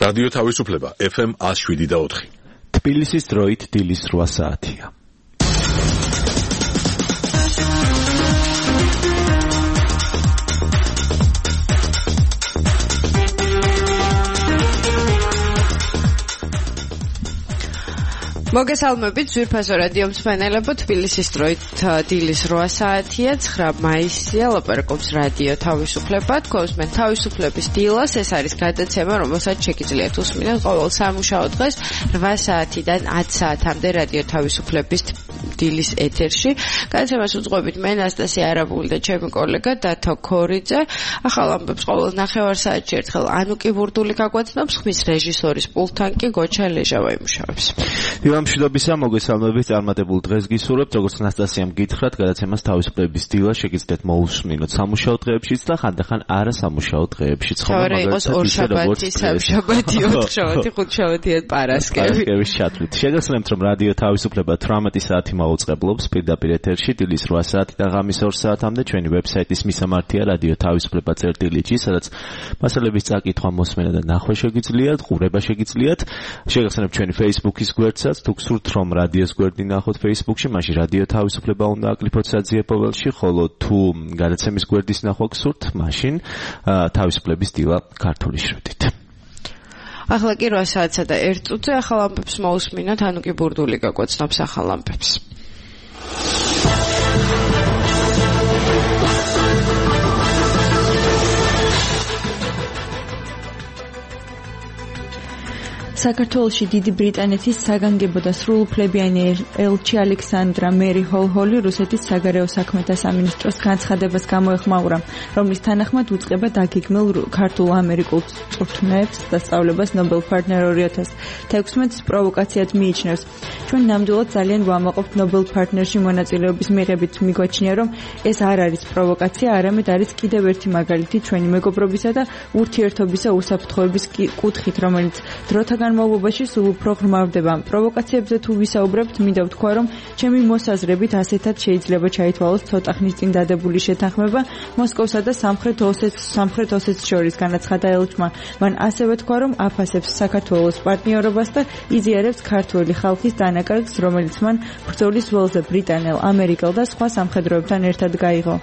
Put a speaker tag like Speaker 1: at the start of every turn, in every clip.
Speaker 1: რადიო თავისუფლება FM 107.4.
Speaker 2: თბილისის დროით დილის 8 საათია.
Speaker 3: მოგესალმებით ძვირფასო რადიო მსმენელებო, თბილისის დროით დილის 8 საათია, 9 მაისია, ლაპარაკობს რადიო თავისუფლება, თქვენ თავისუფლების დილას, ეს არის გადაცემა, რომელსაც შეგიძლიათ უსმინოთ ყოველ სამუშაო დღეს 8 საათიდან 10 საათამდე რადიო თავისუფლების დილის ეთერში. გადაცემას უძღვებით მე ნასტასია არაბული და ჩემი კოლეგა დათო ქორიძე. ახალ ამბებს ყოველ ნახევარ საათში ერთხელ ანუკი ბურდული გაგვაცნობს, ხმის რეჟისორის პულტთან კი გოჩა ლეჟავა იმუშავებს.
Speaker 2: მშვიდობისა, მოგესალმებით, წარმატებულ დღეს გისურვებთ, როგორც ნასტასიამ გითხრათ, გადაცემას თავისუფლების დილა შეგიძლიათ მოусმინოთ სამუშაო დღეებშიც და ხანდახან არა სამუშაო დღეებშიც.
Speaker 3: ხომ იყოს ორშაბათი, სამშაბათი, ოთხშაბათი, ხუთშაბათი და პარასკევი
Speaker 2: ჩათვლით. შეგახსენებთ, რომ რადიო თავისუფლება 18 საათი მაუწყებლობს პირდაპირ ეთერში დილის 8 საათიდან ღამის 2 საათამდე ჩვენი ვებსაიტის მისამართია რადიო თავისუფლება.gr, სადაც მასალების წაკითხვა, მოსმენა და ნახვა შეგიძლიათ, ყურება შეგიძლიათ. შეგახსენებთ ჩვენი Facebook-ის გვერდსაც, თუ გსურთ რომ რადიოს გვერდი ნახოთ Facebook-ში, მაშინ რადიო თავისუფლება უნდა აკლიფოთ საძიებოველში, ხოლო თუ გადაცემის გვერდის ნახვა გსურთ, მაშინ თავისუფლების დილა ქართული შრიფტით.
Speaker 3: ახლა კი 8 საათსა და 1 წუთზე ახალ ამბებს მოусმინოთ, ანუკი ბურდული გაგვაცნობს ახალ ამბებს.
Speaker 4: საქართველოში დიდი ბრიტანეთის საგანგებო და სრულუფლებიანი ელჩი ალექსანდრა მერი ჰოლჰოლი რუსეთის საგარეო საქმეთა სამინისტროს განცხადებას გამოეხმაურა, რომლის თანახმად უწყება დაგეგმილ ქართულ-ამერიკულ წვრთნებს დასწავლებას ნობელ პარტნერ 2016 პროვოკაციად მიიჩნევს. ჩვენ ნამდვილად ძალიან ვამაყობთ ნობელ პარტნერში მონაწილეობის მიღებით, მიგვაჩნია, რომ ეს არ არის პროვოკაცია, არამედ არის კიდევ ერთი მაგალითი ჩვენი მეგობრობისა და ურთიერთობისა უსაფრთხოების კუთხით, რომელიც დროთა განმავლობაში სულ უფრო ღრმავდება. პროვოკაციებზე თუ ვისაუბრებთ, მინდა ვთქვა, რომ ჩემი მოსაზრებით ასეთად შეიძლება ჩაითვალოს ცოტა ხნის წინ დადებული შეთანხმება მოსკოვსა და სამხრეთ ოსეთს შორის, განაცხადა ელჩმა. მან ასევე თქვა, რომ აფასებს საქართველოს პარტნიორობას და იზიარებს ქართველი ხალხის დანაკარგს, რომელიც მან ბრძოლის ველზე ბრიტანელ, ამერიკელ და სხვა სამხედროებთან ერთად გაიღო.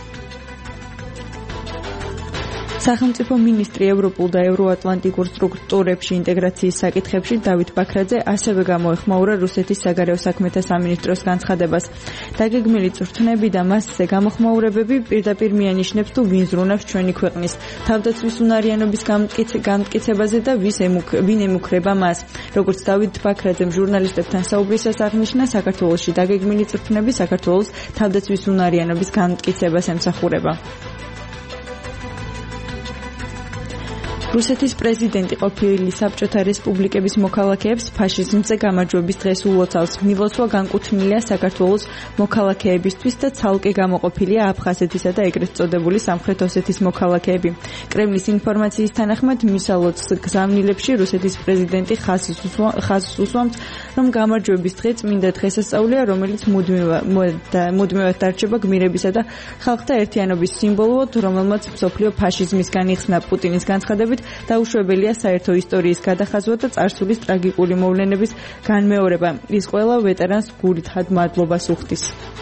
Speaker 4: სახელმწიფო მინისტრი ევროპულ და ევროატლანტიკურ სტრუქტურებში ინტეგრაციის საკითხებში დავით ბაქრაძე ასევე გამოეხმაურა რუსეთის საგარეო საქმეთა სამინისტროს განცხადებას. დაგეგმილი წვრთნები და მასზე გამოხმაურებები პირდაპირ მიანიშნებს თუ ვინ ზრუნავს ჩვენი ქვეყნის თავდაცვის უნარიანობის განმტკიცებაზე და ვინ ემუქრება მას. როგორც დავით ბაქრაძემ ჟურნალისტებთან საუბრისას აღნიშნა, საქართველოში დაგეგმილი წვრთნები საქართველოს თავდაცვის უნარიანობის განმტკიცებას ემსახურება. რუსეთის პრეზიდენტი ყოფილი საბჭოთა რესპუბლიკების მოქალაქეებს ფაშიზმზე გამარჯვების დღეს ულოცავს. მილოცვა განკუთვნილია საქართველოს მოქალაქეებისთვის და ცალკე გამოყოფილია აფხაზეთისა და ეგრეთ წოდებული სამხრეთ ოსეთის მოქალაქეები. კრემლის ინფორმაციის თანახმად, მისალოც გზავნილებში რუსეთის პრეზიდენტი ხაზს უსვამს, რომ გამარჯვების დღე წმინდა დღესასწაულია, რომელიც მუდმივად დარჩება გმირებისა და ხალხთა ერთიანობის სიმბოლოდ, რომელმაც მსოფლიო ფაშიზმისგან იხსნა. პუტინის განცხადებით დაუშვებელია საერთო ისტორიის გადახაზვა და წარსულის ტრაგიკული მოვლენების განმეორება. ის ყველა ვეტერანს გულითად მადლობას უხდის.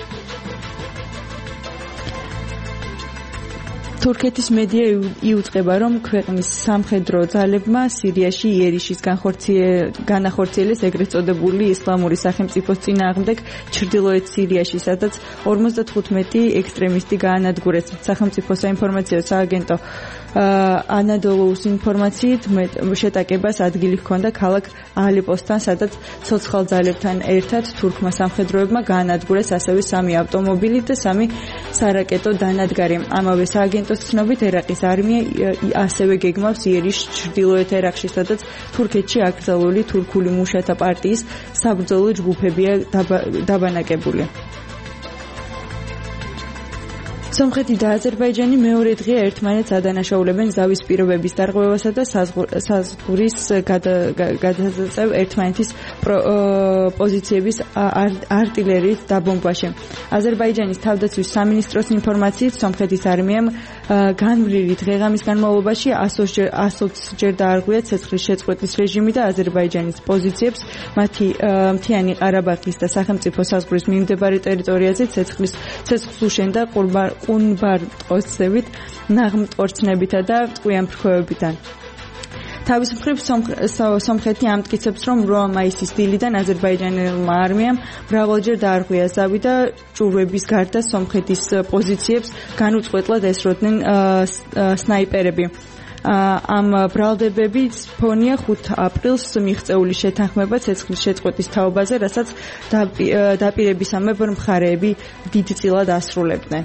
Speaker 4: თურქეთის მედია იუწყება, რომ ქვეყნის სამხედრო ძალებმა სირიაში იერიშის განახორციელეს ეგრეთ წოდებული ისლამური სახელმწიფოს წინააღმდეგ ჩრდილოეთ სირიაში, სადაც 55 ექსტრემისტი გაანადგურეს. სახელმწიფო საინფორმაციო სააგენტო ანადოლუს ინფორმაციით შეტაკებას ადგილი ჰქონდა ქალაქ ალეპოსთან, სადაც ცოცხალ ძალებთან ერთად თურქმა სამხედროებმა გაანადგურეს ასევე 3 ავტომობილი და 3 სარაკეტო დანადგარი. ამავე სააგენტოს ცნობით, ერაყის არმია ასევე გეგმავს იერიშ ჩრდილოეთ ერაყში, სადაც თურქეთში აკრძალული თურქული მუშათა პარტიის საბრძოლო ჯგუფებია დაბანაკებული. სომხეთი და აზერბაიჯანი მეორე დღე ერთმანეთს ადანაშაულებენ ზავის პირობების დარღვევასა და საზღვრის გადაწევ ერთმანეთის პოზიციების артиллериით დაბომბვაში. აზერბაიჯანის თავდაცვის სამინისტროს ინფორმაციით, სომხეთის არმიამ განვლილი დღეღამის განმავლობაში 120 ჯერ დაარღვია ცეცხლის შეწყვეტის რეჟიმი და აზერბაიჯანის პოზიციებს მათი მთიანი ყარაბაღის და სახელმწიფო საზღვრის მიმდებარე ტერიტორიაზე ცეცხლს უშენდა ყუნბარ-ტყოსებით, ნაღმტკორცნებითა და ტყვიან ფრქვევებიდან. თავის მხრივ სომხეთი ამტკიცებს, რომ 8 მაისის დილიდან აზერბაიჯანელმა არმიამ მრავალჯერ დაარღვია ზავი და ჭურვების გარდა სომხეთის პოზიციებს განუწყვეტლად ესროდნენ სნაიპერები. ამ ბრალდებების ფონია 5 აპრილს მიღწეული შეთანხმება ცეცხლის შეწყვეტის თაობაზე, რასაც დაპირებისამე მხარეები დიდწილად ასრულებდნენ.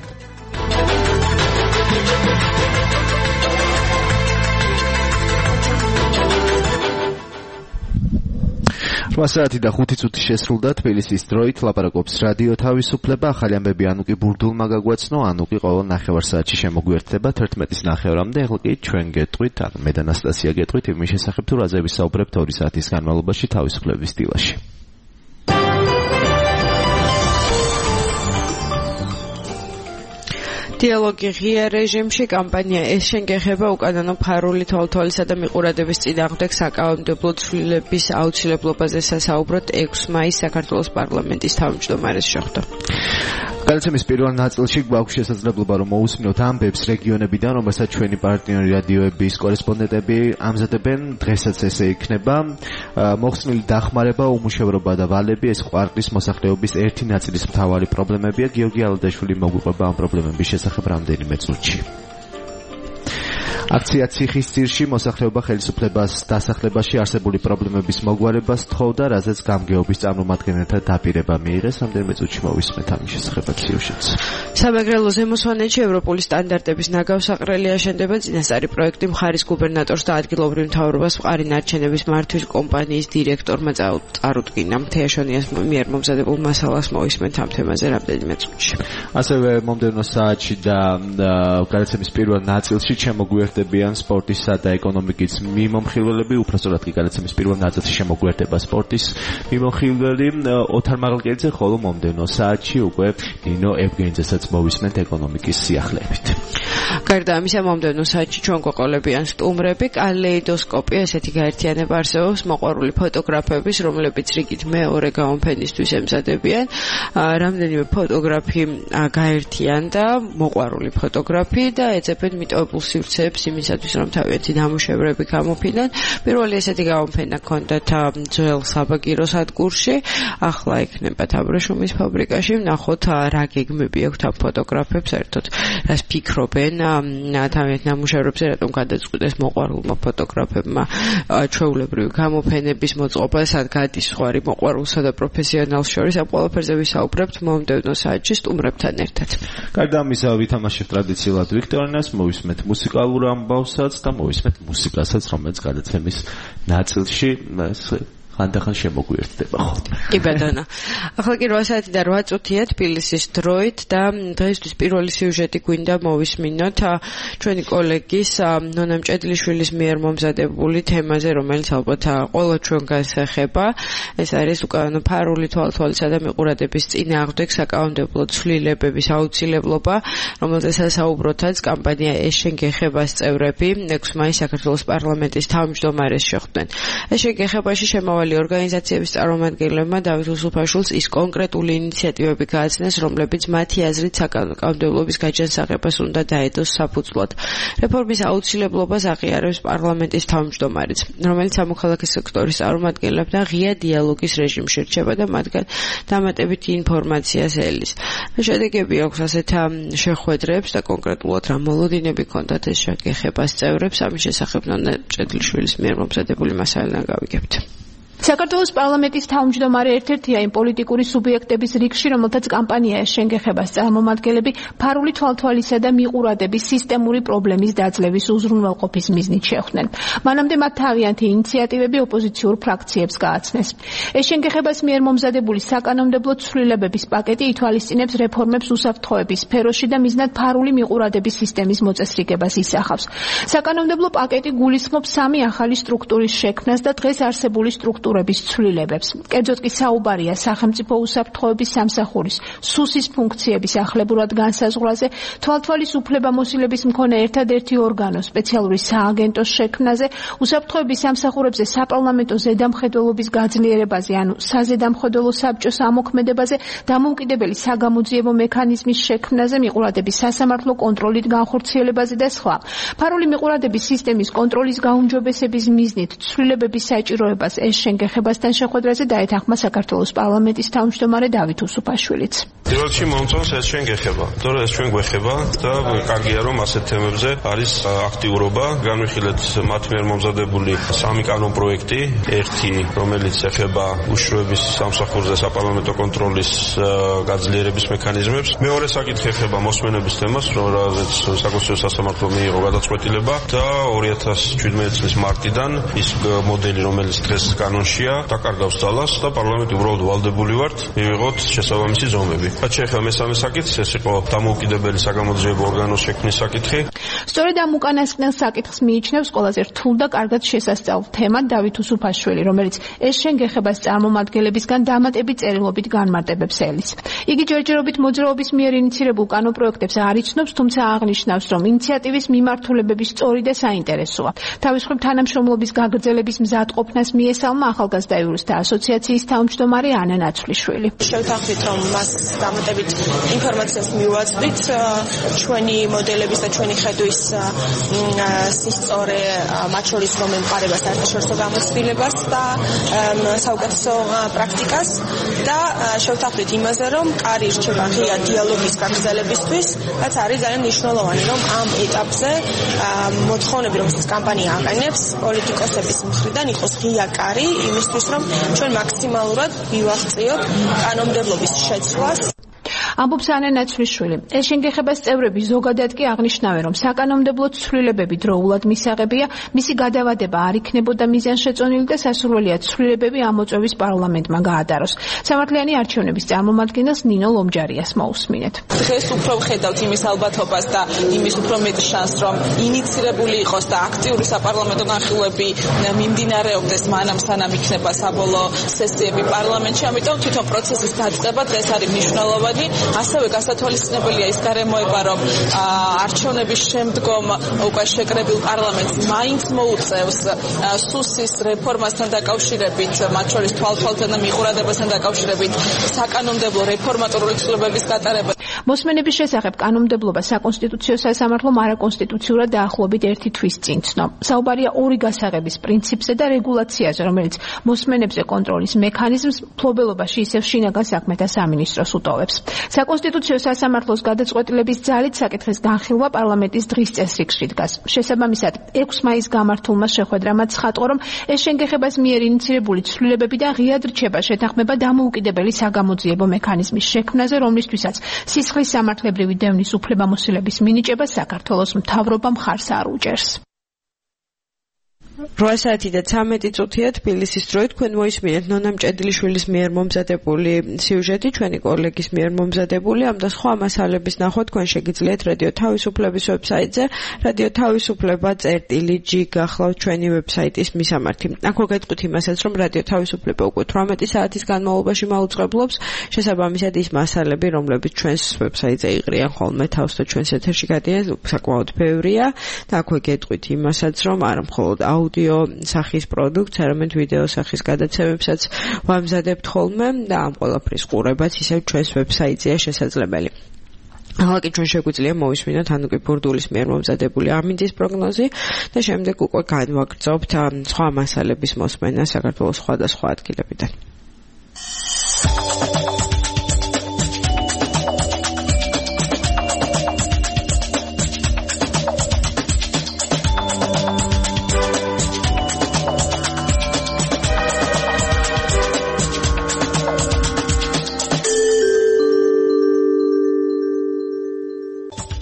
Speaker 2: 8 საათი და 5 წუთი შესრულდა თბილისის დროით ლაპარაკობს რადიო თავისუფლება. ახალი ამბები ანუკი ბურდულმა გაგვაცნო, ანუკი ყოველ ნახევარ საათში შემოგვიერთდება 11-ის ნახევრამდე. ახლა კი ჩვენ გეტყვით, ან მე და ნასტასია გეტყვით იმის შესახებ, თუ რაზე ვისაუბრებთ 2 საათის განმავლობაში თავისუფლების დილაში.
Speaker 3: დიალოგი ღია რეჟიმში კამპანია ეს შენგეხება უკანონო ფარული თვალთვალისა და მიყურადების წინააღმდეგ საკანონმდებლო ცვლილების აუცილებლობაზე სასაუბროდ 6 მაისს საქართველოს პარლამენტის თავმჯდომარეს შეხვდა.
Speaker 2: გადაცემის პირველ ნაწილში გვაქვს შესაძლებლობა რომ მოусმინოთ ამბებს რეგიონებიდან, რომელსაც ჩვენი პარტნიორი რადიოების კორესპონდენტები ამზადებენ. დღესაც ესე იქნება. მოხსნილი დახმარება, უმუშევრობა და ვალები ეს ყვარლის მოსახლეობის ერთი ნაწილის მთავარი პრობლემებია. გიორგი ალადაშვილი მოგვიყვება ამ პრობლემების შესახებ რამდენიმე წუთში. აქცია ციხის ძირში მოსახლეობა ხელისუფლებას დასახლებაში არსებული პრობლემების მოგვარებას თხოვდა, რაზეც გამგეობის წარმომადგენელთა დაპირება მიიღეს. რამდენიმე წუთში მოვისმენთ ამის შესახებ სიუჟეტს.
Speaker 3: სამეგრელო ზემოსვანეთში ევროპული სტანდარტების ნაგავსაყრელი აშენდება. წინასწარი პროექტი მხარის გუბერნატორს და ადგილობრივ მთავრობას მყარი ნარჩენების მართვის კომპანიის დირექტორმა წარუდგინა. თეაშონიას მიერ მომზადებულ მასალას მოვისმენთ ამ თემაზე რამდენიმე წუთში.
Speaker 2: ასევე მომდევნო საათში და გადაცემის პირველ ნაწილში შემოგვიერთდა სპორტისა და ეკონომიკის მიმომხილველები, უпростоრად კი გადაცემის პირველ ნაწილში შემოგვიერთდება სპორტის მიმომხილველი ოთარ მაღალკელიძე, ხოლო მომდევნო საათში უკვე ნინო ევგენიძესაც მოვისმენთ ეკონომიკის სიახლეებით.
Speaker 3: გარდა ამისა, მომდევნო საათში ჩვენ გვეყოლებიან სტუმრები, კალეიდოსკოპია ესეთი გაერთიანება არსებობს მოყვარული ფოტოგრაფების, რომლებიც რიგით მეორე გამოფენისთვის ემზადებიან. რამდენიმე ფოტოგრაფი გაერთიანდა, მოყვარული ფოტოგრაფი და ეძებენ მიტოვებულ სივრცეებს იმისათვის, რომ თავიანთი ნამუშევრები გამოფინონ. პირველი ესეთი გამოფენა ჰქონდათ ძველ საბაგირო სადგურში, ახლა იქნებათ აბრეშუმის ფაბრიკაში. ვნახოთ რა გეგმები აქვთ ამ ფოტოგრაფებს, საერთოდ რას ფიქრობენ თავიანთ ნამუშევრებზე, რატომ გადაწყვიტეს მოყვარულმა ფოტოგრაფებმა ჩვეულებრივი გამოფენების მოწყობა, სად გადის სხვარი მოყვარულსა და პროფესიონალს შორის. ამ ყველაფერზე ვისაუბრებთ მომდევნო საათში სტუმრებთან ერთად.
Speaker 2: გარდა ამისა, ვითამაშებთ ტრადიციულად ვიქტორინას, მოვისმენთ მუსიკალურ ამბავსაც და მოვისმენთ მუსიკასაც, რომელიც გადაცემის ნაწილში ხანდახან შემოგვიერთდება.
Speaker 3: კი ბატონო. ახლა კი 8 საათი და 8 წუთია თბილისის დროით და დღეისთვის პირველი სიუჟეტი გვინდა მოვისმინოთ ჩვენი კოლეგის ნონა მჭედლიშვილის მიერ მომზადებული თემაზე, რომელიც ალბათ ყველა ჩვენგანს ეხება. ეს არის უკანონო ფარული თვალთვალისა და მიყურადების წინააღმდეგ საკანონმდებლო ცვლილებების აუცილებლობა, რომელზეც სასაუბროთაც კამპანია ეს შენგეხებას წევრები 6 მაისს საქართველოს პარლამენტის თავმჯდომარეს შეხვდნენ. ეს შენგეხებაში შემავალი ორგანიზაციების წარმომადგენლებმა დავით უსუფაშვილს ის კონკრეტული ინიციატივები გააცნეს, რომლებიც მათი აზრით საკანონმდებლობის გაჯანსაღებას უნდა დაედოს საფუძვლად. რეფორმის აუცილებლობას აღიარებს პარლამენტის თავმჯდომარეც, რომელიც სამოქალაქო სექტორის წარმომადგენლებთან ღია დიალოგის რეჟიმში რჩება და მათგან დამატებითი ინფორმაციას ელის. შედეგები აქვს ასეთ შეხვედრებს და კონკრეტულად რა მოლოდინები ჰქონდათ ეს შეგეხებას წევრებს, ამის შესახებ ნონა მჭედლიშვილის მიერ მომზადებული მასალიდან გავიგებთ.
Speaker 5: საქართველოს პარლამენტის თავმჯდომარე ერთ-ერთია იმ პოლიტიკური სუბიექტების რიგში, რომელთაც კამპანია შენგეხებას წარმომადგენლები ფარული თვალთვალისა და მიყურადების სისტემური პრობლემის დაძლევის უზრუნველყოფის მიზნით შეხვდნენ. მანამდე მათ თავიანთი ინიციატივები ოპოზიციურ ფრაქციებს გააცნეს. ეს შენგეხებას მიერ მომზადებული საკანონმდებლო ცვლილებების პაკეტი ითვალისწინებს რეფორმებს უსაფრთხოების სფეროში და მიზნად ფარული მიყურადების სისტემის მოწესრიგებას ისახავს. საკანონმდებლო პაკეტი გულისხმობს 3 ახალი სტრუქტურის შექმნას და დღეს არსებული სტრუქტურების ცვლილებებს. კერძოდ კი საუბარია სახელმწიფო უსაფრთხოების სამსახურის სუსის ფუნქციების ახლებურად განსაზღვრაზე, თვალთვალის უფლებამოსილების მქონე ერთადერთი ორგანო სპეციალური სააგენტოს შექმნაზე, უსაფრთხოების სამსახურებზე საპარლამენტო ზედამხედველობის გაძლიერებაზე, ანუ საზედამხედველო საბჭოს ამოქმედებაზე, დამოუკიდებელი საგამოძიებო მექანიზმის შექმნაზე, მიყურადების სასამართლო კონტროლით განხორციელებაზე და სხვა. ფარული მიყურადების სისტემის კონტროლის გაუმჯობესების მიზნით ცვლილებების საჭიროებას ეს შენგეხებასთან შეხვედრაზე დაეთანხმა საქართველოს პარლამენტის თავმჯდომარე დავით უსუფაშვილიც.
Speaker 6: პირველში მომწონს ეს შენგეხება, თორე ეს ჩვენ გვეხება და კარგია რომ ასეთ თემებზე არის აქტიურობა. განვიხილეთ მათ მიერ მომზადებული 3 კანონპროექტი, ერთი რომელიც ეხება უშუალოების სამსახურზე საპარლამენტო კონტროლის გაძლიერების მექანიზმებს. მეორე საკითხი ეხება მოსმენების თემას, რომელზეც საკონსტიტუციო სასამართლომ მიიღო გადაწყვეტილება და 2017 წლის მარტიდან ის მოდელი, რომელიც დღეს კანონშია, დაკარგავს ძალას და პარლამენტი უბრალოდ ვალდებული ვართ მივიღოთ შესაბამისი ზომები. რაც შეეხება მესამე საკითხს, ეს იყო დამოუკიდებელი საგამოძიებო ორგანოს შექმნის საკითხი.
Speaker 5: სწორედ ამ უკანასკნელ საკითხს მიიჩნევს ყველაზე რთულ და კარგად შესასწავლ თემად დავით უსუფაშვილი, რომელიც ეს შენგეხებას წარმომადგენლებისგან დამატებით წერილობით განმარტებებს ელის. იგი ჯერჯერობით მოძრაობის მიერ ინიცირებულ კანონპროექტებს არ იცნობს, თუმცა აღნიშნავს, რომ ინიციატივის მიმართულებების სწორი და საინტერესოა. თავის მხრივ თანამშრომლობის გაგრძელების მზადყოფნას მიესალმა ახალგაზრდა იურისტთა ასოციაციის თავმჯდომარე ანა ნაცვლიშვილი.
Speaker 7: შევთანხმდით, რომ მას დამატებით ინფორმაციას მივუაწვდით ჩვენი მოდელების და ჩვენი ხედვის სისწორე, მათ შორის რომ ემყარება საერთაშორისო გამოცდილებას და საუკეთესო პრაქტიკას და შევთანხმდით იმაზე, რომ კარი რჩება ღია დიალოგის გაგრძელებისთვის, რაც არის ძალიან მნიშვნელოვანი, რომ ამ ეტაპზე მოთხოვნები, რომელსაც კამპანია აყენებს, პოლიტიკოსების მხრიდან იყოს ღია კარი იმისთვის, რომ ჩვენ მაქსიმალურად მივაღწიოთ კანონმდებლობის შეცვლას.
Speaker 5: ამბობს ანა ნაცვლიშვილი. ეს შენგეხებას წევრები ზოგადად კი აღნიშნავენ, რომ საკანონმდებლო ცვლილებები დროულად მისაღებია, მისი გადავადება არ იქნებოდა მიზანშეწონილი და სასურველია ცვლილებები ამოწევის პარლამენტმა გაადაროს. სამართლიანი არჩევნების წარმომადგენელს ნინო ლომჯარიას მოусმინეთ.
Speaker 8: დღეს უფრო ვხედავთ იმის ალბათობას და იმის უფრო მეტ შანსს, რომ ინიცირებული იყოს და აქტიური საპარლამენტო განხილვები მიმდინარეობდეს მანამ სანამ იქნება საბოლოო სესიები პარლამენტში, ამიტომ თვითონ პროცესის დაწყება დღეს არის მნიშვნელოვანი. ასევე გასათვალისწინებელია ის გარემოება, რომ არჩევნების შემდგომ უკვე შეკრებილ პარლამენტს მაინც მოუწევს სუსის რეფორმასთან დაკავშირებით, მათ შორის თვალთვალთან და მიყურადებასთან დაკავშირებით საკანონმდებლო რეფორმატორული ცვლილებების გატარება.
Speaker 5: მოსმენების შესახებ კანონმდებლობა საკონსტიტუციო სასამართლომ არაკონსტიტუციურად დაახლოებით 1 თვის წინ ცნო. საუბარია 2 გასაღების პრინციპზე და რეგულაციაზე, რომელიც მოსმენებზე კონტროლის მექანიზმს მფლობელობაში ისევ შინაგან საქმეთა სამინისტროს უტოვებს. საკონსტიტუციო სასამართლოს გადაწყვეტილების ძალით საკითხის განხილვა პარლამენტის დღის წესრიგში დგას. შესაბამისად, 6 მაისს გამართულმა შეხვედრამ ცხადყო, რომ ეს შენგეხებას მიერ ინიცირებული ცვლილებებიდან ღიად რჩება შეთანხმება დამოუკიდებელი საგამოძიებო მექანიზმის შექმნაზე, რომლისთვისაც სისხლის სამართლებრივი დევნის უფლებამოსილების მინიჭება საქართველოს მთავრობა მხარს არ უჭერს.
Speaker 3: 8 საათი და 13 წუთია თბილისის დროით. თქვენ მოისმინეთ ნონა მჭედილიშვილის მიერ მომზადებული სიუჟეტი, ჩვენი კოლეგის მიერ მომზადებული. ამ და სხვა მასალების ნახვა თქვენ შეგიძლიათ რადიო თავისუფლების ვებსაიტზე, რადიო თავისუფლება.g გახლავთ ჩვენი ვებსაიტის მისამართი. ახლა გეტყვით იმასაც, რომ რადიო თავისუფლება უკვე 18 საათის განმავლობაში მაუწყებლობს. შესაბამისად ის მასალები, რომლებიც ჩვენს ვებსაიტზე იყრიან ხოლმე თავს და ჩვენს ეთერში გადიან, საკმაოდ ბევრია. და აქვე გეტყვით იმასაც, რომ არა მხოლოდ აუდიო სახის პროდუქტს, არამედ ვიდეო სახის გადაცემებსაც ვამზადებთ ხოლმე და ამ ყველაფრის ყურებაც ისევ ჩვენს ვებსაიტზეა შესაძლებელი. ახლა კი ჩვენ შეგვიძლია მოვისმინოთ ანუკი ბურდულის მიერ მომზადებული ამინდის პროგნოზი და შემდეგ უკვე განვაგრძობთ სხვა მასალების მოსმენა საქართველოს სხვადასხვა ადგილებიდან.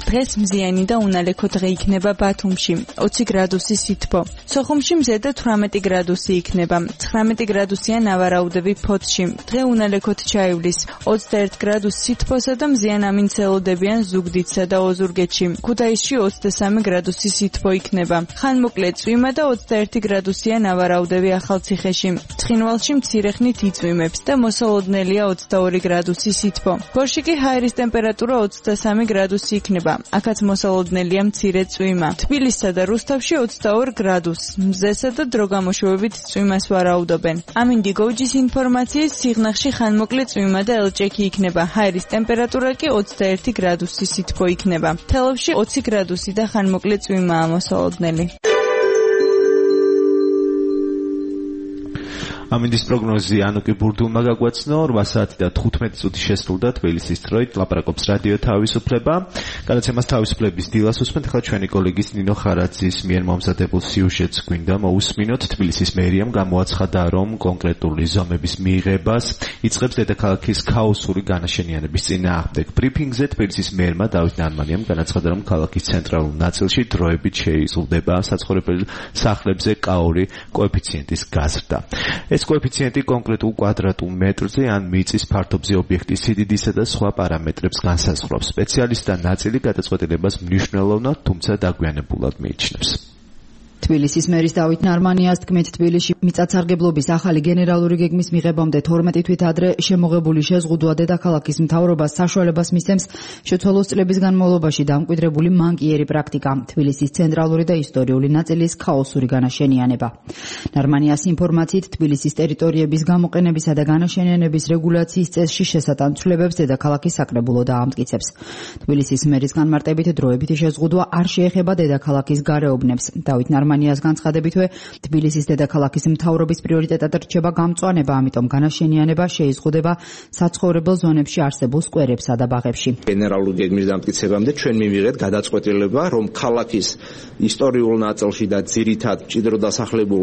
Speaker 4: დღეს მზიანი და უნალექო დღე იქნება ბათუმში, 20 გრადუსი სითბო. სოხუმში მზედა 18 გრადუსი იქნება, 19 გრადუსია ნავარაუდები ფოთში. დღე უნალექოდ ჩაივლის, 21 გრადუს სითბოსა და მზიან ამინცელოდებიან ზუგდიდსა და ოზურგეთში. ქუთაისში 23 გრადუსი სითბო იქნება. ხანმოკლე წვიმა და 21 გრადუსია ნავარაუდები ახალციხეში. ცხინვალში მცირე ხნით იწვიმებს და მოსალოდნელია 22 გრადუსი სითბო. გორში კი ჰაერის ტემპერატურა 23 გრადუსი იქნება. აქაც მოსალოდნელია მცირე წვიმა. თბილისსა და რუსთავში 22 გრადუსს. მზესა და დროგამოშვებით წვიმას ვარაუდობენ. ამინდი გოჯის ინფორმაციით სიღნაღში ხანმოკლე წვიმა და ელჭექი იქნება. ჰაერის ტემპერატურა კი 21 გრადუსი სითბო იქნება. თელავში 20 გრადუსი და ხანმოკლე წვიმაა მოსალოდნელი.
Speaker 2: ამინდის პროგნოზი ანუკი ბურდულმა გაგვაცნო 8 საათი და 15 წუთი შესრულდა თბილისის დროით ლაპარაკობს რადიო თავისუფლება. გადაცემას თავისუფლების დილას უსმენთ ახლა ჩვენი კოლეგის ნინო ხარაძის მიერ მომზადებულ სიუჟეტს გვინდა მოусმინოთ. თბილისის მერიამ გამოაცხადა რომ კონკრეტული ზომების მიღებას იწყებს დედაქალაქის ქაოსური განაშენიანების წინააღმდეგ. ბრიფინგზე თბილისის მერმა დავით ნარმანიამ განაცხადა რომ ქალაქის ცენტრალურ ნაწილში დროებით შეიზღუდება საცხოვრებელ სახლებზე კაური კოეფიციენტის გაზრდა. ეს კოეფიციენტი კონკრეტულ კვადრატულ მეტრზე ან მიწის ფართობზე ობიექტის სიდიდისა და სხვა პარამეტრებს განსაზღვრავს. სპეციალისტთა ნაწილი გადაწყვეტილებას მნიშვნელოვნად, თუმცა დაგვიანებულად მიიჩნევს.
Speaker 9: თბილისის მერის დავით ნარმანიას თქმით, თბილისში მიწათსარგებლობის ახალი გენერალური გეგმის მიღებამდე 12 თვით ადრე შემოღებული შეზღუდვა დედაქალაქის მთავრობას საშუალებას მისცემს შეცვალოს წლების განმავლობაში დამკვიდრებული მანკიერი პრაქტიკა, თბილისის ცენტრალური და ისტორიული ნაწილის ქაოსური განაშენიანება. ნარმანიას ინფორმაციით, თბილისის ტერიტორიების გამოყენებისა და განაშენიანების რეგულაციის წესში შესატან ცვლილებებს დედაქალაქის საკრებულო დაამტკიცებს. თბილისის მერის განმარტებით დროებითი შეზღუდვა არ შეეხება დედაქალაქის გარეუბნებს. დავით ნარმანიას განცხადებითვე, თბილისის დედაქალაქის მთავრობის პრიორიტეტად რჩება გამწვანება, ამიტომ განაშენიანება შეიზღუდება საცხოვრებელ ზონებში არსებულ სკვერებსა და ბაღებში.
Speaker 10: გენერალური გეგმის დამტკიცებამდე ჩვენ მივიღეთ გადაწყვეტილება, რომ ქალაქის ისტორიულ ნაწილში და ძირითად მჭიდრო დასახლებულ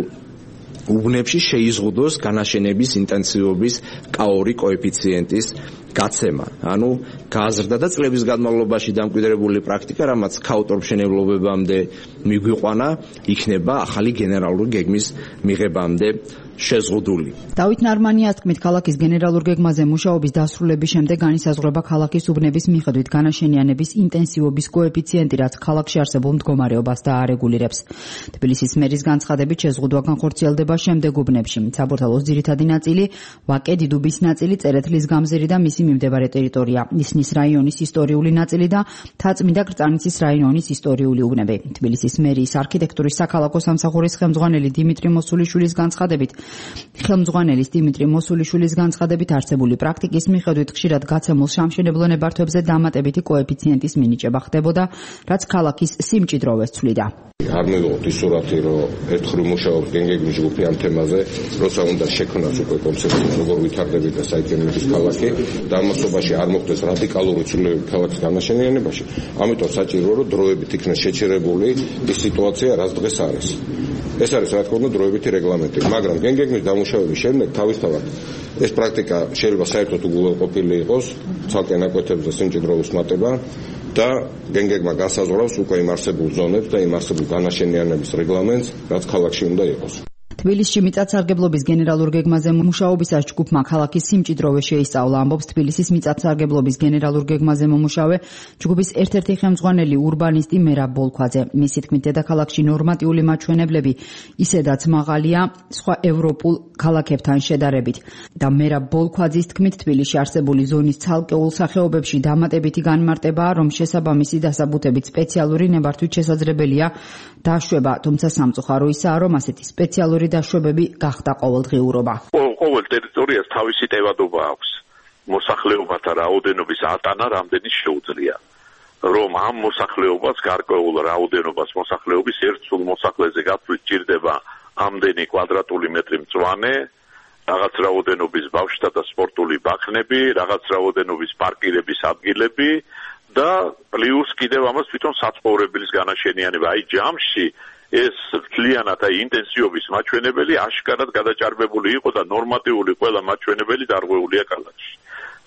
Speaker 10: უბნებში შეიზღუდოს განაშენების ინტენსივობის კაური კოეფიციენტის გაცემა. ანუ გაზრდა და წლების განმავლობაში დამკვიდრებული პრაქტიკა, რამაც ქაუტორ მშენებლობებამდე მიგვიყვანა, იქნება ახალი გენერალური გეგმის მიღებამდე შეზღუდული.
Speaker 9: დავით ნარმანიას თქმით, ქალაქის გენერალურ გეგმაზე მუშაობის დასრულების შემდეგ განისაზღვრება ქალაქის უბნების მიხედვით განაშენიანების ინტენსივობის კოეფიციენტი, რაც ქალაქში არსებულ მდგომარეობას დაარეგულირებს. თბილისის მერის განცხადებით შეზღუდვა განხორციელდება შემდეგ უბნებში: საბურთალოს ძირითადი ნაწილი, ვაკე დიდუბის ნაწილი, წერეთლის გამზირი და მისი მიმდებარე ტერიტორია, ისნის რაიონის ისტორიული ნაწილი და თაწმიდა კრწანიცის რაიონის ისტორიული უბნები. თბილისის მერის არქიტექტურის საქალაქო სამსახურის ხელმძღვანელი დიმიტრი მოსულიშვილის განცხადებით, ხელმძღვანელის დიმიტრი მოსულიშვილის განცხადებით არსებული პრაქტიკის მიხედვით ხშირად გაცემულ სამშენებლო ნებართვებზე დამატებითი კოეფიციენტის მინიჭება ხდებოდა, რაც ქალაქის სიმჭიდროვეს ცვლიდა.
Speaker 11: არ მივიღოთ ის სურათი, რომ ერთხელ მუშაობს გენგეგმის ჯგუფი ამ თემაზე, როცა უნდა შექმნას უკვე კონცეფცია, როგორ ვითარდებით და საიდუმლოების ქალაქი და ამასობაში არ მოხდეს რადიკალური ცვლილებები ქალაქის განაშენიანებაში. ამიტომ საჭიროა, რომ დროებით იქნას შეჩერებული ის სიტუაცია, რაც დღეს არის. ეს არის რა თქმა უნდა დროებითი რეგლამენტი, მაგრამ გენგეგმის დამუშავების შემდეგ თავისთავად ეს პრაქტიკა შეიძლება საერთოდ უგულვებყოფილი იყოს, ცალკე ნაკვეთებზე სიმჭიდროვის მატება და გენგეგმა განსაზღვრავს უკვე იმ არსებულ ზონებს და იმ არსებულ განაშენიანების რეგლამენტს, რაც ქალაქში უნდა იყოს.
Speaker 9: თბილისში მიწათსარგებლობის გენერალურ გეგმაზე მუშაობისას ჯგუფმა ქალაქის სიმჭიდროვე შეისწავლა, ამბობს თბილისის მიწათსარგებლობის გენერალურ გეგმაზე მომუშავე ჯგუფის ერთ-ერთი ხელმძღვანელი ურბანისტი მერაბ ბოლქვაძე. მისი თქმით, დედაქალაქში ნორმატიული მაჩვენებლები ისედაც მაღალია სხვა ევროპულ ქალაქებთან შედარებით და მერაბ ბოლქვაძის თქმით, თბილისში არსებული ზონის ცალკეულ სახეობებში დამატებითი განმარტებაა, რომ შესაბამისი დასაბუთებით სპეციალური ნებართვით შესაძლებელია დაშვება, თუმცა სამწუხარო ისაა, რომ ასეთი სპეციალური დაშვებები გახდა ყოველდღიურობა.
Speaker 1: ყოველ ტერიტორიას თავისი ტევადობა აქვს. მოსახლეობათა რაოდენობის ატანა რამდენი შეუძლია. რომ ამ მოსახლეობას გარკვეულ რაოდენობას მოსახლეობის ერთ სულ მოსახლეზე გათვლით ჭირდება ამდენი კვადრატული მეტრი მწვანე, რაღაც რაოდენობის ბავშვთა და სპორტული ბაღნები, რაღაც რაოდენობის პარკირების ადგილები და პლუს კიდევ ამას თვითონ საცხოვრებელის განაშენიანება. აი ჯამში ეს მთლიანად აი ინტენსივობის მაჩვენებელი აშკარად გადაჭარბებული იყო და ნორმატიული ყველა მაჩვენებელი დარღვეულია ქალაქში.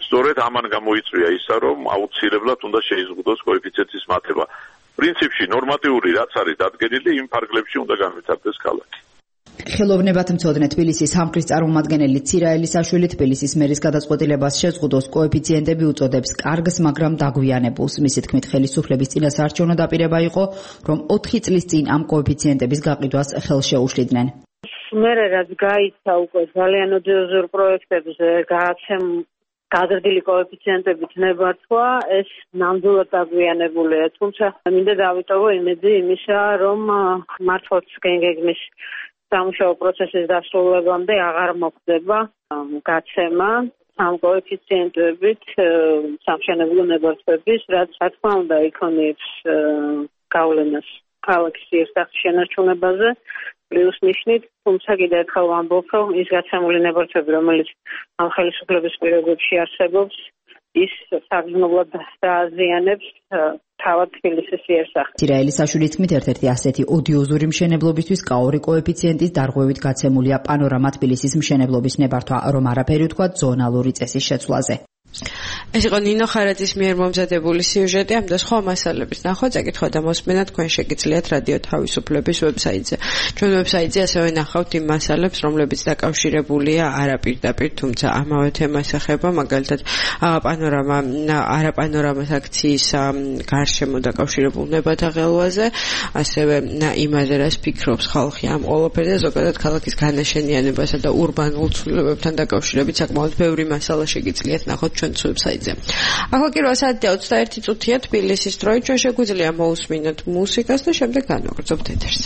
Speaker 1: სწორედ ამან გამოიწვია ისა, რომ აუცილებლად უნდა შეიზღუდოს კოეფიციენტის მატება. პრინციპში ნორმატიული რაც არის დადგენილი, იმ ფარგლებში უნდა განვითარდეს ქალაქი.
Speaker 9: ხელოვნებათმცოდნე თბილისის სამხრის წარმომადგენელი ცირაელიაშვილი თბილისის მერის გადაწყვეტილებას შეზღუდოს კოეფიციენტები უწოდებს კარგს, მაგრამ დაგვიანებულს. მისი თქმით, ხელისუფლების წინასაარჩევნო დაპირება იყო, რომ 4 წლის წინ ამ კოეფიციენტების გაყიდვას ხელს შეუშლიდნენ.
Speaker 12: მე რაც გაიცა უკვე ძალიან ოდიოზურ პროექტებზე გაზრდილი კოეფიციენტებით ნებართვა, ეს ნამდვილად დაგვიანებულია. თუმცა მინდა დავიტოვო იმედი იმისა, რომ მართლაც გეგმის სამუშაო პროცესის დასრულებამდე აღარ მოხდება გაცემა ამ კოეფიციენტებით სამშენებლო ნებართვების, რაც რა თქმა უნდა იქონიებს გავლენას ქალაქის იერსახის შენარჩუნებაზე, პლუს ნიშნით, თუმცა კიდევ ერთხელ ვამბობ, რომ ის გაცემული ნებართვები, რომელიც ამ ხელისუფლების პირობებში არსებობს, ის საგრძნობლად დააზიანებს თავად თბილისის იერსახეს.
Speaker 9: ცირაელიაშვილის თქმით, ერთ-ერთი ასეთი ოდიოზური მშენებლობისთვის კაორი კოეფიციენტის დარღვევით გაცემულია პანორამა თბილისის მშენებლობის ნებართვა, რომ არაფერი ვთქვა ზონალური წესის შეცვლაზე.
Speaker 3: ეს იყო ნინო ხარაძის მიერ მომზადებული სიუჟეტი, ამ და სხვა მასალების ნახვა, წაკითხვა და მოსმენა თქვენ შეგიძლიათ რადიო თავისუფლების ვებსაიტზე. ჩვენ ვებსაიტზე ასევე ნახავთ იმ მასალებს, რომლებიც დაკავშირებულია არაპირდაპირ, თუმცა ამავე თემას ეხება, მაგალითად არაპანორამას აქციის გარშემო დაკავშირებულ ნებათა ღელვაზე, ასევე იმაზე, რაც ფიქრობს ხალხი ამ ყველაფერზე, ზოგადად ქალაქის განაშენიანებასა და ურბანულ ცვლილებებთან დაკავშირებით საკმაოდ ბევრი მასალა შეგიძლიათ ნახოთ ჩვენს ვებსაიტზე. ახლა კი 8 საათი და 21 წუთია თბილისის დროით, ჩვენ შეგვიძლია მოусმინოთ მუსიკას და შემდეგ განვაგრძობთ ეთერს.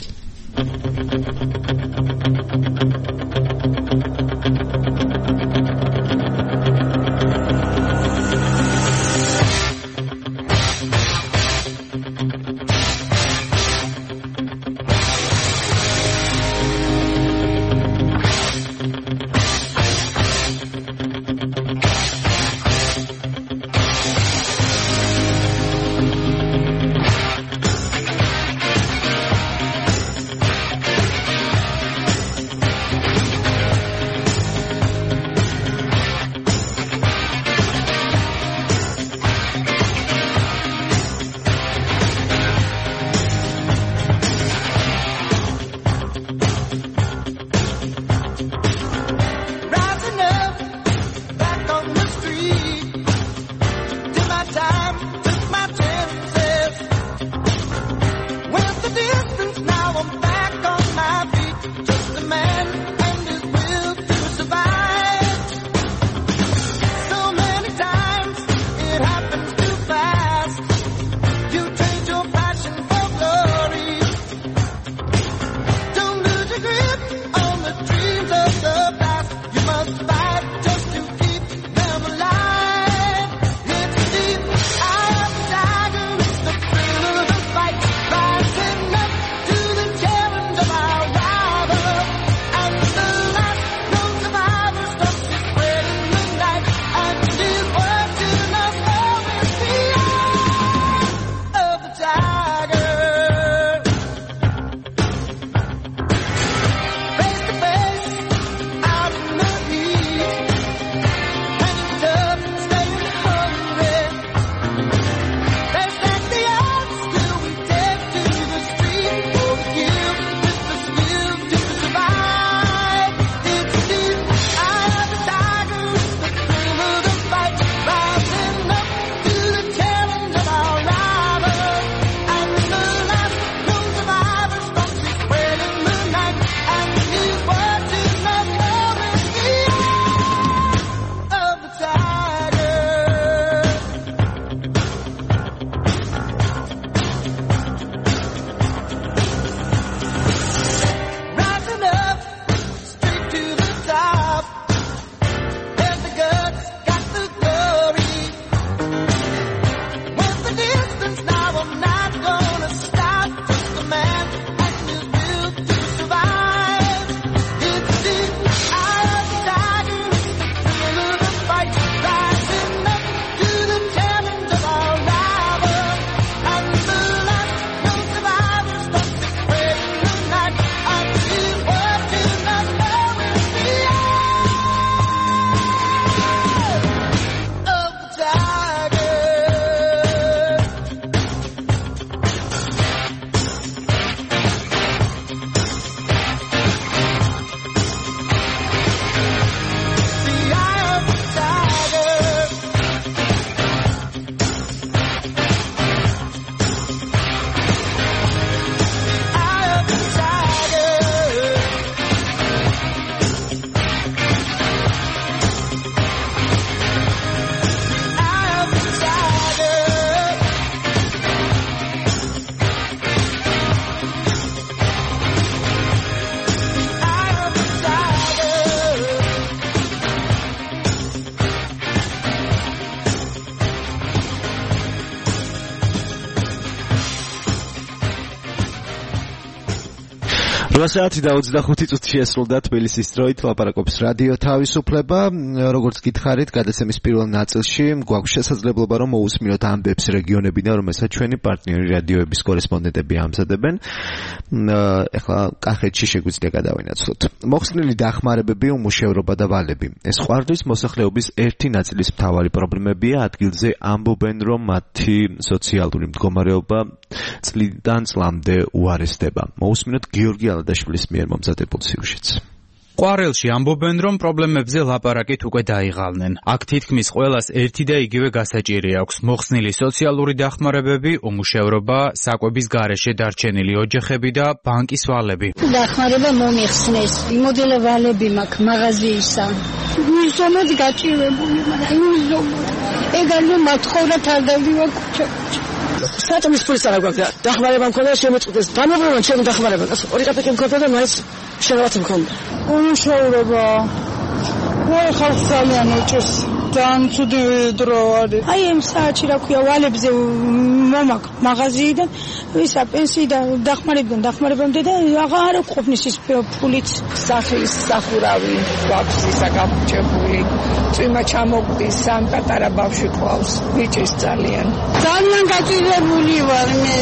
Speaker 2: 8 და 25 წუთი შესრულდა თბილისის დროით ლაპარაკობს რადიო თავისუფლება. როგორც გითხარით, გადაცემის პირველ ნაწილში გვაქვს შესაძლებლობა რომ მოусმინოთ ამბებს რეგიონებიდან, რომელსაც ჩვენი პარტნიორი რადიოების კორესპონდენტები ამზადებენ. ეხლა კახეთში შეგვიძლია გადავინაცვლოთ. მოხსნილი დახმარებები, უმუშევრობა და ვალები. ეს ყვარლის მოსახლეობის ერთი ნაწილის მთავარი პრობლემებია. ადგილზე ამბობენ, რომ მათი სოციალური მდგომარეობა წლიდან წლამდე უარესდება. მოусმინოთ გიორგი ალადაშვილის მიერ მომზადებულ სიუჟეტს.
Speaker 13: ყვარელში ამბობენ, რომ პრობლემებზე ლაპარაკით უკვე დაიღალნენ. აქ თითქმის ყველას ერთი და იგივე გასაჭირი აქვს: მოხსნილი სოციალური დახმარებები, უმუშევრობა, საკვების გარეშე დარჩენილი ოჯახები და ბანკის ვალები.
Speaker 14: დახმარება მომიხსნეს. იმოდელა ვალები მაქვს მაღაზიისა. მიზომად გაჭირებული, მაგრამ მიზომად. ეგალო მათხოვრად არ დავივა ქუჩაში.
Speaker 15: საწმის ფულს არ აქვს. დახმარება მქონდა შემოწყვეტეს. დამაბრუნდა ჩემი დახმარება. ორი კაპიკი მქონდა და მაინც შეგავათ მქონდა. უმუშევრობა. მე ხალხ ძალიან უჭერს. ძალიან ცუდი დრო არის. აი ამ საათში რა ქვია, ვალებზე მომაკ მაღაზიიდან ვისა პენსიიდან დახმარებამდე და აღარ ყოფნის ის ფულით.
Speaker 16: სახლის სახურავი გვაქვს ისა გამჭებული. წვიმა ჩამოგვდის, სამ პატარა ბავშვი ყავს. მიჭის ძალიან
Speaker 14: გაჭირებული ვარ მე,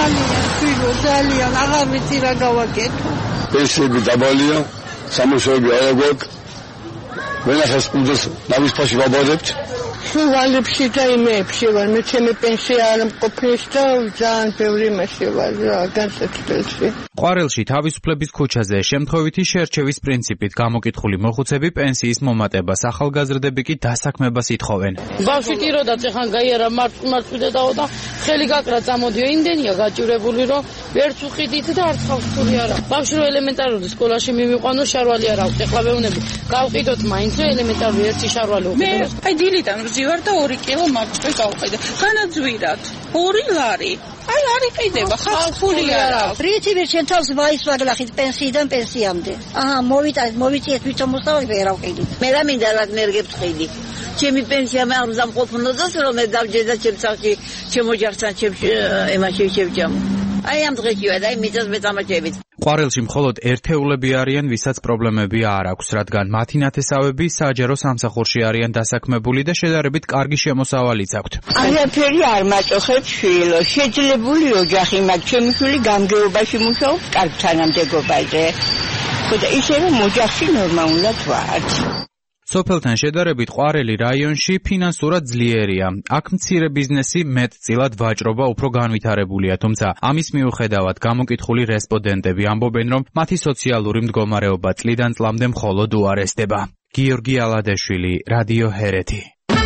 Speaker 14: ძალიან აღარ ვიცი რა გავაკეთო.
Speaker 17: პენსიები დაბალია, სამუშაოები არ აქვს. ვენახეს კუნძულს ნავის ფაში ვაბადებთ.
Speaker 14: ვალებში და იმეებში ვარ, მე ჩემი პენსია არ მყოფნის და ძალიან ბევრი მასე ვარ განსაცდელში.
Speaker 13: ყვარელში თავისუფლების ქუჩაზე შემთხვევითი შერჩევის პრინციპით გამოკითხული მოხუცები პენსიის მომატებას, ახალგაზრდები კი დასაქმებას ითხოვენ.
Speaker 18: ბავშვი ტიროდა წეხან გაიარა მარწვიდა დაო და ხელი გაკრა წამოდიო, იმდენია გაჭირებული რომ ვერც უყიდით და არც ხავსური არა. ბავშვი რომ ელემენტარული სკოლაში მივიყვანო, შარვალი არ აქვს. ეხლა ვეუბნები, გავყიდოთ მაინც რომ ელემენტარული ერთი შარვალი უყიდოთ.
Speaker 8: მე აი დილიდან ვზივარ და 2 კილო მარწყვი გავყიდე. განაძვირად 2 ლარი. აი არ იყიდება, ხალხური არა.
Speaker 14: პრინციპი შენ თავს ვაისვაგლახით პენსიიდან პენსიამდე. მოვიწიეთ ვიცო მოსავალი ვერ ავყიდით.
Speaker 19: მე რა მინდა ლაგნერგებს ყიდი. ჩემი პენსია მე არ მზამყოფნოდოს რომ მე დავჯერდა ჩემ სახში, ჩემ ოჯახთან, ჩემ ემაში შევჭამ. აი ამ დღეშივე და მიწას მეწამაჭებით.
Speaker 13: ყვარელში მხოლოდ ერთეულები არიან, ვისაც პრობლემები არ აქვს, რადგან მათი ნათესავები საჯარო სამსახურში არიან დასაქმებული და შედარებით კარგი შემოსავალიც აქვთ.
Speaker 14: არაფერი არ მაწოხებს შვილო, შეძლებული ოჯახი მაქვს, ჩემი შვილი გამგეობაში მუშაობს კარგ თანამდებობაზე. ხოდა ისე რომ ოჯახში ნორმალურად ვარ.
Speaker 13: სოფელთან შედარებით ყვარელი რაიონში ფინანსურად ძლიერია. აქ მცირე ბიზნესი მეტწილად ვაჭრობა უფრო განვითარებულია, თუმცა ამის მიუხედავად გამოკითხული რესპონდენტები ამბობენ, რომ მათი სოციალური მდგომარეობა წლიდან წლამდე მხოლოდ უარესდება. გიორგი ალადაშვილი, რადიო ჰერეთი.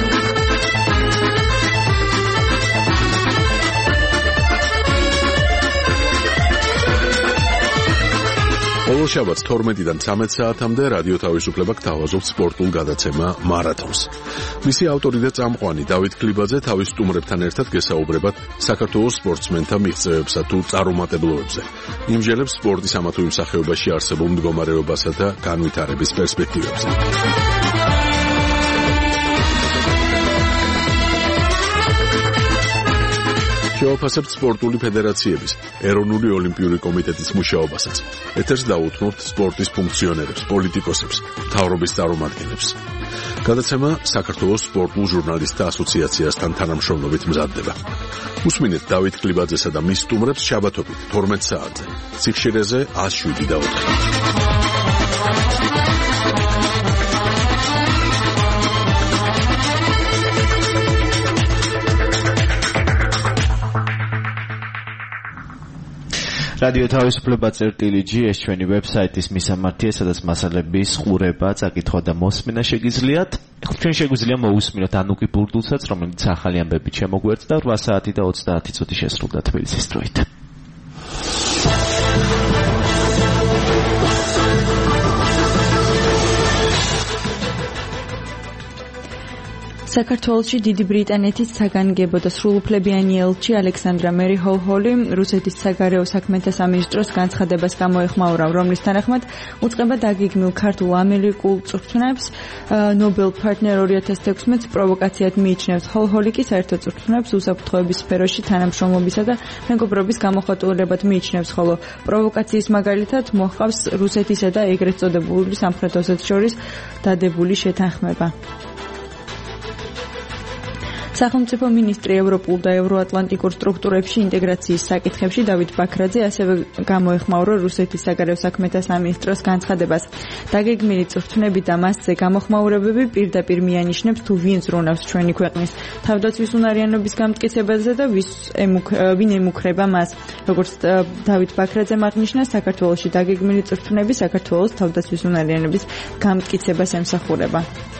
Speaker 20: ბოლო შაბათს 12-დან 13 საათამდე რადიო თავისუფლება გთავაზობს სპორტულ გადაცემა მარათონს. მისი ავტორი და წამყვანი დავით ქლიბაძე თავის სტუმრებთან ერთად გესაუბრებათ საქართველოს სპორტსმენთა მიღწევებსა თუ წარუმატებლობებზე. იმჟელებს სპორტის ამა თუ იმ სახეობაში არსებულ მდგომარეობასა და განვითარების პერსპექტივებზე. შევაფასებთ სპორტული ფედერაციების, ეროვნული ოლიმპიური კომიტეტის მუშაობასაც. ეთერს დაუთმობთ სპორტის ფუნქციონერებს, პოლიტიკოსებს, მთავრობის წარმომადგენლებს. გადაცემა საქართველოს სპორტულ ჟურნალისტთა ასოციაციასთან თანამშრომლობით მზადდება. უსმინეთ დავით ქლიბაძესა და მის სტუმრებს შაბათობით 12 საათზე. სიხშირეზე 107 და 4.
Speaker 2: რადიო თავისუფლება წერტილი.g ეს ჩვენი ვებსაიტის მისამართია, სადაც მასალების ყურება, წაკითხვა და მოსმენა შეგიძლიათ. ჩვენ შეგვიძლია მოусმინოთ ანუკი ბურდულსაც, რომელიც ახალი ამბებით შემოგვერთა და 8 საათი და 30 წუთი შესრულდა თბილისის დროით.
Speaker 4: საქართველოში დიდი ბრიტანეთის საგანგებო და სრულუფლებიანი ელჩი ალექსანდრა მერი ჰოლჰოლი რუსეთის საგარეო საქმეთა სამინისტროს განცხადებას გამოეხმაურა, რომლის თანახმად უწყება დაგეგმილ ქართულ-ამერიკულ წვრთნებს Nobel Partner 2016 პროვოკაციად მიიჩნევს. ჰოლჰოლი კი საერთო წვრთნებს უსაფრთხოების სფეროში თანამშრომლობისა და მეგობრობის გამოხატულებად მიიჩნევს, ხოლო პროვოკაციის მაგალითად მოჰყავს რუსეთისა და ეგრეთ წოდებული სამხრეთ ოსეთის შორის დადებული შეთანხმება. სახელმწიფო მინისტრი ევროპულ და ევროატლანტიკურ სტრუქტურებში ინტეგრაციის საკითხებში დავით ბაქრაძე ასევე გამოეხმაურა რუსეთის საგარეო საქმეთა სამინისტროს განცხადებას. დაგეგმილი წვრთნები და მასზე გამოხმაურებები პირდაპირ მიანიშნებს თუ ვინ ზრუნავს ჩვენი ქვეყნის თავდაცვის უნარიანობის გამტკიცებაზე და ვინ ემუქრება მას. როგორც დავით ბაქრაძემ აღნიშნა, საქართველოში დაგეგმილი წვრთნები საქართველოს თავდაცვის უნარიანობის გამტკიცებას ემსახურება.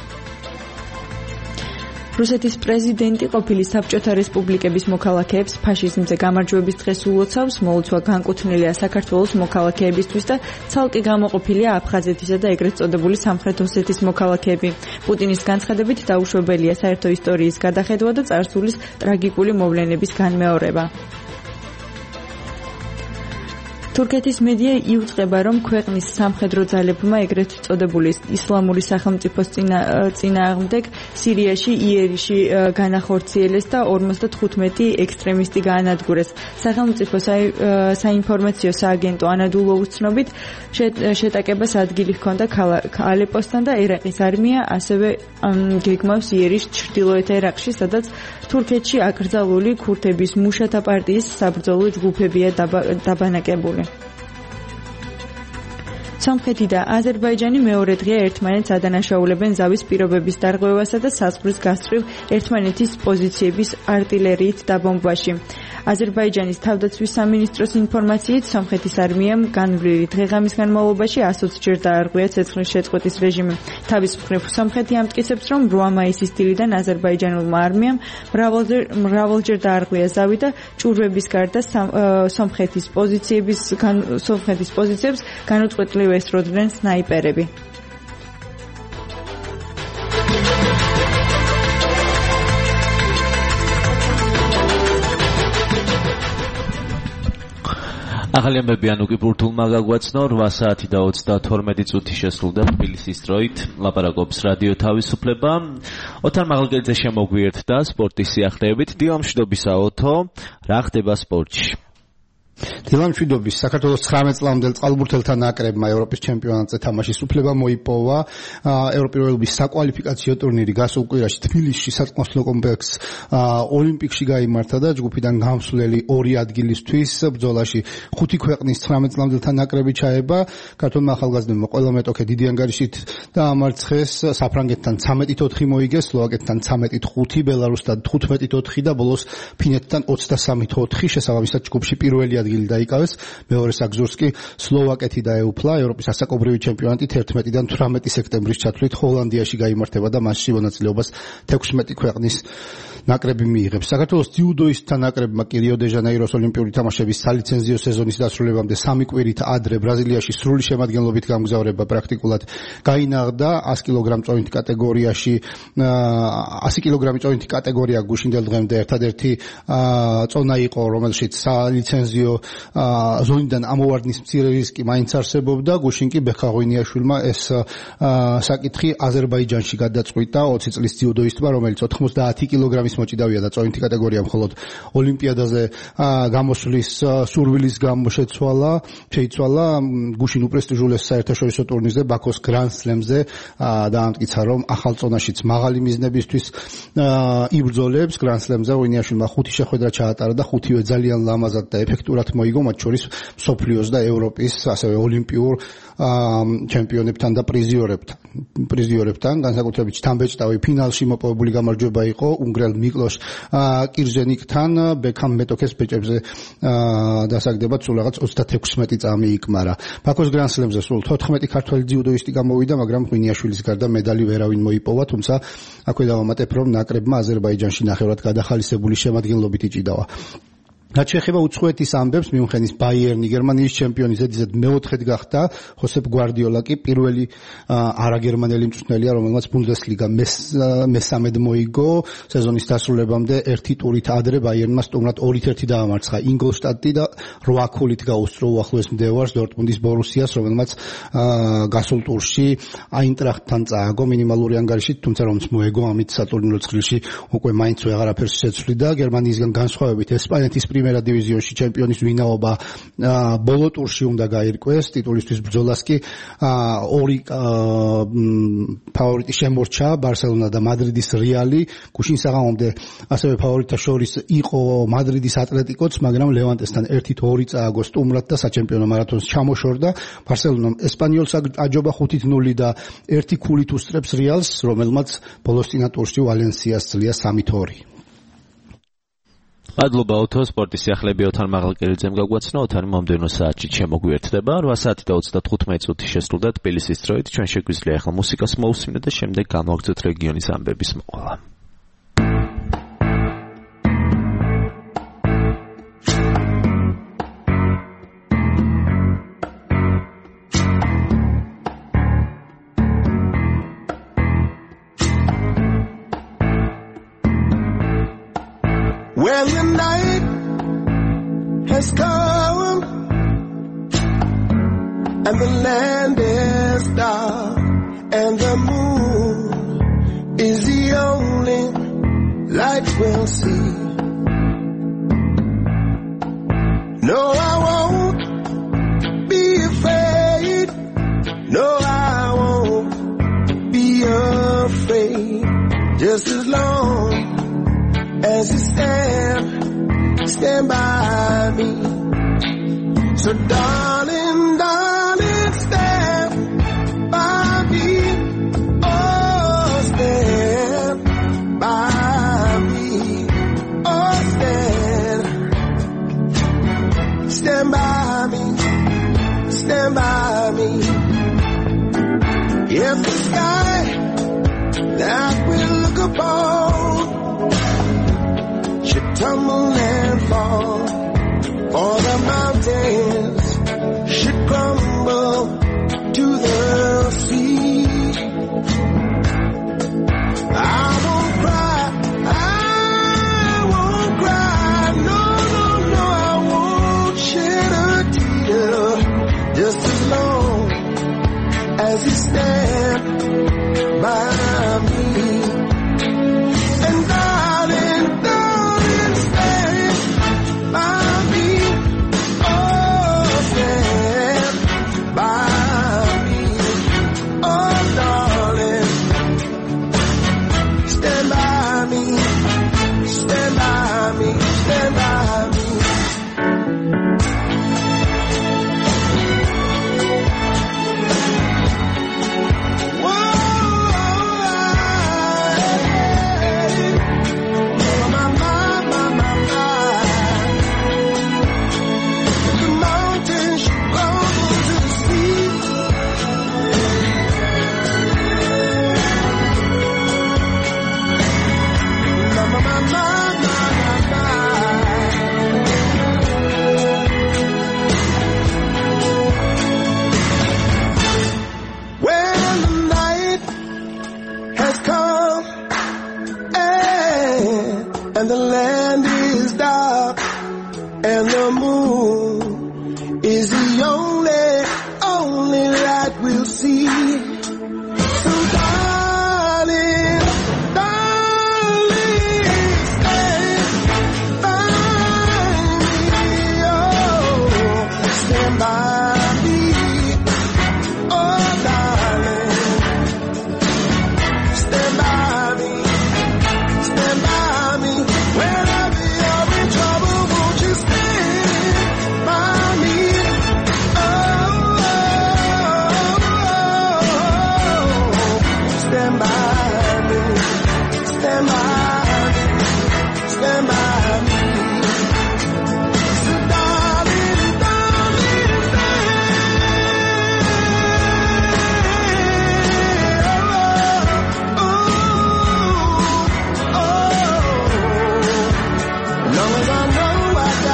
Speaker 4: რუსეთის პრეზიდენტი ყოფილი საბჭოთა რესპუბლიკების მოქალაქეებს ფაშიზმზე გამარჯვების დღეს ულოცავს, მოუწვა განკუთვნილია საქართველოს მოქალაქეებისთვის და ცალკე გამოყოფილია აფხაზეთისა და ეგრეთ წოდებული სამხრეთ ოსეთის მოქალაქეები. პუტინის განცხადებით დაუშვებელია საერთო ისტორიის გადახედვა და წარსულის ტრაგიკული მოვლენების განმეორება. თურქეთის მედია იუწყება, რომ ქვეყნის სამხედრო ძალებმა ეგრეთ წოდებული ისლამური სახელმწიფოს წინააღმდეგ სირიაში იერიში განახორციელეს და 55 ექსტრემისტი გაანადგურეს. სახელმწიფო საინფორმაციო სააგენტო ანადულუს ცნობით შეტაკებას ადგილი ჰქონდა ალეპოსთან და ერაყის არმია ასევე გეგმავს იერიშ ჩრდილოეთ ერაყში, სადაც თურქეთში აკრძალული ქურთების მუშათა პარტიის საბრძოლო ჯგუფებია დაბანაკებული. სომხეთი და აზერბაიჯანი მეორე დღეა ერთმანეთს ადანაშაულებენ ზავის პირობების დარღვევასა და საზღვრის გასწვრივ ერთმანეთის პოზიციების артиლერიით დაბომბვაში. აზერბაიჯანის თავდაცვის სამინისტროს ინფორმაციით სომხეთის არმიამ განვლილი დღე-ღამის განმავლობაში 120 ჯერ დაარღვია ცეცხლის შეწყვეტის რეჟიმი. თავის მხრივ სომხეთი ამტკიცებს, რომ 8 მაისის დილიდან აზერბაიჯანულმა არმიამ მრავალჯერ დაარღვია ზავი და ჭურვების გარდა სომხეთის პოზიციებს განუწყვეტლივ ესროდნენ სნაიპერები.
Speaker 2: ახალი ამბები ანუ კი ბურთულმა გაგვაცნო 8 საათი და 32 წუთი შესრულდა თბილისის დროით. ლაპარაკობს რადიო თავისუფლება. ოთარ მაღალგელიძე შემოგვიერთდა სპორტის სიახლეებით. დილამშვიდობისა ოთო, რა ხდება სპორტში?
Speaker 21: დილამშვიდობის. საქართველოს 19 წლამდელ წყალბურთელთა ნაკრებმა ევროპის ჩემპიონატზე თამაშის უფლება მოიპოვა. ევროპის საკვალიფიკაციო ტურნირი გასულ კვირაში თბილისში საწმოსლო კომპლექს ოლიმპიკში გაიმართა და ჯგუფიდან გამსვლელი 2 ადგილისთვის ბრძოლაში 5 ქვეყნის 19 წლამდელთა ნაკრები ჩაება. ქართულმა ახალგაზრდებმა ყველა მეტოქე დიდი ანგარიშით დაამარცხეს. საფრანგეთთან 13-4 მოიგეს, სლოვაკეთთან 13-5, ბელარუსთან 15-4 და ბოლოს ფინეთთან 23-4. შესაბამისად ჯგუფში პირველი ადგილი დაიკავეს. მეორე საგზურს კი სლოვაკეთი დაეუფლა. ევროპის ასაკობრივი ჩემპიონატი 11-დან 18 სექტემბრის ჩათვლით ჰოლანდიაში გაიმართება და მასში მონაწილეობას 16 ქვეყნის ნაკრები მიიღებს. საქართველოს ძიუდოისტთა ნაკრებმა კი რიო-დე-ჟანეიროს ოლიმპიური თამაშების სალიცენზიო სეზონის დასრულებამდე 3 კვირით ადრე ბრაზილიაში სრული შემადგენლობით გამგზავრება პრაქტიკულად გაინაღდა. 100 კილოგრამ წონით კატეგორიაში 100 კილოგრამი წონითი კატეგორია გუშინდელ დღემდე ერთადერთი წონა იყო, რომელშიც სალიცენზიო ზონიდან ამოვარდნის მცირე რისკი მაინც არსებობდა. გუშინ კი ბექაღვინიაშვილმა ეს საკითხი აზერბაიჯანში გადაწყვიტა 20 წლის ძიუდოისტმა, რომელიც 90 კილოგრამის მოჭიდავია და წონითი კატეგორია მხოლოდ ოლიმპიადაზე გამოსვლის სურვილის გამო შეიცვალა. გუშინ უპრესტიჟულეს საერთაშორისო ტურნირზე ბაქოს გრან სლემზე დაამტკიცა, რომ ახალ წონაშიც მაღალი მიზნებისთვის იბრძოლებს. გრან სლემზე ღვინიაშვილმა 5 შეხვედრა ჩაატარა და 5-ვე ძალიან ლამაზად და ეფექტურად მოიგო, მათ შორის მსოფლიოს და ევროპის, ასევე ოლიმპიურ ჩემპიონებთან და პრიზიორებთან. განსაკუთრებით თამბეჭდავი ფინალში მოპოვებული გამარჯვება იყო უნგრელ მიკლოშ კირჟენიკთან. ბექამ მეტოქეს ბეჭებზე დასაგდებად სულ რაღაც 36 წამი იკმარა. ბაქოს გრან სლემზე სულ 14 ქართველი ძიუდოისტი გამოვიდა, მაგრამ ღვინიაშვილის გარდა მედალი ვერავინ მოიპოვა, თუმცა აქვე დავამატებ, რომ ნაკრებმა აზერბაიჯანში ნახევრად გადახალისებული შემადგენლობით იჭიდავა. რაც შეეხება უცხოეთის ამბებს, მიუნხენის ბაიერნი გერმანიის ჩემპიონი ზედიზედ მეოთხედ გახდა, ხოსეპ გვარდიოლა კი პირველი არაგერმანელი მწვრთნელია, რომელმაც ბუნდესლიგა მესამედ მოიგო. სეზონის დასრულებამდე ერთი ტურით ადრე ბაიერნმა სტუმრად 2-1 დაამარცხა ინგოლშტადტი და 8 ქულით გაუსწრო უახლოეს მდევარს დორტმუნდის ბორუსიას, რომელმაც გასულ ტურში აინტრახტთან წააგო მინიმალური ანგარიშით, თუმცა რომც მოეგო, ამით სატურნირო ცხრილში უკვე მაინც ვეღარაფერს შეცვლიდა. გერმანიისგან განსხვავებით ესპანეთის პრიმერა დივიზიონში ჩემპიონის ვინაობა ბოლო ტურში უნდა გაირკვეს, ტიტულისთვის ბრძოლას კი ორი ფავორიტი შემორჩა, ბარსელონა და მადრიდის რეალი. გუშინ საღამომდე ასევე ფავორიტთა შორის იყო მადრიდის ატლეტიკოც, მაგრამ ლევანტესთან 1-2 წააგო სტუმრად და საჩემპიონო მარათონს ჩამოშორდა. ბარსელონამ ესპანიოლს აჯობა 5-0 და 1 ქულით უსწრებს რეალს, რომელმაც ბოლოს წინა ტურში ვალენსიას ძლია 3-2.
Speaker 2: მადლობა ოთო, სპორტის სიახლეები ოთარ მაღალკელიძემ გაგვაცნო. ოთარი მომდევნო საათში შემოგვიერთდება 8 საათი და 35 წუთი შესრულდა თბილისის დროით. ჩვენ შეგვიძლია ახლა მუსიკას მოусმინოთ და შემდეგ გამოვაგრძოთ რეგიონის ამბების მოყოლა.
Speaker 6: When the night has come and the land is dark and the moon is the only light we'll see. No, I won't be afraid. No, I won't be afraid. Just as long as you stand by me. So darling, darling, stand by me. Oh, stand by me. Oh, stand by me. Stand by me. If the sky that we look upon should tumble and fall, or the mountains should crumble to the sea, I won't cry, no, no, no, I won't shed a tear, just as long as you stand by me. And darling, and the land is dark and the moon is the only light we'll see. So darling, darling, stand by me. Oh, stand by me. Oh, darling, stand by me. Stand by me. Whenever you're in trouble, won't you stand by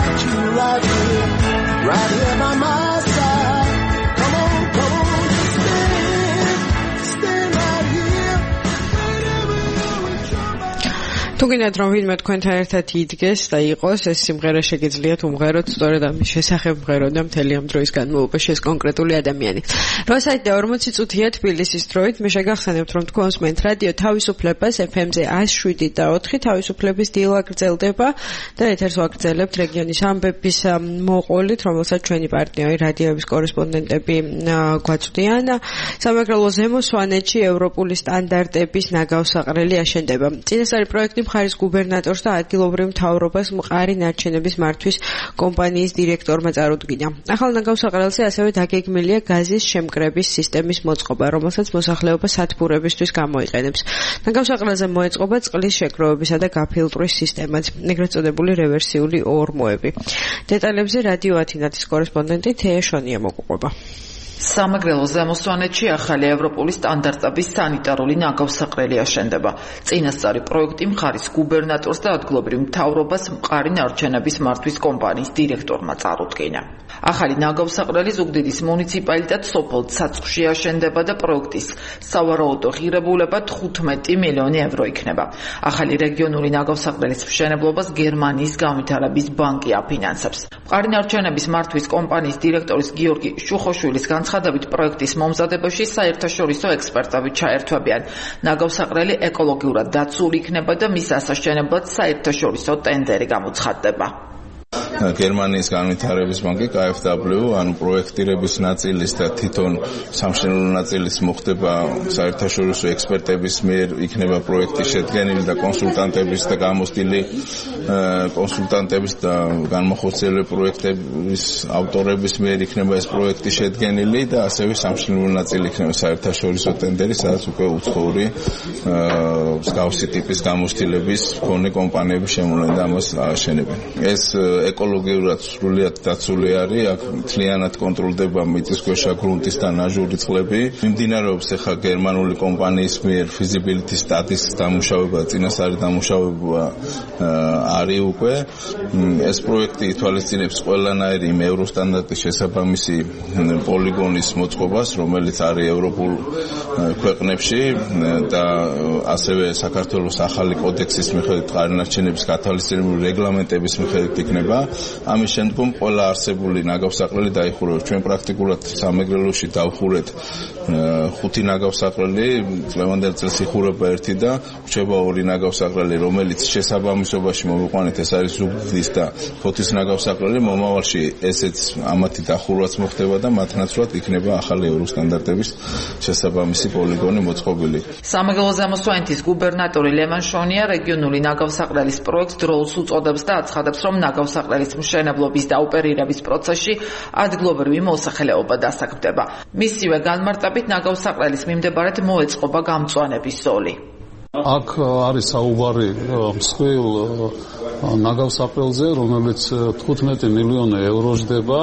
Speaker 6: got you right here by my side. Come on, stand right here.
Speaker 3: თუ გინდათ რომ ვინმე თქვენთან ერთად იდგეს და იყოს ეს სიმღერა შეგიძლიათ უმღეროთ სწორედ ამის შესახებ მღეროდა მთელი ამ დროის განმავლობაში ეს კონკრეტული ადამიანი. როცა 40 წუთია თბილისის დროით მე შეგახსენებთ რომ თქვენს მენთ რადიო თავისუფლებას FM-ზე 107.4 თავისუფლების დილა გრძელდება და ეთერს ვაგრძელებთ რეგიონის ამბების მოყოლით, რომელსაც ჩვენი პარტნიორი რადიოების კორესპონდენტები გვაწვდიან. სამეგრელო ზემო სვანეთში ევროპული სტანდარტების ნაგავსაყრელი აშენდება. წინასწარი პროექტი მხარის გუბერნატორს და ადგილობრივ მთავრობას მყარი ნარჩენების მართვის კომპანიის დირექტორმა წარუდგინა. ახალ ნაგავსაყრელზე ასევე დაგეგმილია გაზის შემკრების სისტემის მოწყობა, რომელსაც მოსახლეობა სათბურებისთვის გამოიყენებს. ნაგავსაყრელზე მოეწყობა წყლის შეგროვებისა და გაფილტვის სისტემაც, ეგრეთ წოდებული რევერსიული ორმოები. დეტალებზე რადიო ათინათის კორესპონდენტი თეა შონია მოგყვება.
Speaker 7: სამეგრელო ზემო სვანეთში ახალი ევროპული სტანდარტების სანიტარული ნაგავსაყრელი აშენდება. წინასწარი პროექტი მხარის გუბერნატორს და ადგილობრივ მთავრობას მყარი ნარჩენების მართვის კომპანიის დირექტორმა წარუდგინა. ახალი ნაგავსაყრელი ზუგდიდის მუნიციპალიტეტ სოფელ საწყში აშენდება და პროექტის სავარაუდო ღირებულება 15 მილიონი ევრო იქნება. ახალი რეგიონული ნაგავსაყრელის მშენებლობას გერმანიის განვითარების ბანკი აფინანსებს. მყარი ნარჩენების მართვის კომპანიის დირექტორის გიორგი შუხოშვილის განცხადებით პროექტის მომზადებაში საერთაშორისო ექსპერტები ჩაერთვებიან. ნაგავსაყრელი ეკოლოგიურად დაცული იქნება და მის ასაშენებლად საერთაშორისო ტენდერი გამოცხადდება.
Speaker 22: გერმანიის განვითარების ბანკი KfW, ანუ პროექტირების ნაწილის და თვითონ სამშენებლო ნაწილის მოხდება საერთაშორისო ექსპერტების მიერ იქნება პროექტი შედგენილი და კონსულტანტების და გამოცდილი კონსულტანტების და განმახორციელებელი პროექტების ავტორების მიერ იქნება ეს პროექტი შედგენილი და ასევე სამშენებლო ნაწილი იქნება საერთაშორისო ტენდერი, სადაც უკვე უცხოური მსგავსი ტიპის გამოცდილების მქონე კომპანიები შემოვლენ და ამას აშენებენ. ეს ეკოლოგიურად სრულიად დაცული არის, აქ მთლიანად კონტროლდება მიწისქვეშა გრუნტის და ნაჟური წყლები. მიმდინარეობს ახლა გერმანული კომპანიის მიერ feasibility studies დამუშავება, წინასწარი დამუშავება არის უკვე. ეს პროექტი ითვალისწინებს ყველანაირი ევროსტანდარტის შესაბამისი პოლიგონის მოწყობას, რომელიც არის ევროპულ ქვეყნებში და ასევე საქართველოს ახალი კოდექსის მიხედვით ყარინარჩენების გათავისუფლებული რეგლამენტების მიხედვით იქნება. ამის შემდგომ ყველა არსებული ნაგავსაყრელი დაიხურება. ჩვენ პრაქტიკულად სამეგრელოში დავხურეთ 5 ნაგავსაყრელი, წლევანდელ წელს იხურება 1 და რჩება 2 ნაგავსაყრელი, რომელიც შესაბამისობაში მოვიყვანეთ, ეს არის ზუგდიდის და ფოთის ნაგავსაყრელი. მომავალში ესეც ამათი დახურვაც მოხდება და მათ ნაცვლად იქნება ახალი ევროსტანდარტების შესაბამისი პოლიგონი მოწყობილი.
Speaker 7: სამეგრელო ზემო სვანეთის გუბერნატორი ლემან შონია რეგიონული ნაგავსაყრელის პროექტს დროულს უწოდებს და აცხადებს, რომ ნაგავსაყრელის მშენებლობის და ოპერირების პროცესში ადგილობრივი მოსახლეობა დასაქმდება. მისივე განმარტებით ნაგავსაყრელის მიმდებარედ მოეწყობა გამწვანების ზოლი.
Speaker 23: აქ არის საუბარი მსხვილ ნაგავსაყრელზე, რომელიც 15 მილიონი ევრო ჯდება.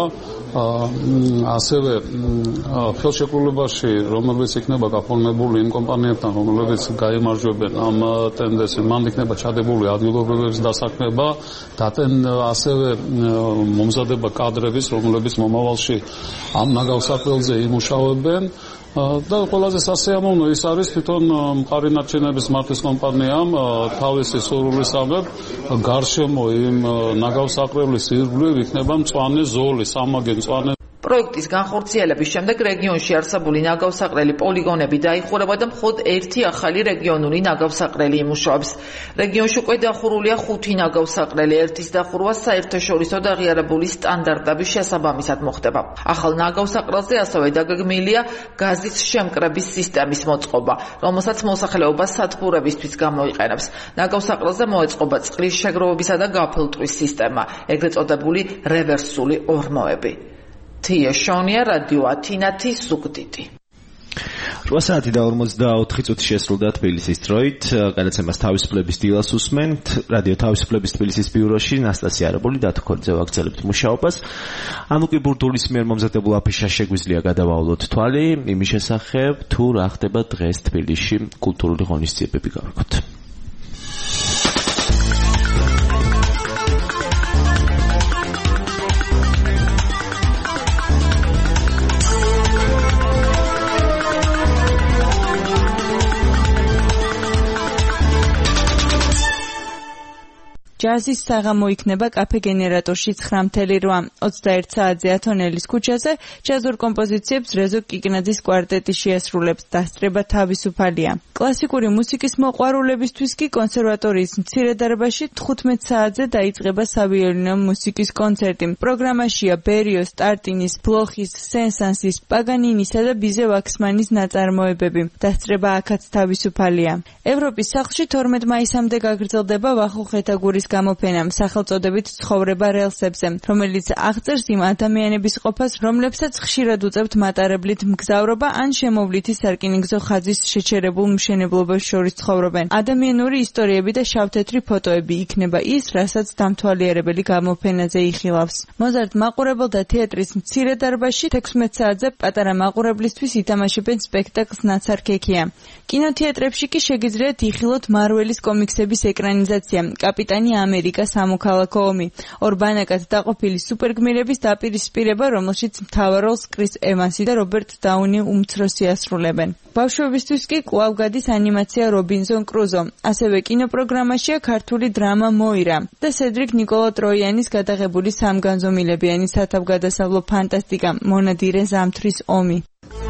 Speaker 23: ასევე ხელშეკრულებაში, რომელიც იქნება გაფორმებული იმ კომპანიებთან, რომლებიც გაიმარჯვებენ ამ ტენდერს, მან იქნება ჩადებული ადგილობრივების დასაქმება და ასევე მომზადება კადრების, რომლებიც მომავალში ამ ნაგავსაყრელზე იმუშავებენ. და ყველაზე სასიამოვნო ის არის თვითონ მყარი ნარჩენების მართვის კომპანიამ თავისი სურვილისამებრ გარშემო იმ ნაგავსაყრელის ირგვლივ იქნება მწვანე ზოლი, სამაგე მწვანე.
Speaker 7: პროექტის განხორციელების შემდეგ რეგიონში არსებული ნაგავსაყრელი პოლიგონები დაიხურება და მხოლოდ 1 ახალი რეგიონული ნაგავსაყრელი იმუშავებს. რეგიონში უკვე დახურულია 5 ნაგავსაყრელი, ერთის დახურვა საერთაშორისო და აღიარებული სტანდარტების შესაბამისად მოხდება. ახალ ნაგავსაყრელზე ასევე დაგეგმილია გაზის შემკრების სისტემის მოწყობა, რომელსაც მოსახლეობა სათბურებისთვის გამოიყენებს. ნაგავსაყრელზე მოეწყობა წყლის შეგროვებისა და გაფილტვის სისტემა, ეგრეთ წოდებული რევერსული ორმოები. თია შონია, რადიო ათინათი, ზუგდიდი.
Speaker 2: 8 საათი და 44 წუთი შესრულდა თბილისის დროით. გადაცემას თავისუფლების დილას უსმენთ. რადიო თავისუფლების თბილისის ბიუროში ნასტასია არაბული დათქორძე ვაგრძელებთ მუშაობას. ანუკი ბურდულის მიერ მომზადებულ აფიშას შეგვიძლია გადავავლოთ თვალი იმის შესახებ, თუ რა ხდება დღეს თბილისში კულტურული ღონისძიებები გავიგოთ.
Speaker 4: ჯაზის საღამო იქნება კაფე გენერატორში 9:08 21 საათზე ათონელის ქუჩაზე ჯაზურ კომპოზიციებს რეზო კიკნაძის კვარტეტი შეასრულებს დასწრება თავისუფალია. კლასიკური მუსიკის მოყვარულებისთვის კი კონსერვატორიის მცირე დარბაზში 15 საათზე დაიწყება სავიოლინო მუსიკის კონცერტი. პროგრამაშია ბერიოს, ტარტინის, ბლოხის, სენსანსის, პაგანინისა და ბიზე ვაქსმანის ნაწარმოებები. დასწრება აქაც თავისუფალია. ევროპის სახლში 12 მაისამდე გაგრძელდება ვახუხეთაგურის გამოფენა სახელწოდებით ცხოვრება რელსებზე, რომელიც აღწერს იმ ადამიანების ყოფას, რომლებსაც ხშირად უწევთ მატარებლით მგზავრობა ან შემოვლითი სარკინიგზო ხაზის შეჩერებულ მშენებლობას შორის ცხოვრობენ. ადამიანური ისტორიები და შავთეთრი ფოტოები იქნება ის, რასაც დამთვალიერებელი გამოფენაზე იხილავს. მოზარდ მაყურებელთა თეატრის მცირე დარბაზში 16 საათზე პატარა მაყურებლისთვის ითამაშებენ სპექტაკლს ნაცარქექია. კინოთეატრებში კი შეგიძლიათ იხილოთ მარველის კომიქსების ეკრანიზაცია კაპიტანი ამერიკა სამოქალაქო ომი. ორ ბანაკად დაყოფილი სუპერგმირების დაპირისპირება, რომელშიც მთავარ როლს კრის ევანსი და რობერტ დაუნი უმცროსი ასრულებენ. ბავშვებისთვის კი კვლავ გადის ანიმაცია რობინზონ კრუზო. ასევე კინოპროგრამაშია ქართული დრამა მოირა და სედრიკ ნიკოლა ტროიანის გადაღებული სამგანზომილებიანი სათავგადასავლო ფანტასტიკა მონადირე ზამთრის ომი.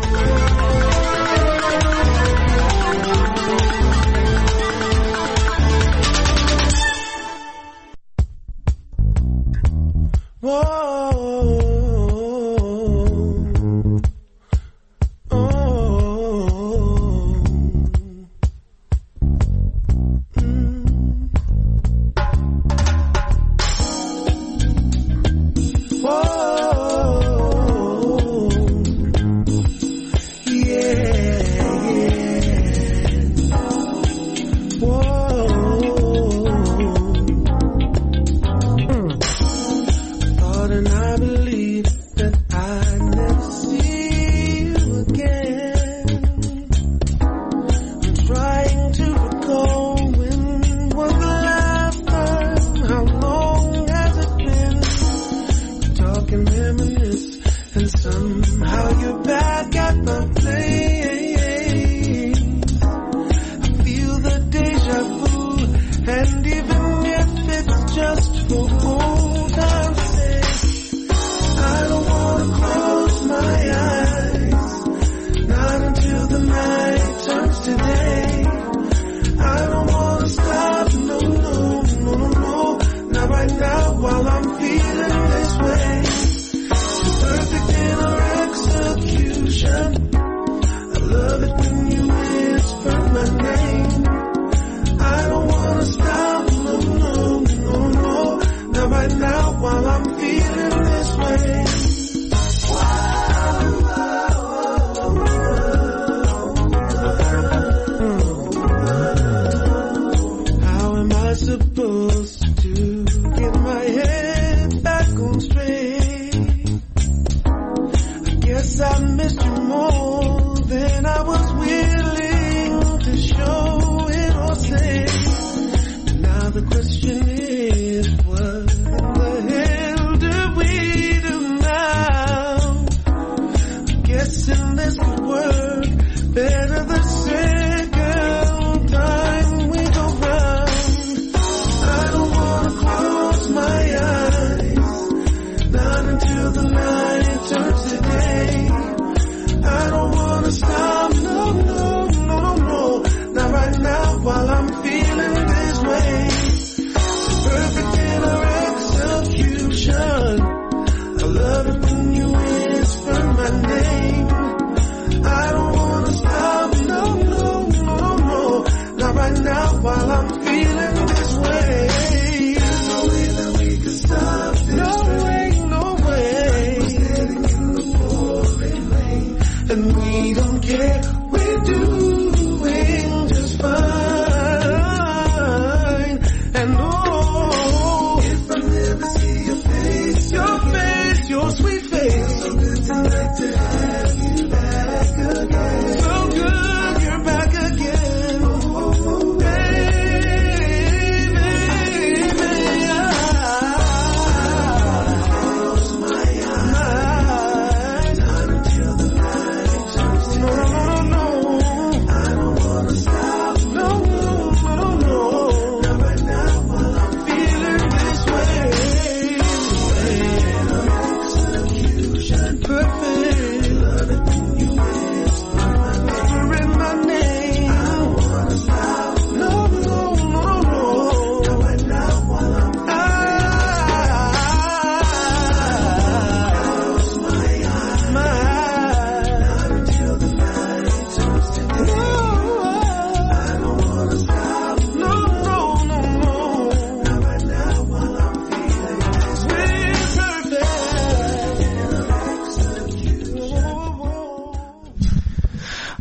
Speaker 6: The night turns to day. I don't wanna stop, no.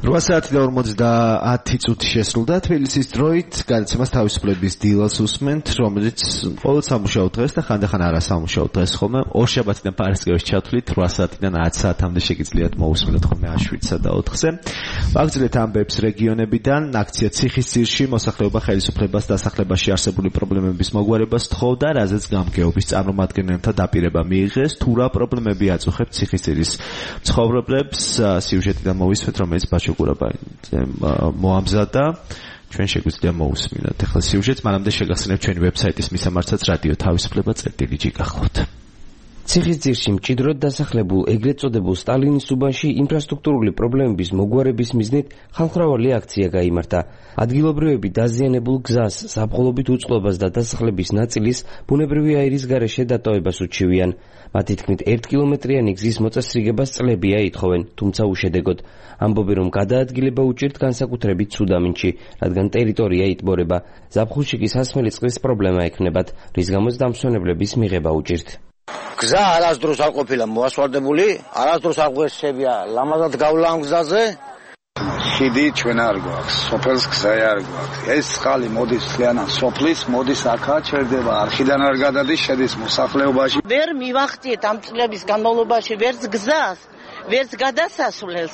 Speaker 2: 8 საათი და 50 წუთი შესრულდა თბილისის დროით გადაცემას თავისუფლების დილას უსმენთ, რომელიც ყოველ სამუშაო დღეს და ხანდახან არა სამუშაო დღეს ხოლმე ორშაბათიდან პარასკევს ჩათვლით 8 საათიდან 10 საათამდე შეგიძლიათ მოусმინოთ ხოლმე 7-სა და 4-ზე. ვაგრძელებთ ამბებს რეგიონებიდან. აქცია ციხისძირში მოსახლეობა ხელისუფლებას დასახლებაში არსებული პრობლემების მოგვარებას თხოვდა, რაზეც გამგეობის წარმომადგენელთა დაპირება მიიღეს. თუ რა პრობლემები აწუხებთ ციხისძირის მცხოვრებლებს, სიუჟეტიდან მოვისმენთ, რომელიც მოამზადა, ჩვენ შეგვიძლია მოусმინოთ. ახლა სიუჟეტს მანამდე შეგახსენებთ ჩვენი ვებსაიტის მისამართსაც რადიო თავისუფლება.gi გახლავთ.
Speaker 5: ციხისძირში მჭიდროდ დასახლებულ ეგრეთ წოდებულ სტალინის უბანში ინფრასტრუქტურული პრობლემების მოგვარების მიზნით ხალხმრავალი აქცია გაიმართა. ადგილობრივები დაზიანებულ გზას, ზაფხულობით უწყლობას და დასახლების ნაწილის ბუნებრივი აირის გარეშე დატოვებას უჩივიან. მათი თქმით 1 კილომეტრიანი გზის მოწესრიგებას წლებია ითხოვენ, თუმცა უშედეგოდ. ამბობენ, რომ გადაადგილება უჭირთ განსაკუთრებით ცუდამინში, რადგან ტერიტორია იტბორება. ზაფხულში კი სასმელი წყლის პრობლემა ექნებათ, რის გამოც დამსვენებლების მიღება უჭირთ.
Speaker 10: გზა არასდროს არ ყოფილა მოასვარდებული, არასდროს არ გვესწებია ლამაზად გავლა ამ გზაზე. ხიდი ჩვენ არ გვაქვს, სოფელს გზა არ გვაქვს. ეს წყალი მოდის მთლიანად სოფლის, მოდის აქა, ჩერდება, არხიდან არ გადადის, შედის მოსახლეობაში.
Speaker 11: ვერ მივახციეთ ამ წლების განმავლობაში ვერც გზას, ვერც გადასასვლელს,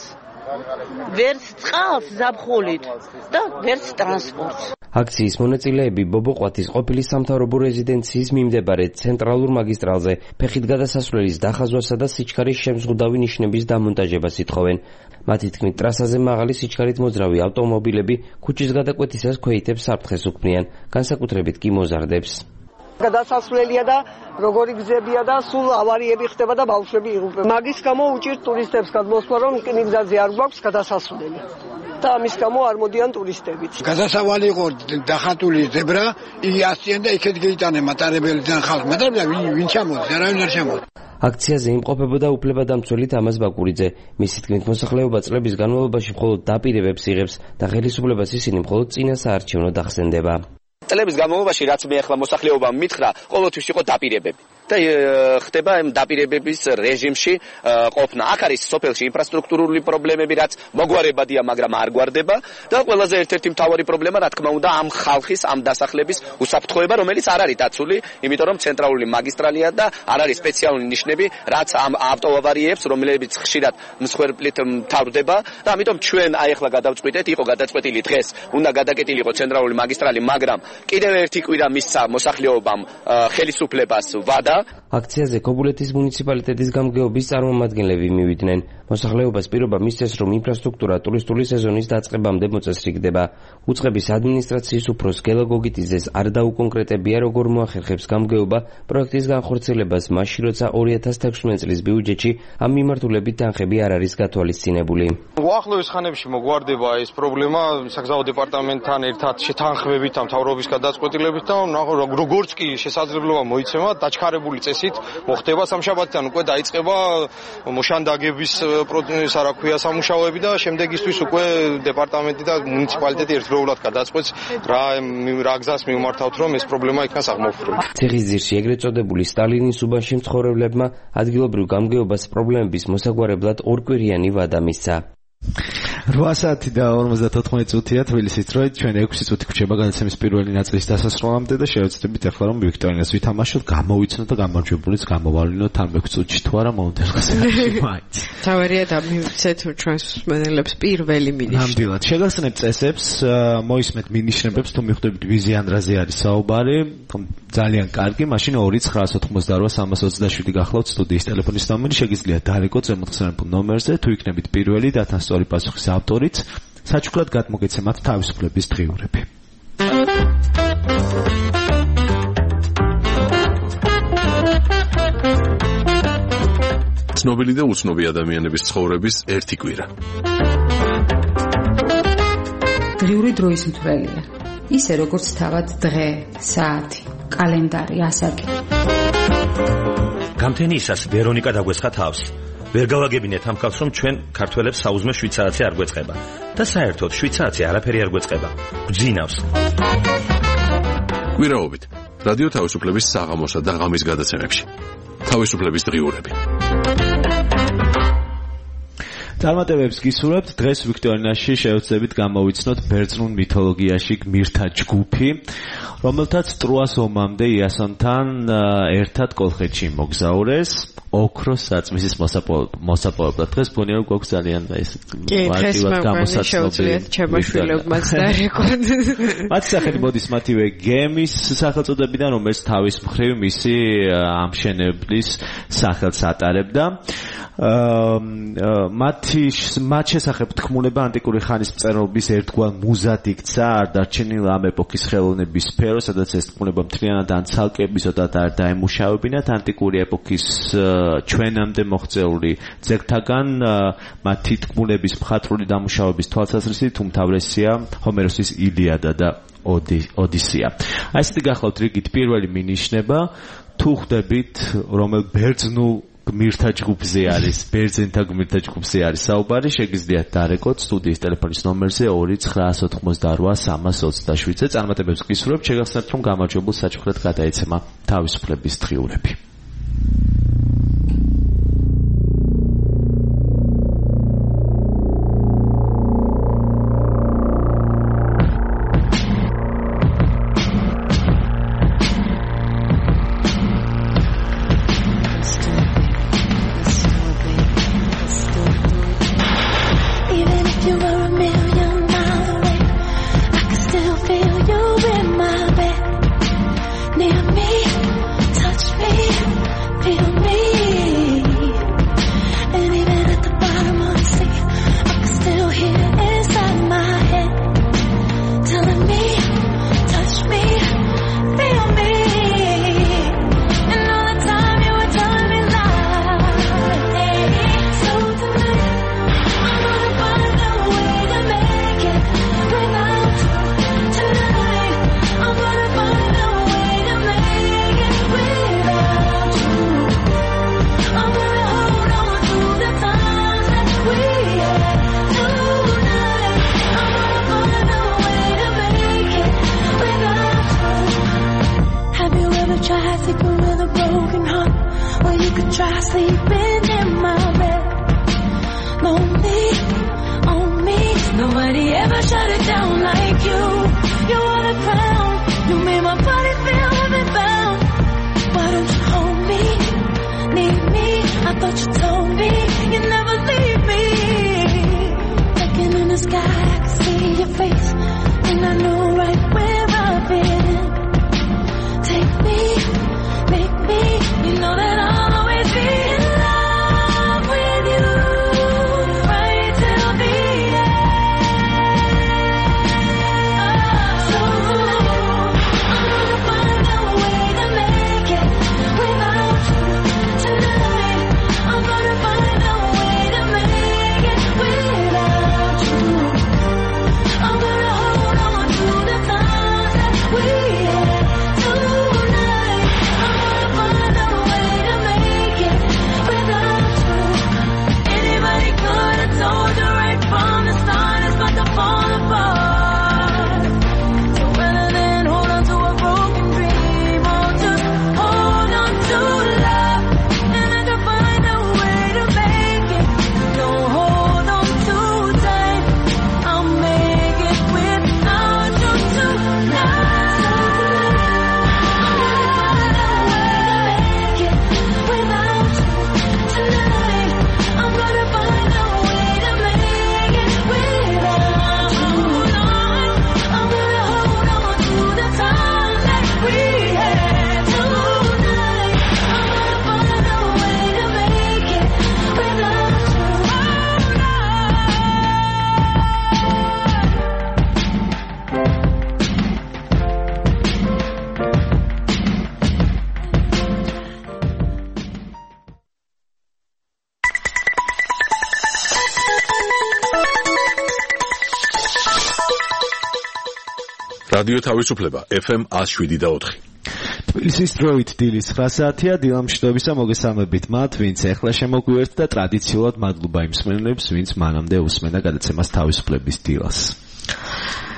Speaker 11: ვერც წყალს ზაფხულით და ვერც ტრანსპორტს.
Speaker 5: აქციის მონაწილეები ბობოყვათის ყოფილი სამთავრობო რეზიდენციის მიმდებარე ცენტრალურ მაგისტრალზე ფეხით გადასასვლელის დახაზვასა და სიჩქარის შემზღუდავი ნიშნების დამონტაჟებას ითხოვენ. მათი თქმით, ტრასაზე მაღალი სიჩქარით მოძრავი ავტომობილები ქუჩის გადაკვეთისას ქვეითებს საფრთხეს უქმნიან, განსაკუთრებით კი მოზარდებს.
Speaker 24: გადასასვლელია და როგორი გზებია და სულ ავარიები ხდება და ბავშვები იღუპება. მაგის გამო უჭირთ ტურისტებს გადმოსვლა, რომ კინიგზაზე არ გვაქვს გადასასვლელი. და ამის გამო არ მოდიან ტურისტებიც.
Speaker 25: გადასავალი იყო დახატული ზებრა, იგი ასწიან და იქეთ გეიტანენ მატარებელიდან ხალხი. მაგრამ ვინ ჩამოდის, არავინ არ ჩამოდის.
Speaker 5: აქციაზე იმყოფებოდა უფლებადამცველი თამაზ ბაკურიძე. მისი თქმით, მოსახლეობა წლების განმავლობაში მხოლოდ დაპირებებს იღებს და ხელისუფლებას ისინი მხოლოდ წინა საარჩევნოდ ახსენდება.
Speaker 26: წლების განმავლობაში რაც მე ახლა მოსახლეობამ მითხრა, ყოველთვის იყო დაპირებები. და ხდება ამ დაპირებების რეჟიმში ყოფნა. აქ არის სოფელში ინფრასტრუქტურული პრობლემები, რაც მოგვარებადია, მაგრამ არ გვარდება და ყველაზე ერთ-ერთი მთავარი პრობლემა, რა თქმა უნდა, ამ ხალხის, ამ დასახლების უსაფრთხოება, რომელიც არ არის დაცული, იმიტომ რომ ცენტრალური მაგისტრალია და არ არის სპეციალური ნიშნები, რაც ამ ავტოავარიებს, რომლებიც ხშირად მსხვერპლით მთავრდება და ამიტომ ჩვენ აი ახლა გადავწყვიტეთ, იყო გადაწყვეტილი დღეს, უნდა გადაკეტილიყო ცენტრალური მაგისტრალი, მაგრამ კიდევ ერთი კვირა მისცა მოსახლეობამ ხელისუფლებას ვადა.
Speaker 5: აქციაზე ქობულეთის მუნიციპალიტეტის გამგეობის წარმომადგენლები მივიდნენ. მოსახლეობას პირობა მისცეს, რომ ინფრასტრუქტურა ტურისტული სეზონის დაწყებამდე მოწესრიგდება. უწყების ადმინისტრაციის უფროს გელა გოგიტიძეს არ დაუკონკრეტებია, როგორ მოახერხებს გამგეობა პროექტის განხორციელებას, მაშინ როცა 2016 წლის ბიუჯეტში ამ მიმართულებით თანხები არ არის გათვალისწინებული.
Speaker 27: უახლოეს ხანებში მოგვარდება ეს პრობლემა საგზაო დეპარტამენტთან ერთად შეთანხმებით, მთავრობის გადაწყვეტილებით და როგორც კი შესაძლებლობა მოიცემა, დაჩქარებული წესით მოხდება სამშაბათიდან უკვე დაიწყება მოშანდაგების სამუშაოები და შემდეგისთვის უკვე დეპარტამენტი და მუნიციპალიტეტი ერთდროულად გადაწყვეტს რა გზას მიმართავთ, რომ ეს პრობლემა იქნას აღმოფხვრილი.
Speaker 5: ციხისძირში ეგრეთ წოდებული სტალინის უბანში მცხოვრებლებმა ადგილობრივ გამგეობას პრობლემების მოსაგვარებლად ორკვირიანი ვადა მისცა.
Speaker 2: 8 საათი და 54 წუთია თბილისის დროით, ჩვენ 6 წუთი გვჭირდება გადაცემის პირველი ნაწილის დასასრულამდე და შევეცდებით ახლა რომ ვიქტორინას ვითამაშოთ, გამოვიცნოთ და გამარჯვებულიც გამოვალინოთ ამ 6 წუთში თუ არა მომდევნო მაინც.
Speaker 3: თავარია დამივცეთ ჩვენს მსმენელებს პირველი მინიშნები.
Speaker 2: ნამდვილად შეგახსენებთ წესებს, მოისმენთ მინიშნებებს, თუ მიხვდებით ვიზი ანდრაზე არის საუბარი, ძალიან კარგი, მაშინ 2-988-327 გახლავთ სტუდიის ტელეფონის ნომერი, შეგიძლიათ დაალეკოთ ზემოთხსენებულ ნომერზე, თუ იქნებით პირველი და თან სწორი პასუხის ავტორიც, საჩუქრად გადმოგეცემათ თავისუფლების დღიურები.
Speaker 20: ცნობილი და უცნობი ადამიანების ცხოვრების ერთი კვირა.
Speaker 28: დღიური დროის მთვრელია. ისე როგორც თავად დღე, საათი, კალენდარი, ასაკი.
Speaker 29: გამთენიისას ვერონიკა დაგვესხა თავს. ვერ გავაგებინეთ ამ ხალხს, რომ ჩვენ ქართველებს საუზმე 7 საათი არ გვეწყება და საერთოდ 7 საათი არაფერი არ გვეწყება. გძინავს.
Speaker 20: კვირაობით რადიო თავისუფლების საღამოსა და ღამის გადაცემებში. თავისუფლების დღიურები.
Speaker 2: წარმატებებს გისურვებთ. დღეს ვიქტორინაში შევეცდებით გამოვიცნოთ ბერძნულ მითოლოგიაში გმირთა ჯგუფი, რომელთაც ტროას ომამდე იასონთან ერთად კოლხეთში მოგზაურეს. ოქროს საწმისის მოსაპოვებლად. დღეს მგონი რომ გვაქვს ძალიან
Speaker 3: მარტივად გამოსაცნობი ჩემაშვილებმაც დაერქვათ.
Speaker 2: მათი სახელი მოდის მათივე გემის სახელწოდებიდან, რომელიც თავის მხრივ მისი ამშენებლის სახელს ატარებდა. მათ შესახებ თქმულება ანტიკური ხანის მწერლობის ერთგვარ მუზად იქცა, არ დარჩენილა ამ ეპოქის ხელოვნების სფერო, სადაც ეს თქმულება მთლიანად ან ცალკეებისოდად არ დაემუშავებინათ ანტიკური ეპოქის ჩვენამდე მოღწეული ძეგლთაგან. მათი თქმულების მხატვრული დამუშავების თვალსაზრისით უმთავრესია ჰომეროსის ილიადა და ოდისეა. აი ესეთი გახლავთ რიგით პირველი მინიშნება. თუ ხვდებით რომელ ბერძნულ გმირთა ჯგუფზე არის, ბერძენთა გმირთა ჯგუფზე არის საუბარი, შეგიძლიათ დარეკოთ სტუდიის ტელეფონის ნომერზე 2988327-ზე. წარმატებებს გისურვებთ, შეგახსენებთ, რომ გამარჯვებულ საჩუქრად გადაეცემა თავისუფლების დღიურები.
Speaker 20: რადიო თავისუფლება FM 107.4.
Speaker 2: თბილისის დროით დილის 9 საათია. დილამშვიდობისა მოგესალმებით მათ, ვინც ეხლა შემოგვიერთთ და ტრადიციულად მადლობა იმ მსმენელებს, ვინც მანამდე უსმენდა გადაცემას თავისუფლების დილას.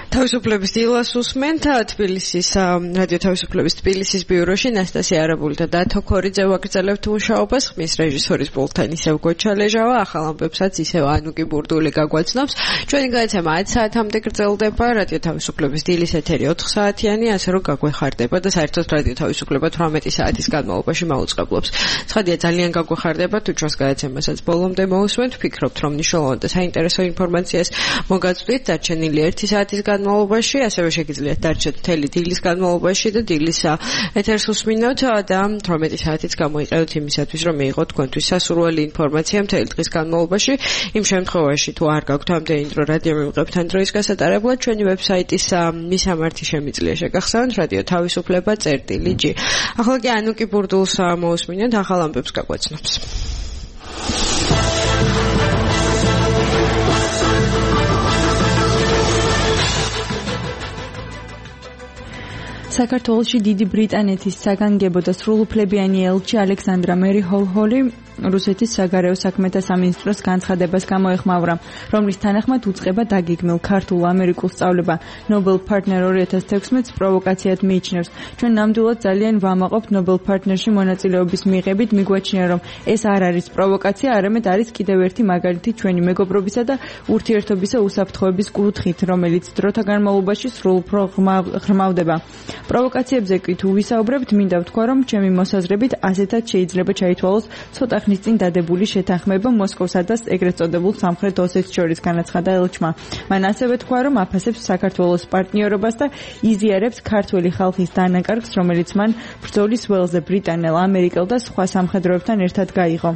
Speaker 3: თავისუფლების დილას უსმენთ თბილისის რადიო თავისუფლების თბილისის ბიუროში ნასტასია არაბული და დათო ქორიძე ვაგრძელებთ მუშაობას. ხმის რეჟისორის პულტთან ისევ გოჩალეჟავა, ახალ ამბებსაც ისევ ანუკი ბურდული გაგვაცნობს. ჩვენი გადაცემა 10 საათამდე გრძელდება. რადიო თავისუფლების დილის ეთერი 4 საათიანი, ასე რომ გაგვეხარდება და საერთოდ რადიო თავისუფლება 18 საათის განმავლობაში მაუწყებლობს. ცხადია, ძალიან გაგვეხარდება თუ ჩვენს გადაცემასაც ბოლომდე მოусმენთ. ვფიქრობთ, რომ მნიშვნელოვან და საინტერესო ინფორმაციას მოგაწვდით დარჩენილი 1 საათის განმავლობაში, ასევე შეგიძლიათ დარჩეთ მთელი დილის განმავლობაში და დილის ეთერს უსმინოთ და 18 საათიც გამოიყენოთ იმისათვის, რომ მიიღოთ თქვენთვის სასურველი ინფორმაცია მთელი დღის განმავლობაში. იმ შემთხვევაში, თუ არ გაქვთ ამდენი დრო რადიო მივიღებთ ან დროის გასატარებლად, ჩვენი ვებსაიტის მისამართი შემიძლია შეგახსენოთ რადიო თავისუფლება.gi. ახლა კი ანუკი ბურდულს მოусმინოთ, ახალ ამბებს გაგვაცნობს.
Speaker 4: საქართველოში დიდი ბრიტანეთის საგანგებო და სრულუფლებიანი ელჩი ალექსანდრა მერი ჰოლჰოლი რუსეთის საგარეო საქმეთა სამინისტროს განცხადებას გამოეხმაურა, რომლის თანახმად უწყება დაგეგმილ ქართულ-ამერიკულ სწავლება Nobel Partner 2016-ს პროვოკაციად მიიჩნევს. ჩვენ ნამდვილად ძალიან ვამაყობთ Nobel Partner-ში მონაწილეობის მიღებით, მიგვაჩნია, რომ ეს არ არის პროვოკაცია, არამედ არის კიდევ ერთი მაგალითი ჩვენი მეგობრობისა და ურთიერთობისა უსაფრთხოების კუთხით, რომელიც დროთა განმავლობაში სრულუფრაღრმავდება. პროვოკაციებზე კი თუ ვისაუბრებთ, მინდა ვთქვა, რომ ჩემი მოსაზრებით ასეთად შეიძლება ჩაითვალოს ცოტა ხნის წინ დადებული შეთანხმება მოსკოვსა და ეგრეთ წოდებულ სამხრეთ ოსეთს შორის, განაცხადა ელჩმა. მან ასევე თქვა, რომ აფასებს საქართველოს პარტნიორობას და იზიარებს ქართველი ხალხის დანაკარგს, რომელიც მან ბრძოლის ველზე ბრიტანელ, ამერიკელ და სხვა სამხედროებთან ერთად გაიღო.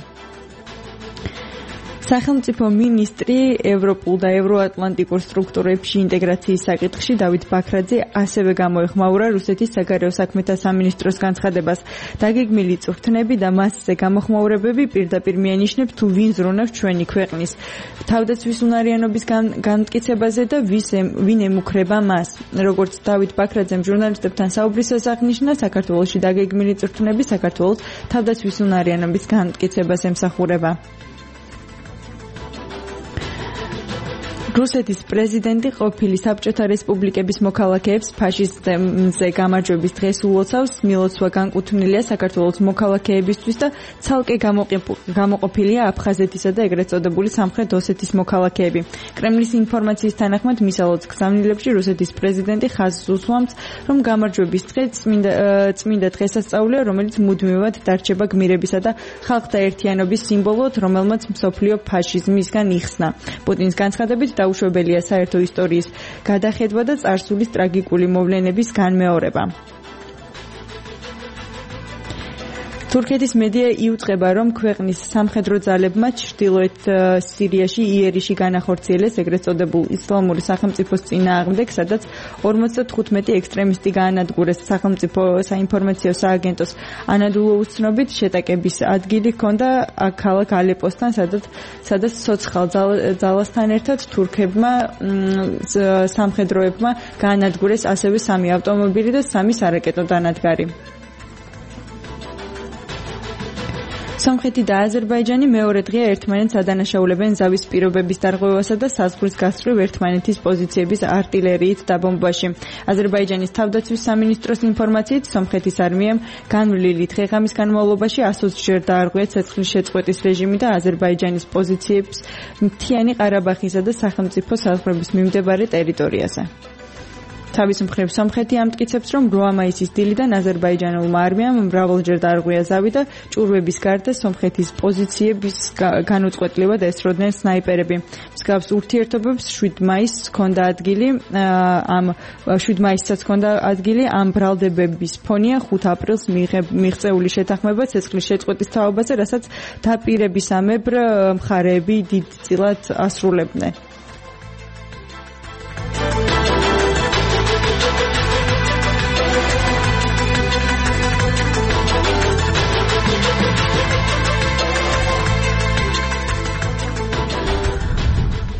Speaker 4: სახელმწიფო მინისტრი ევროპულ და ევროატლანტიკურ სტრუქტურებში ინტეგრაციის საკითხში დავით ბაქრაძე ასევე გამოეხმაურა რუსეთის საგარეო საქმეთა სამინისტროს განცხადებას. დაგეგმილი წვრთნები და მასზე გამოხმაურებები პირდაპირ მიანიშნებს თუ ვინ ზრუნავს ჩვენი ქვეყნის თავდაცვის უნარიანობის განმტკიცებაზე და ვინ ემუქრება მას. როგორც დავით ბაქრაძემ ჟურნალისტებთან საუბრისას აღნიშნა, საქართველოში დაგეგმილი წვრთნები საქართველოს თავდაცვის უნარიანობის განმტკიცებას ემსახურება. რუსეთის პრეზიდენტი ყოფილი საბჭოთა რესპუბლიკების მოქალაქეებს ფაშიზმზე გამარჯვების დღეს ულოცავს. მილოცვა განკუთვნილია საქართველოს მოქალაქეებისთვის და ცალკე გამოყოფილია აფხაზეთისა და ეგრეთ წოდებული სამხრეთ ოსეთის მოქალაქეები. კრემლის ინფორმაციის თანახმად მისალოც გზავნილებში რუსეთის პრეზიდენტი ხაზს უსვამს, რომ გამარჯვების დღე წმინდა დღესასწაულია, რომელიც მუდმივად დარჩება გმირებისა და ხალხთა ერთიანობის სიმბოლოდ, რომელმაც მსოფლიო ფაშიზმისგან იხსნა. პუტინის განცხადებით დაუშვებელია საერთო ისტორიის გადახედვა და წარსულის ტრაგიკული მოვლენების განმეორება. თურქეთის მედია იუწყება, რომ ქვეყნის სამხედრო ძალებმა ჩრდილოეთ სირიაში იერიში განახორციელეს ეგრეთ წოდებულ ისლამური სახელმწიფოს წინააღმდეგ, სადაც 55 ექსტრემისტი გაანადგურეს. სახელმწიფო საინფორმაციო სააგენტოს ანადოლუს ცნობით, შეტაკების ადგილი ჰქონდა ქალაქ ალეპოსთან, სადაც ცოცხალ ძალასთან ერთად თურქებმა სამხედროებმა გაანადგურეს ასევე 3 ავტომობილი და 3 სარაკეტო დანადგარი. სომხეთი და აზერბაიჯანი მეორე დღეა ერთმანეთს ადანაშაულებენ ზავის პირობების დარღვევასა და საზღვრის გასწვრივ ერთმანეთის პოზიციების артиლერიით დაბომბვაში. აზერბაიჯანის თავდაცვის სამინისტროს ინფორმაციით, სომხეთის არმიამ განვლილი დღე-ღამის განმავლობაში 120-ჯერ დაარღვია ცეცხლის შეწყვეტის რეჟიმი და აზერბაიჯანის პოზიციებს მთიანი ყარაბაღისა და სახელმწიფო საზღვრების მიმდებარე ტერიტორიაზე. თავის მხრივ სომხეთი ამტკიცებს, რომ 8 მაისის დილიდან აზერბაიჯანულმა არმიამ მრავალჯერ დაარღვია ზავი და ჭურვების გარდა სომხეთის პოზიციების განუწყვეტლივად ესროდნენ სნაიპერები. მსგავს ურთიერთობებს 7 მაისს ჰქონდა ადგილი ამ ბრალდებების ფონია 5 აპრილს მიღწეული შეთანხმება ცეცხლის შეწყვეტის თაობაზე, რასაც დაპირებისამებრ მხარეები დიდწილად ასრულებდნენ.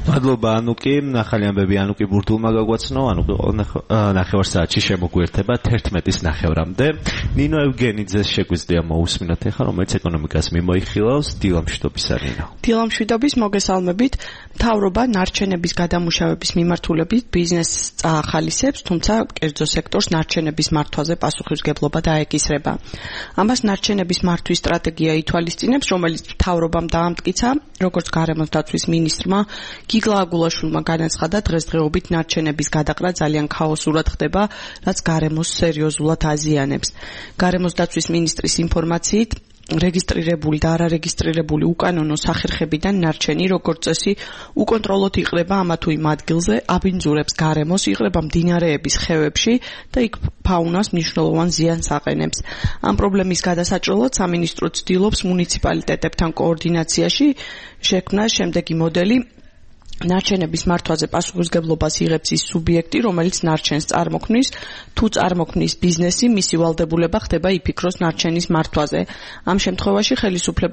Speaker 2: მადლობა ანუკი, ახალი ამბები ანუკი ბურთულმა გაგვაცნო, ანუკი ნახევარ საათში შემოგვიერთება 11-ის ნახევრამდე. ნინო ევგენიძეს შეგვიძლია მოусმინოთ ახლა, რომელიც ეკონომიკას მიმოიხილავს, დილამშვიდობისა ნინო.
Speaker 1: დილამშვიდობის მოგესალმებით. მთავრობა ნარჩენების გადამუშავების მიმართულებით ბიზნესს წაახალისებს, თუმცა კერძო სექტორს ნარჩენების მართვაზე პასუხისმგებლობა დაეკისრება. ამას ნარჩენების მართვის სტრატეგია ითვალისწინებს, რომელიც მთავრობამ დაამტკიცა, როგორც გარემოს დაცვის მინისტრმა გიგლა აგულაშვილმა განაცხადა, დღესდღეობით ნარჩენების გადაყრა ძალიან ქაოსურად ხდება, რაც გარემოს სერიოზულად აზიანებს. გარემოს დაცვის მინისტრის ინფორმაციით, რეგისტრირებული და არარეგისტრირებული უკანონო სახერხებიდან ნარჩენი როგორც წესი უკონტროლოდ იყრება ამა თუ იმ ადგილზე, აბინძურებს გარემოს, იყრება მდინარეების ხევებში და იქ ფაუნას მნიშვნელოვან ზიანს აყენებს. ამ პრობლემის გადასაჭრელად სამინისტრო ცდილობს მუნიციპალიტეტებთან კოორდინაციაში შექმნა შემდეგი მოდელი. ნარჩენების მართვაზე პასუხისმგებლობას იღებს ის სუბიექტი, რომელიც ნარჩენს წარმოქმნის, თუ წარმოქმნის ბიზნესი, მისი ვალდებულება ხდება იფიქროს ნარჩენის მართვაზე. ამ შემთხვევაში ხელისუფლება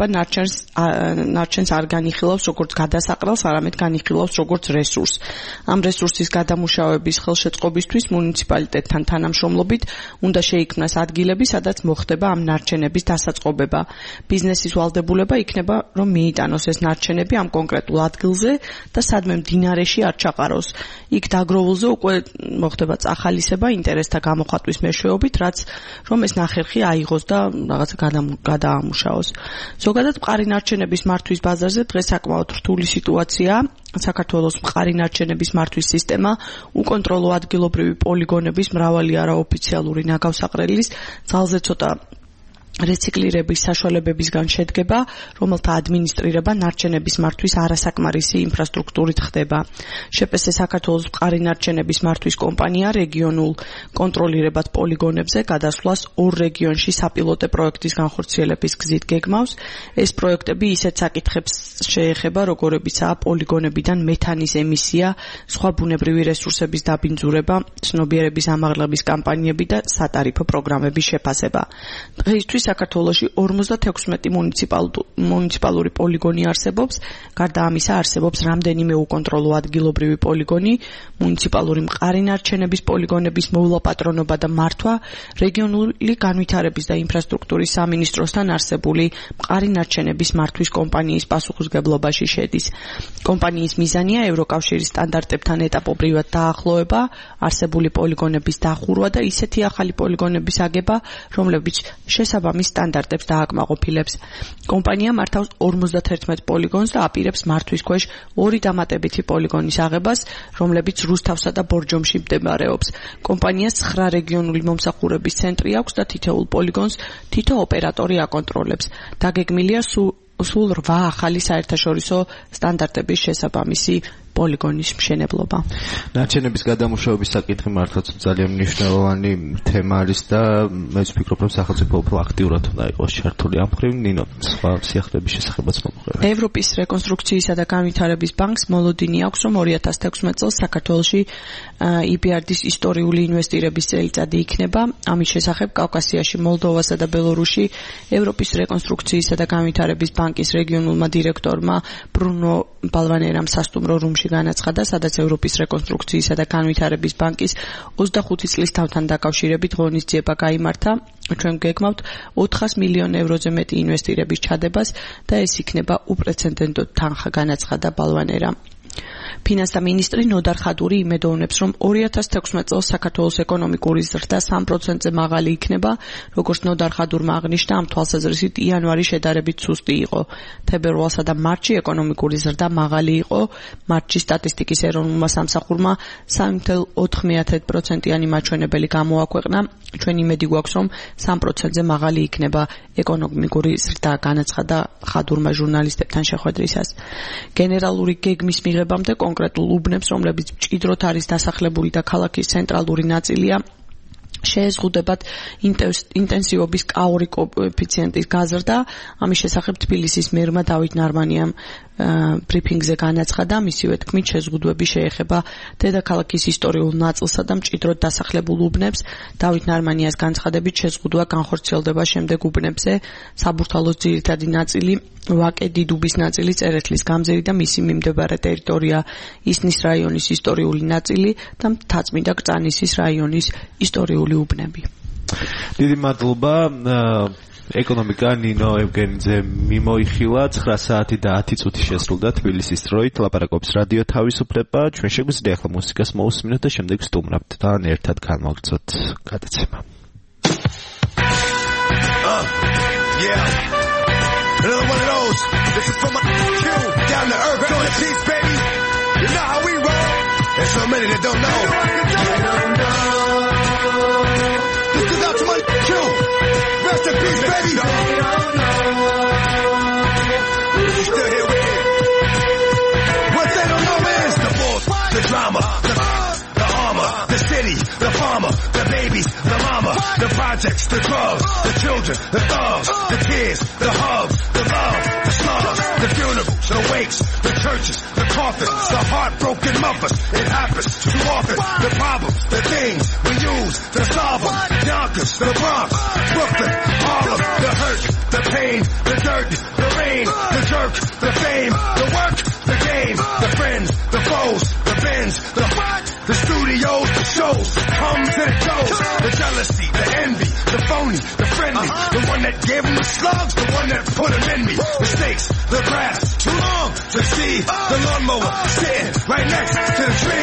Speaker 1: ნარჩენს არ განიხილავს როგორც გადასაყრელს, არამედ განიხილავს როგორც რესურსს. ამ რესურსის გადამუშავების ხელშეწყობისთვის მუნიციპალიტეტთან თანამშრომლობით უნდა შეიქმნას ადგილები, სადაც მოხდება ამ ნარჩენების დასაწყობება. ბიზნესის ვალდებულება იქნება, რომ მიიტანოს ეს ნარჩენები ამ კონკრეტულ ადგილზე და სადმე მდინარეში არ ჩაყაროს. იქ დაგროვილზე უკვე მოხდება წახალისება ინტერესთა გამოხატვის მეშვეობით, რაც რომ ეს ნახერხი აიღოს და რაღაცა გადაამუშაოს. ზოგადად მყარი ნარჩენების მართვის ბაზარზე დღეს საკმაოდ რთული სიტუაციაა. საქართველოს მყარი ნარჩენების მართვის სისტემა უკონტროლო ადგილობრივი პოლიგონების მრავალი არაოფიციალური ნაგავსაყრელის ძალზე ცოტა რეციკლირების საშუალებებისგან შედგება, რომელთა ადმინისტრირება ნარჩენების მართვის არასაკმარისი ინფრასტრუქტურით ხდება. შპს საქართველოს მყარი ნარჩენების მართვის კომპანია რეგიონულ კონტროლირებად პოლიგონებზე გადასვლას ორ რეგიონში საპილოტე პროექტის განხორციელების გზით გეგმავს. ეს პროექტები ისეთ საკითხებს შეეხება, როგორებიცაა პოლიგონებიდან მეთანის ემისია, სხვა ბუნებრივი რესურსების დაბინძურება, ცნობიერების ამაღლების კამპანიები და სატარიფო პროგრამების შეფასება. დღეისთვის საქართველოში 56 მუნიციპალური პოლიგონი არსებობს. გარდა ამისა არსებობს რამდენიმე უკონტროლო ადგილობრივი პოლიგონი, მუნიციპალური მყარი ნარჩენების პოლიგონების მოულაპატრონობა და მართვა, რეგიონული განვითარების და ინფრასტრუქტურის სამინისტროსთან არსებული მყარი ნარჩენების მართვის კომპანიის პასუხისმგებლობაში შედის. კომპანიის მიზანია ევროკავშირის სტანდარტებთან ეტაპობრივად დაახლოება, არსებული პოლიგონების დახურვა და ისეთი ახალი პოლიგონების აგება, რომლებიც შესაბამის სტანდარტებს დააკმაყოფილებს. კომპანია მართავს 51 პოლიგონს და აპირებს მართვის ქვეშ 2 დამატებითი პოლიგონის აღებას, რომლებიც რუსთავსა და ბორჯომში მდებარეობს. კომპანიას 9 რეგიონული მომსახურების ცენტრი აქვს და თითოეულ პოლიგონს თითო ოპერატორი აკონტროლებს. დაგეგმილია სულ 8 ახალი საერთაშორისო სტანდარტების შესაბამისი პოლიგონის მშენებლობა.
Speaker 2: ნარჩენების გადამუშავების საკითხი მართლაც ძალიან მნიშვნელოვანი თემა არის და მე ვფიქრობ, რომ სახელმწიფო უფრო აქტიურად უნდა იყოს ჩართული ამ მხრივ. ნინო, სხვა სიახლეების შესახებაც მომხდარა.
Speaker 1: ევროპის რეკონსტრუქციისა და განვითარების ბანკს მოლოდინი აქვს, რომ 2016 წელს საქართველოში EBRD-ის ისტორიული ინვესტირების წელიწადი იქნება. ამის შესახებ კავკასიაში, მოლდოვასა და ბელორუსში ევროპის რეკონსტრუქციისა და განვითარების ბანკის რეგიონულმა დირექტორმა ბრუნო ბალვანერამ სასტუმრო რომში განაცხადა, სადაც ევროპის რეკონსტრუქციისა და განვითარების ბანკის 25 წლის თავთან დაკავშირებით ღონისძიება გაიმართა. ჩვენ გეგმავთ 400 მილიონ ევროზე მეტი ინვესტირების ჩადებას და ეს იქნება უპრეცედენტო თანხა, განაცხადა ბალვანერამ. ფინანსთა მინისტრი ნოდარ ხადური იმედოვნებს, რომ 2016 წელს საქართველოს ეკონომიკური ზრდა 3%-ზე მაღალი იქნება, როგორც ნოდარ ხადურმა აღნიშნა, ამ თვალსაზრისით იანვარი შედარებით სუსტი იყო. თებერვალსა და მარტში ეკონომიკური ზრდა მაღალი იყო. მარტში სტატისტიკის ეროვნულმა სამსახურმა 3.4%-იანი მაჩვენებელი გამოაქვეყნა. ჩვენ იმედი გვაქვს, რომ 3%-ზე მაღალი იქნება ეკონომიკური ზრდა, განაცხადა ხადურმა ჟურნალისტებთან შეხვედრისას. გენერალური გეგმის მიღებამდე კონკრეტულ უბნებს, რომლებიც მჭიდროდ არის დასახლებული და ქალაქის ცენტრალური ნაწილია, შეეზღუდებათ ინტენსივობის K2 კოეფიციენტის გაზრდა. ამის შესახებ თბილისის მერმა დავით ნარმანიამ ბრიფინგზე განაცხადა, მისივე თქმით შეზღუდვები შეეხება დედაქალაქის ისტორიულ ნაწილსა და მჭიდროდ დასახლებულ უბნებს. დავით ნარმანიას განცხადებით, შეზღუდვა განხორციელდება შემდეგ უბნებზე. საბურთალოს ძირითადი ნაწილი ვაკედი დუბის ნაწილი წერეთლის გამზირი და მისი მიმდებარე ტერიტორია ისნის რაიონის ისტორიული ნაწილი და მთაწმინდა კრწანისის რაიონის ისტორიული უბნები.
Speaker 2: დიდი მადლობა. ეკონომიკა ნინო ევგენიძე მიმოიხილა 9 საათი და 10 წუთი შესრულდა თბილისის დროით. ლაპარაკობს რადიო თავისუფლება. ჩვენ შეგვიძლია ახლა მუსიკას მოусმინოთ და შემდეგ სტუმრებთან თან ერთად განვაგრძოთ გადაცემა.
Speaker 6: Another one of those. This is for my Q down to earth, on the peace, baby. You know how we roll. There's so many that don't know. This goes out to my Q. Rest in peace, baby. Still here with it. What they don't know is the bull, the drama, the armor, the city, the farmer, the babies, the mama, the projects, the drugs, the children, the thugs, the kids, the hugs, the love, the slugs, the funerals, the wakes, the churches, the coffins, the heartbroken mothers. It happens too often. The problems, the things we use to solve them. Yonkers, the Bronx, Brooklyn, Harlem, the hurt, the pain, the dirt, the rain, the jerk, the fame, the work, the game, the friends, the foes, the bends, the studios, the shows, comes and it goes. The jealousy, the envy, the phony, the friendly, the one that gave them the slugs, the one that put them in me. Mistakes, the grass, too long to see. The lawnmower sitting right next to the tree.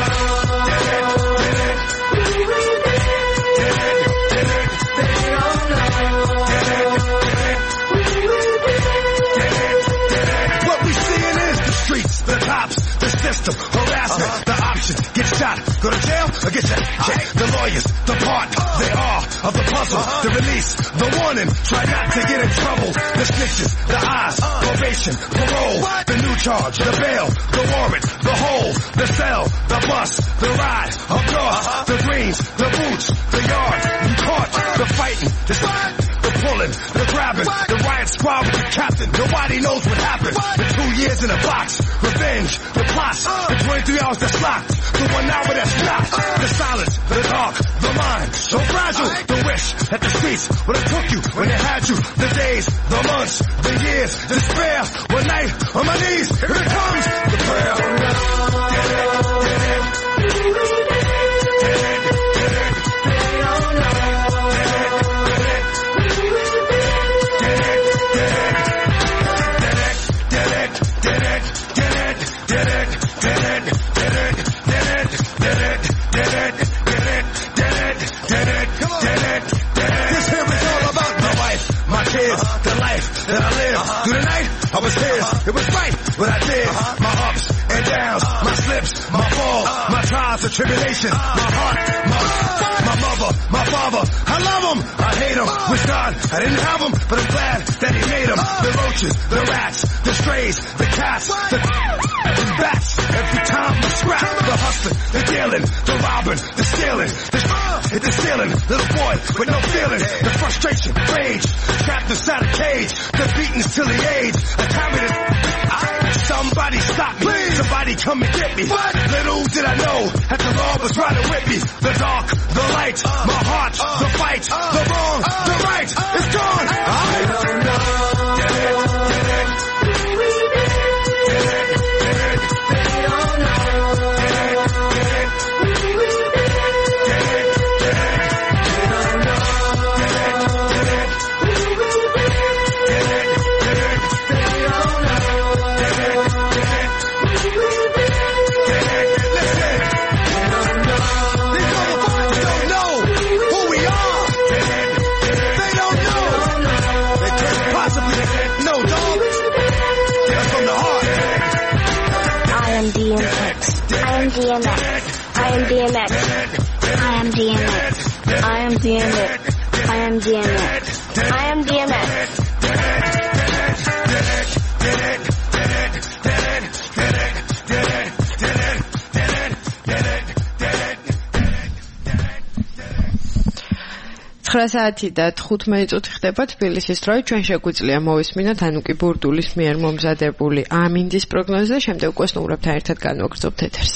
Speaker 6: What we seeing is the streets, the cops, the system, harassment, the option, get shot, go to jail or get shot. The lawyers, the part they are of the puzzle, the release, the warning, try not to get in trouble. The snitches, the eyes, probation, parole, the new charge, the bail, the warrant, the hole, the cell, the bus, the ride, up north, the greens, the boots, the yard, you caught, the fighting, the spot, the pulling, the grabbing, the riot squad with the captain. Nobody knows what happened. The 2 years in a box, revenge, the plots, the 23 hours that's locked, the 1 hour that's not, the silence, the dark, the mind, so fragile, the wish that the streets would have took you when they had you, the days, the months, the years, the despair, one night on my knees, here it comes, the prayer. The life that I lived through the night, I was his. It was right what I did. My ups and downs, my slips, my falls, my trials and tribulations, my heart, my mother, my father. I love him, I hate him. Wish God I didn't have him, but I'm glad that he made him. The roaches, the rats, the strays, the cats, the bats. Every time we scrap, the hustling, the dealing, the robbing, the stealing, hit the ceiling, little boy with no feeling, the frustration, rage, trapped inside a cage, the beatings till the age. I carried it. Somebody stop me, please. Somebody come and get me. What? Little did I know that the Lord was riding with me. The dark, the light, my heart, the fight, the wrong, the right, it's gone. I don't know.
Speaker 8: I am DMX. I am DMX. I am DMX. I am DMX. I am DMX.
Speaker 3: საათი და 15 წუთი ხდება თბილისის დროით. ჩვენ შეგვიძლია მოვისმინოთ ანუკი ბურდულის მიერ მომზადებული ამინდის პროგნოზი და შემდეგ უკვე სტუმრებთან ერთად განვაგრძობთ ეთერს.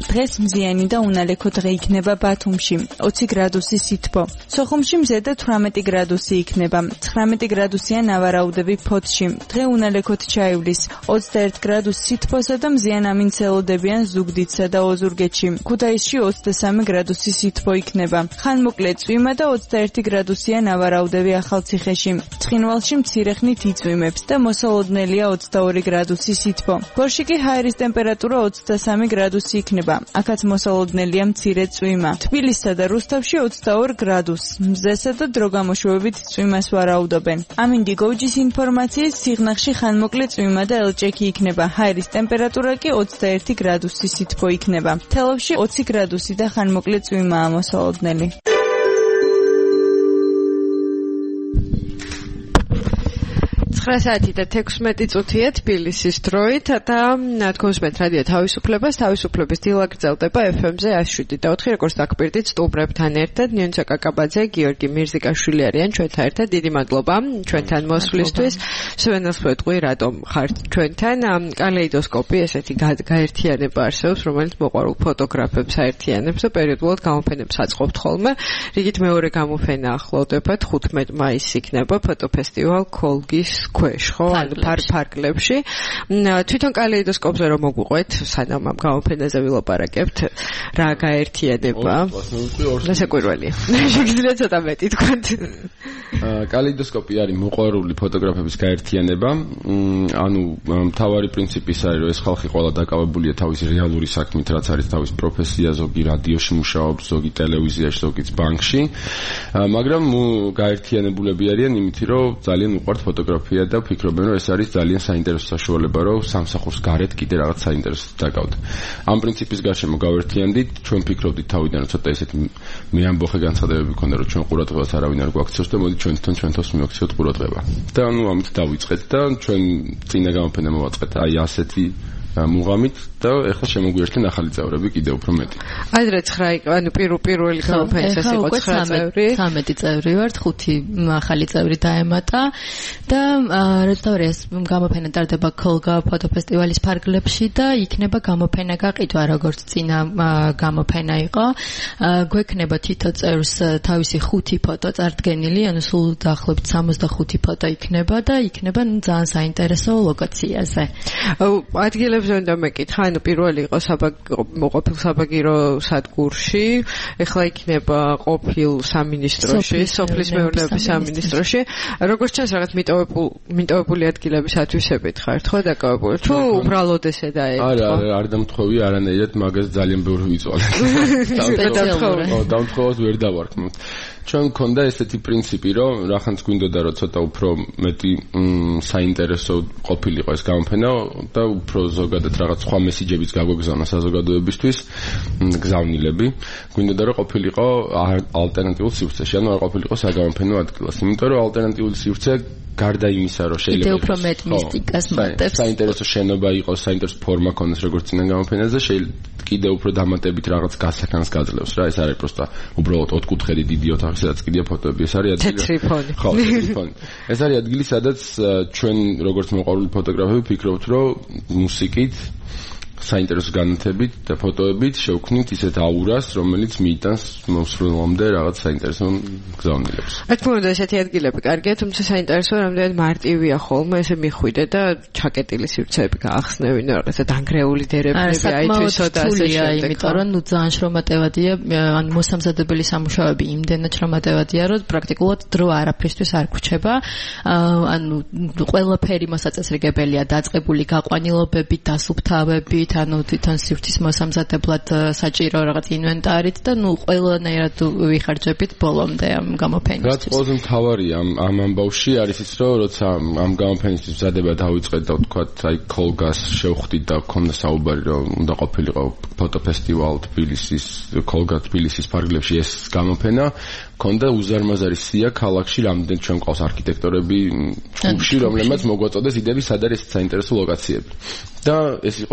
Speaker 4: დღეს მზიანი და უნალექო დღე იქნება ბათუმში, 20 გრადუსი სითბო. სოხუმში მზედა 18 გრადუსი იქნება, 19 გრადუსია ნავარაუდები ფოთში. დღე უნალექოდ ჩაივლის, 21 გრადუსი სითბოსა და მზიან ამინცელოდებიან ზუგდიდსა და ოზურგეთში. ქუთაისში 23 გრადუსი სითბო იქნება. ხანმოკლე წვიმა და 21 გრადუსია ნავარაუდები ახალციხეში. ცხინვალში მცირე ხნით იწვიმებს და მოსალოდნელია 22 გრადუსი სითბო. გორში კი ჰაერის ტემპერატურა 23 გრადუსი იქნება. აქაც მოსალოდნელია მცირე წვიმა. თბილისსა და რუსთავში 22 გრადუსს. მზესა და დროგამოშვებით წვიმას ვარაუდობენ. ამინდი გოჯის ინფორმაციის სიღნაღში ხანმოკლე წვიმა და ელჭექი იქნება. ჰაერის ტემპერატურა კი 21 გრადუსი სითბო იქნება. თელავში 20 გრადუსი და ხანმოკლე წვიმაა მოსალოდნელი.
Speaker 3: 9 საათი და 16 წუთია თბილისის დროით და თქვენს რადიო თავისუფლების დილა გრძელდება FM-ზე 107.4 როგორც დაგპირდით სტუმრებთან ერთად ნიუნცა კაკაბაძე, გიორგი მირზიკაშვილი არიან ჩვენთან ერთად. დიდი მადლობა ჩვენთან მოსვლისთვის. სვენელს ვეთყვი რატომ ხართ ჩვენთან. კალეიდოსკოპი ესეთი გაერთიანება არსებობს, რომელიც მოყვარულ ფოტოგრაფებს აერთიანებს და პერიოდულად გამოფენებს აწყობთ ხოლმე. რიგით მეორე გამოფენა ახლოვდება 15 მაისს იქნება ფოტოფესტივალ კოლგის ქვეშ, ხო, ანუ ფარკლებში. თვითონ კალეიდოსკოპზე რომ მოგვიყვეთ, სანამ ამ გამოფენაზე ვილაპარაკებთ, რა გაერთიანება? დასაკვირველია. შეგიძლიათ ცოტა მეტი თქვათ.
Speaker 9: კალეიდოსკოპი არის მოყვარული ფოტოგრაფების გაერთიანება. ანუ მთავარი პრინციპი ის არის, რომ ეს ხალხი ყველა დაკავებულია თავისი რეალური საქმით, რაც არის თავის პროფესია, ზოგი რადიოში მუშაობს, ზოგი ტელევიზიაში, ზოგი ბანკში. მაგრამ გაერთიანებულები არიან იმით, რომ ძალიან უყვართ ფოტოგრაფია და ვფიქრობენ, რომ ეს არის ძალიან საინტერესო საშუალება, რომ სამსახურს გარეთ კიდე რაღაც საინტერესო დაკავთ. ამ პრინციპის გარშემო გავერთიანდით, ჩვენ ვფიქრობდით თავიდან, რომ ცოტა ესეთი მეამბოხე განცხადებები ქონდა, რომ ჩვენ ყურადღებას არავინ არ გვაქციოს და მოდი ჩვენ თვითონ მივაქციოთ ყურადღება. და ამით დავიწყეთ და ჩვენ წინა გამოფენა მოვაწყეთ აი ასეთი მუღამით და ეხლა შემოგვიერთდნენ ახალი წევრები კიდევ უფრო მეტი.
Speaker 3: ადრე 9, ანუ პირველი გამოფენას იყო 9 წევრი.
Speaker 12: 13 წევრი ვართ, 5 ახალი წევრი დაემატა და რესტორნის გამოფენა ტარდება კოლგა ფოტოფესტივალის ფარგლებში და იქნება გამოფენა გაყიდვა, როგორც წინა გამოფენა იყო. გვექნება თითო წევრს თავისი 5 ფოტო წარდგენილი, ანუ სულ დაახლოებით 65 ფოტო იქნება და იქნება ძალიან საინტერესო ლოკაციაზე.
Speaker 3: ადგილებზე უნდა მეკითხა, ანუ პირველი იყო ყოფილ საბაგირო სადგურში, ეხლა იქნება ყოფილ სამინისტროში, სოფლის მეურნეობის სამინისტროში. როგორც ჩანს, რაღაც მიტოვებული ადგილების ათვისებით ხართ, ხო, დაკავებული? თუ უბრალოდ ესე დაეწყო?
Speaker 9: არ დამთხოვი არანაირად, მაგას ძალიან ბევრი ვიწვალე. დამთხოვოთ ვერ დავარქმევთ. ჩვენ მქონდა ესეთი პრინციპი, რომ რახანც გვინდოდა, რომ ცოტა უფრო მეტი საინტერესო ყოფილიყო ეს გამოფენა და უფრო ზოგადად რაღაც სხვა მესიჯებიც გაგვეგზავნა საზოგადოებისთვის, გზავნილები. გვინდოდა, რომ ყოფილიყო ალტერნატიულ სივრცეში, ანუ არ ყოფილიყო საგამოფენო ადგილას. იმიტომ რომ ალტერნატიული სივრცე გარდა იმისა, რომ შეიძლება
Speaker 12: კიდევ უფრო მეტ მისტიკას მატებს.
Speaker 9: საინტერესო შენობა იყოს, საინტერესო ფორმა ქონდეს, როგორც წინა გამოფენაზე, შეიძლება კიდევ უფრო დამატებით რაღაც გასახანს გაძლევს რა. ეს არის პროსტა უბრალოდ ოთხკუთხედი დიდი ოთახი, სადაც კიდია ფოტოები. ეს არის ადგილი.
Speaker 3: თეთრი ფონი.
Speaker 9: ხო, თეთრი ფონი. ეს არის ადგილი, სადაც ჩვენ როგორც მოყვარული ფოტოგრაფები ვფიქრობთ, რომ მუსიკით საინტერესო განათებით და ფოტოებით შევქმნით ისეთ აურას, რომელიც მიიტანს მოსვლამდე რაღაც საინტერესო გზავნილებს.
Speaker 3: რა თქმა უნდა, ესეთი ადგილები კარგია, თუმცა საინტერესო რამდენად მარტივია ხოლმე ესე მიხვიდე და ჩაკეტილი სივრცეები გაახსნევინო, რაღაცა დანგრეული დერეფნები აითვისო და ასე შემდეგ.
Speaker 12: იმიტომ რომ ძალიან შრომატევადია, ანუ მოსამზადებელი სამუშაოები იმდენად შრომატევადია, რომ პრაქტიკულად დრო არაფრისთვის არ გვჩება. ანუ ყველაფერი მოსაწესრიგებელია დაწყებული გაყვანილობებით, დასუფთავებით, ანუ თვითონ სივრცის მოსამზადებლად საჭირო რაღაც ინვენტარით და ნუ ყველანაირად ვიხარჯებით ბოლომდე ამ გამოფენისთვის.
Speaker 9: რაც ყველაზე მთავარია ამ ამბავში არის ის, რომ როცა ამ გამოფენისთვის მზადება დავიწყეთ და ვთქვათ, აი კოლგას შევხვდით და გქონდა საუბარი, რომ უნდა ყოფილიყო ფოტოფესტივალ თბილისის კოლგა თბილისის ფარგლებში ეს გამოფენა, გქონდა უზარმაზარი სია ქალაქში, რამდენ ჩვენ ყავს არქიტექტორები ჯგუფში, რომლებმაც მოგვაწოდეს იდეები, სად არის საინტერესო ლოკაციები. და ეს იყო რაღაც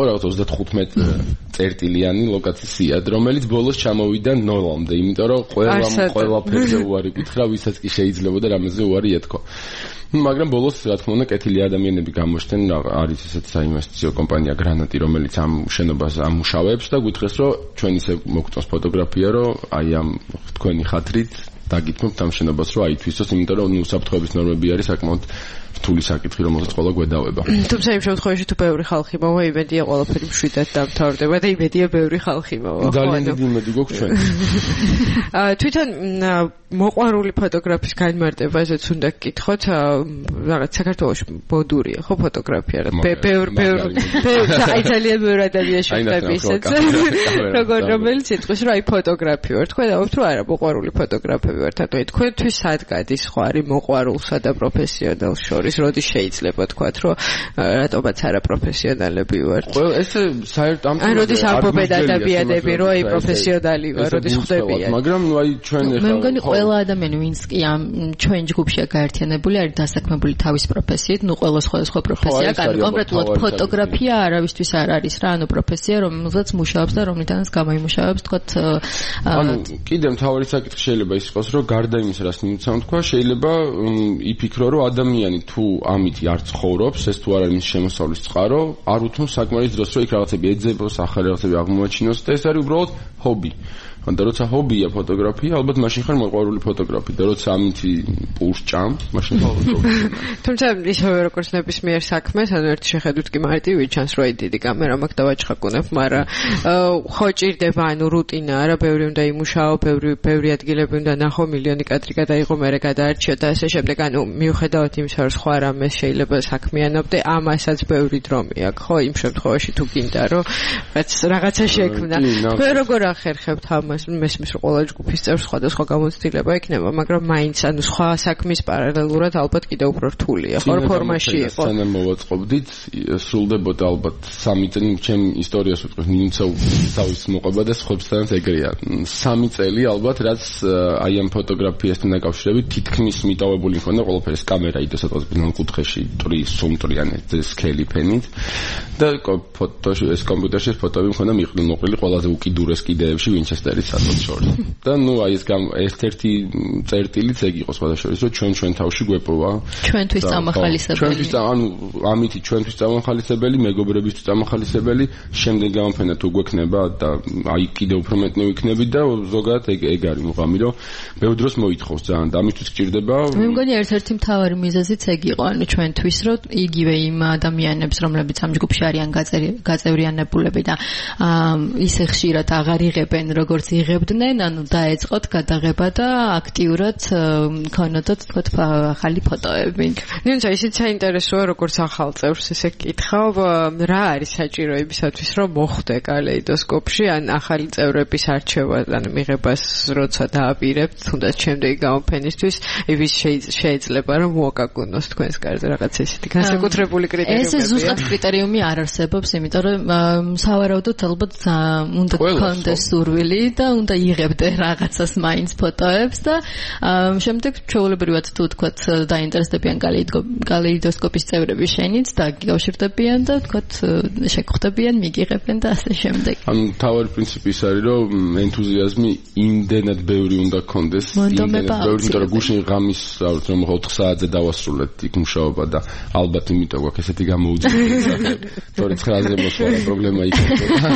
Speaker 9: 75 წერტილიანი ლოკაციაა, რომელიც ბოლოს ჩამოვიდა 0-მდე, იმიტომ რომ ყველა ფერზე უარი გითხრა, ვისაც კი შეიძლებოდა რამეზე უარი ეთქვა. მაგრამ ბოლოს რა თქმა უნდა კეთილი ადამიანები გამოჩნდნენ, არის ესეთი საინვესტიციო კომპანია გრანატი, რომელიც ამ შენობას ამუშავებს და გითხრეს, რომ ჩვენ ისე მოგწონს ფოტოგრაფია, რომ აი ამ თქვენი ხათრით დაგითმობთ ამ შენობას, რომ აითვისოს, იმიტომ რომ უსაფრთხოების ნორმები არის საკმაოდ რთული საკითხი, რომელსაც ყველა გვედავება.
Speaker 3: თუმცა იმ შემთხვევაში თუ ბევრი ხალხი მოვა, იმედია ყველაფერი მშვიდად დამთავრდება და იმედია ბევრი ხალხი მოვა.
Speaker 9: ძალიან დიდი იმედი გვაქვს ჩვენ.
Speaker 3: თვითონ მოყვარული ფოტოგრაფის განმარტება ესეც უნდა გკითხოთ, რაღაც საქართველოში ბოდურია ხო ფოტოგრაფია, აი ძალიან ბევრი ადამიანი შეხვდები ისეც, რომელიც იტყვის, რომ აი ფოტოგრაფი ვარ, თქვენ დავთ რომ არა მოყვარული ფოტოგრაფები ვართ, ანუ თქვენთვის სად გადის ხარი მოყვარულსა და პროფესიონალს შორის, როდის შეიძლება თქვათ, რომ რატომაც არა პროფესიონალები ვართ?
Speaker 9: ესე საერთოდ ამ
Speaker 3: როდის ამბობენ ადამიანები, რომ აი პროფესიონალი ვარ, როდის ხვდებიან?
Speaker 9: მაგრამ აი ჩვენ
Speaker 12: მე მგონი ყველა ადამიანი, ვინც კი ამ ჩვენ ჯგუფშია გაერთიანებული, არის დასაქმებული თავის პროფესიით, ნუ ყველა სხვა პროფესია, ანუ კონკრეტულად ფოტოგრაფია არავისთვის არ არის რა, ანუ პროფესია, რომელსაც მუშაობს და რომლითაც გამოიმუშავებს, თქვათ,
Speaker 9: ანუ კიდევ მთავარი საკითხი შეიძლება ის იყოს, რომ გარდა იმისა, რაც ნიმცამ თქვა, შეიძლება იფიქრო, რომ ადამიანი თუ ამით არ ცხოვრობს, ეს თუ არ არის მის შემოსავლის წყარო, არ უთმობს საკმარის დროს, რომ იქ რაღაცები ეძებოს, ახალი რაღაცები აღმოაჩინოს და ეს არის უბრალოდ ჰობი. და როცა ჰობია ფოტოგრაფია, ალბათ მაშინ ხარ მოყვარული ფოტოგრაფი და როცა ამითი პულს ჭამს, მაშინ ხარ პროფესიონალი.
Speaker 3: თუმცა ისევე როგორც ნებისმიერ საქმეს, ანუ ერთი შეხედვით კი მარტივი ჩანს, რომ აი დიდი კამერა მაქვს და ვაჩხაკუნებ, მაგრამ ხო ჭირდება ანუ რუტინა, არა, ბევრი უნდა იმუშაო, ბევრი ადგილები უნდა ნახო, მილიონი კადრი გადაიღო, მერე გადაარჩიო და ასე შემდეგ, ანუ მიუხედავად იმისა, რომ სხვა რამეს შეიძლება საქმიანობდე, ამასაც ბევრი დრო მიაქვს, ხო, იმ შემთხვევაში თუ გინდა, რომ რაღაცა შექმნა. თქვენ როგორ ახერხებთ ამას? მესმის რომ ყველა ჯგუფის წევრს სხვადასხვა გამოცდილება იქნება, მაგრამ მაინც ანუ სხვა საქმის პარალელურად ალბათ კიდევ უფრო რთულია, ხო, ფორმაში იყო.
Speaker 9: სანამ მოვაწყობდით, სრულდებოდა ალბათ 3 წელი, ჩემ ისტორიას ვიტყვი, ნინცავის მოყვება და სხვებსთანაც ეგრეა. 3 წელი ალბათ, რაც აი ამ ფოტოგრაფიასთან დაკავშირებით თითქმის მიტოვებული მქონდა ყველაფერი, კამერა იდესაც ბნელკუთხეში, სუმტრიანი სკელი ფენით და ფოტოში ეს კომპიუტერში ფოტოები მქონდა მიყრილ-მოყრილი ყველაზე უკიდურეს კიდეებში ვინჩესტერის სადაც შორის. და ნუ აი ეს ერთ-ერთი წერტილიც ეგ იყო სხვადასხვა, რომ ჩვენ თავში გვეპოვა.
Speaker 12: ჩვენთვის წამახალისებელი.
Speaker 9: ჩვენთვის ანუ ამითი ჩვენთვის წამახალისებელი, მეგობრებისთვის წამახალისებელი, შემდეგ გამოფენა თუ გვექნება და აი კიდევ უფრო მეტნე ვიქნები და ზოგადად ეგ არის მუღამი, რომ ბევრ დროს მოითხოვს ძალიან და ამისთვის გჭირდება.
Speaker 12: მე მგონი ერთ-ერთი მთავარი მიზეზიც ეგ იყო, ანუ ჩვენთვის, რომ იგივე იმ ადამიანებს, რომლებიც ამ ჯგუფში არიან გაწევრიანებულები და ისე ხშირად აღარ იღებენ, როგორც იღებდნენ, ანუ დაეწყოთ გადაღება და აქტიურად ქონოდოთ თქვათ ახალი ფოტოები.
Speaker 3: ნინცა ისიც საინტერესოა, როგორც ახალ წევრს ესე გკითხავ, რა არის საჭირო იმისათვის, რომ მოხვდე კალეიდოსკოპში, ან ახალი წევრების არჩევა, ანუ მიღებას როცა დააპირებთ, თუნდაც შემდეგი გამოფენისთვის, ვის შეიძლება რომ მოაკაკუნოს თქვენს კარზე რაღაც ესეთი განსაკუთრებული კრიტერიუმები.
Speaker 12: ეს ზუსტად კრიტერიუმი არ არსებობს, იმიტომ რომ სავარაუდოდ ალბათ უნდა გქონდეს სურვილი და უნდა იღებდე რაღაცას მაინც ფოტოებს და შემდეგ ჩვეულებრივად თუ თქვათ დაინტერესდებიან კალეიდოსკოპის წევრები შენით და გიგავშიფდებიან და თქვათ შეგხვდებიან, მიგიღებენ და ასე შემდეგ.
Speaker 9: ანუ თავარი პრინციპი ის არის, რომ ენთუზიაზმი იმდენად ბევრი უნდა გქონდეს, იმდენად ბევრი, იმიტომ რომ გუშინ ღამის რომ 4 საათზე დავასრულეთ იქ მუშაობა და ალბათ იმიტომ გვაქვს ესეთი გამოუძიებელი. თორე 9-ზე მოსვლა პრობლემა იქნება.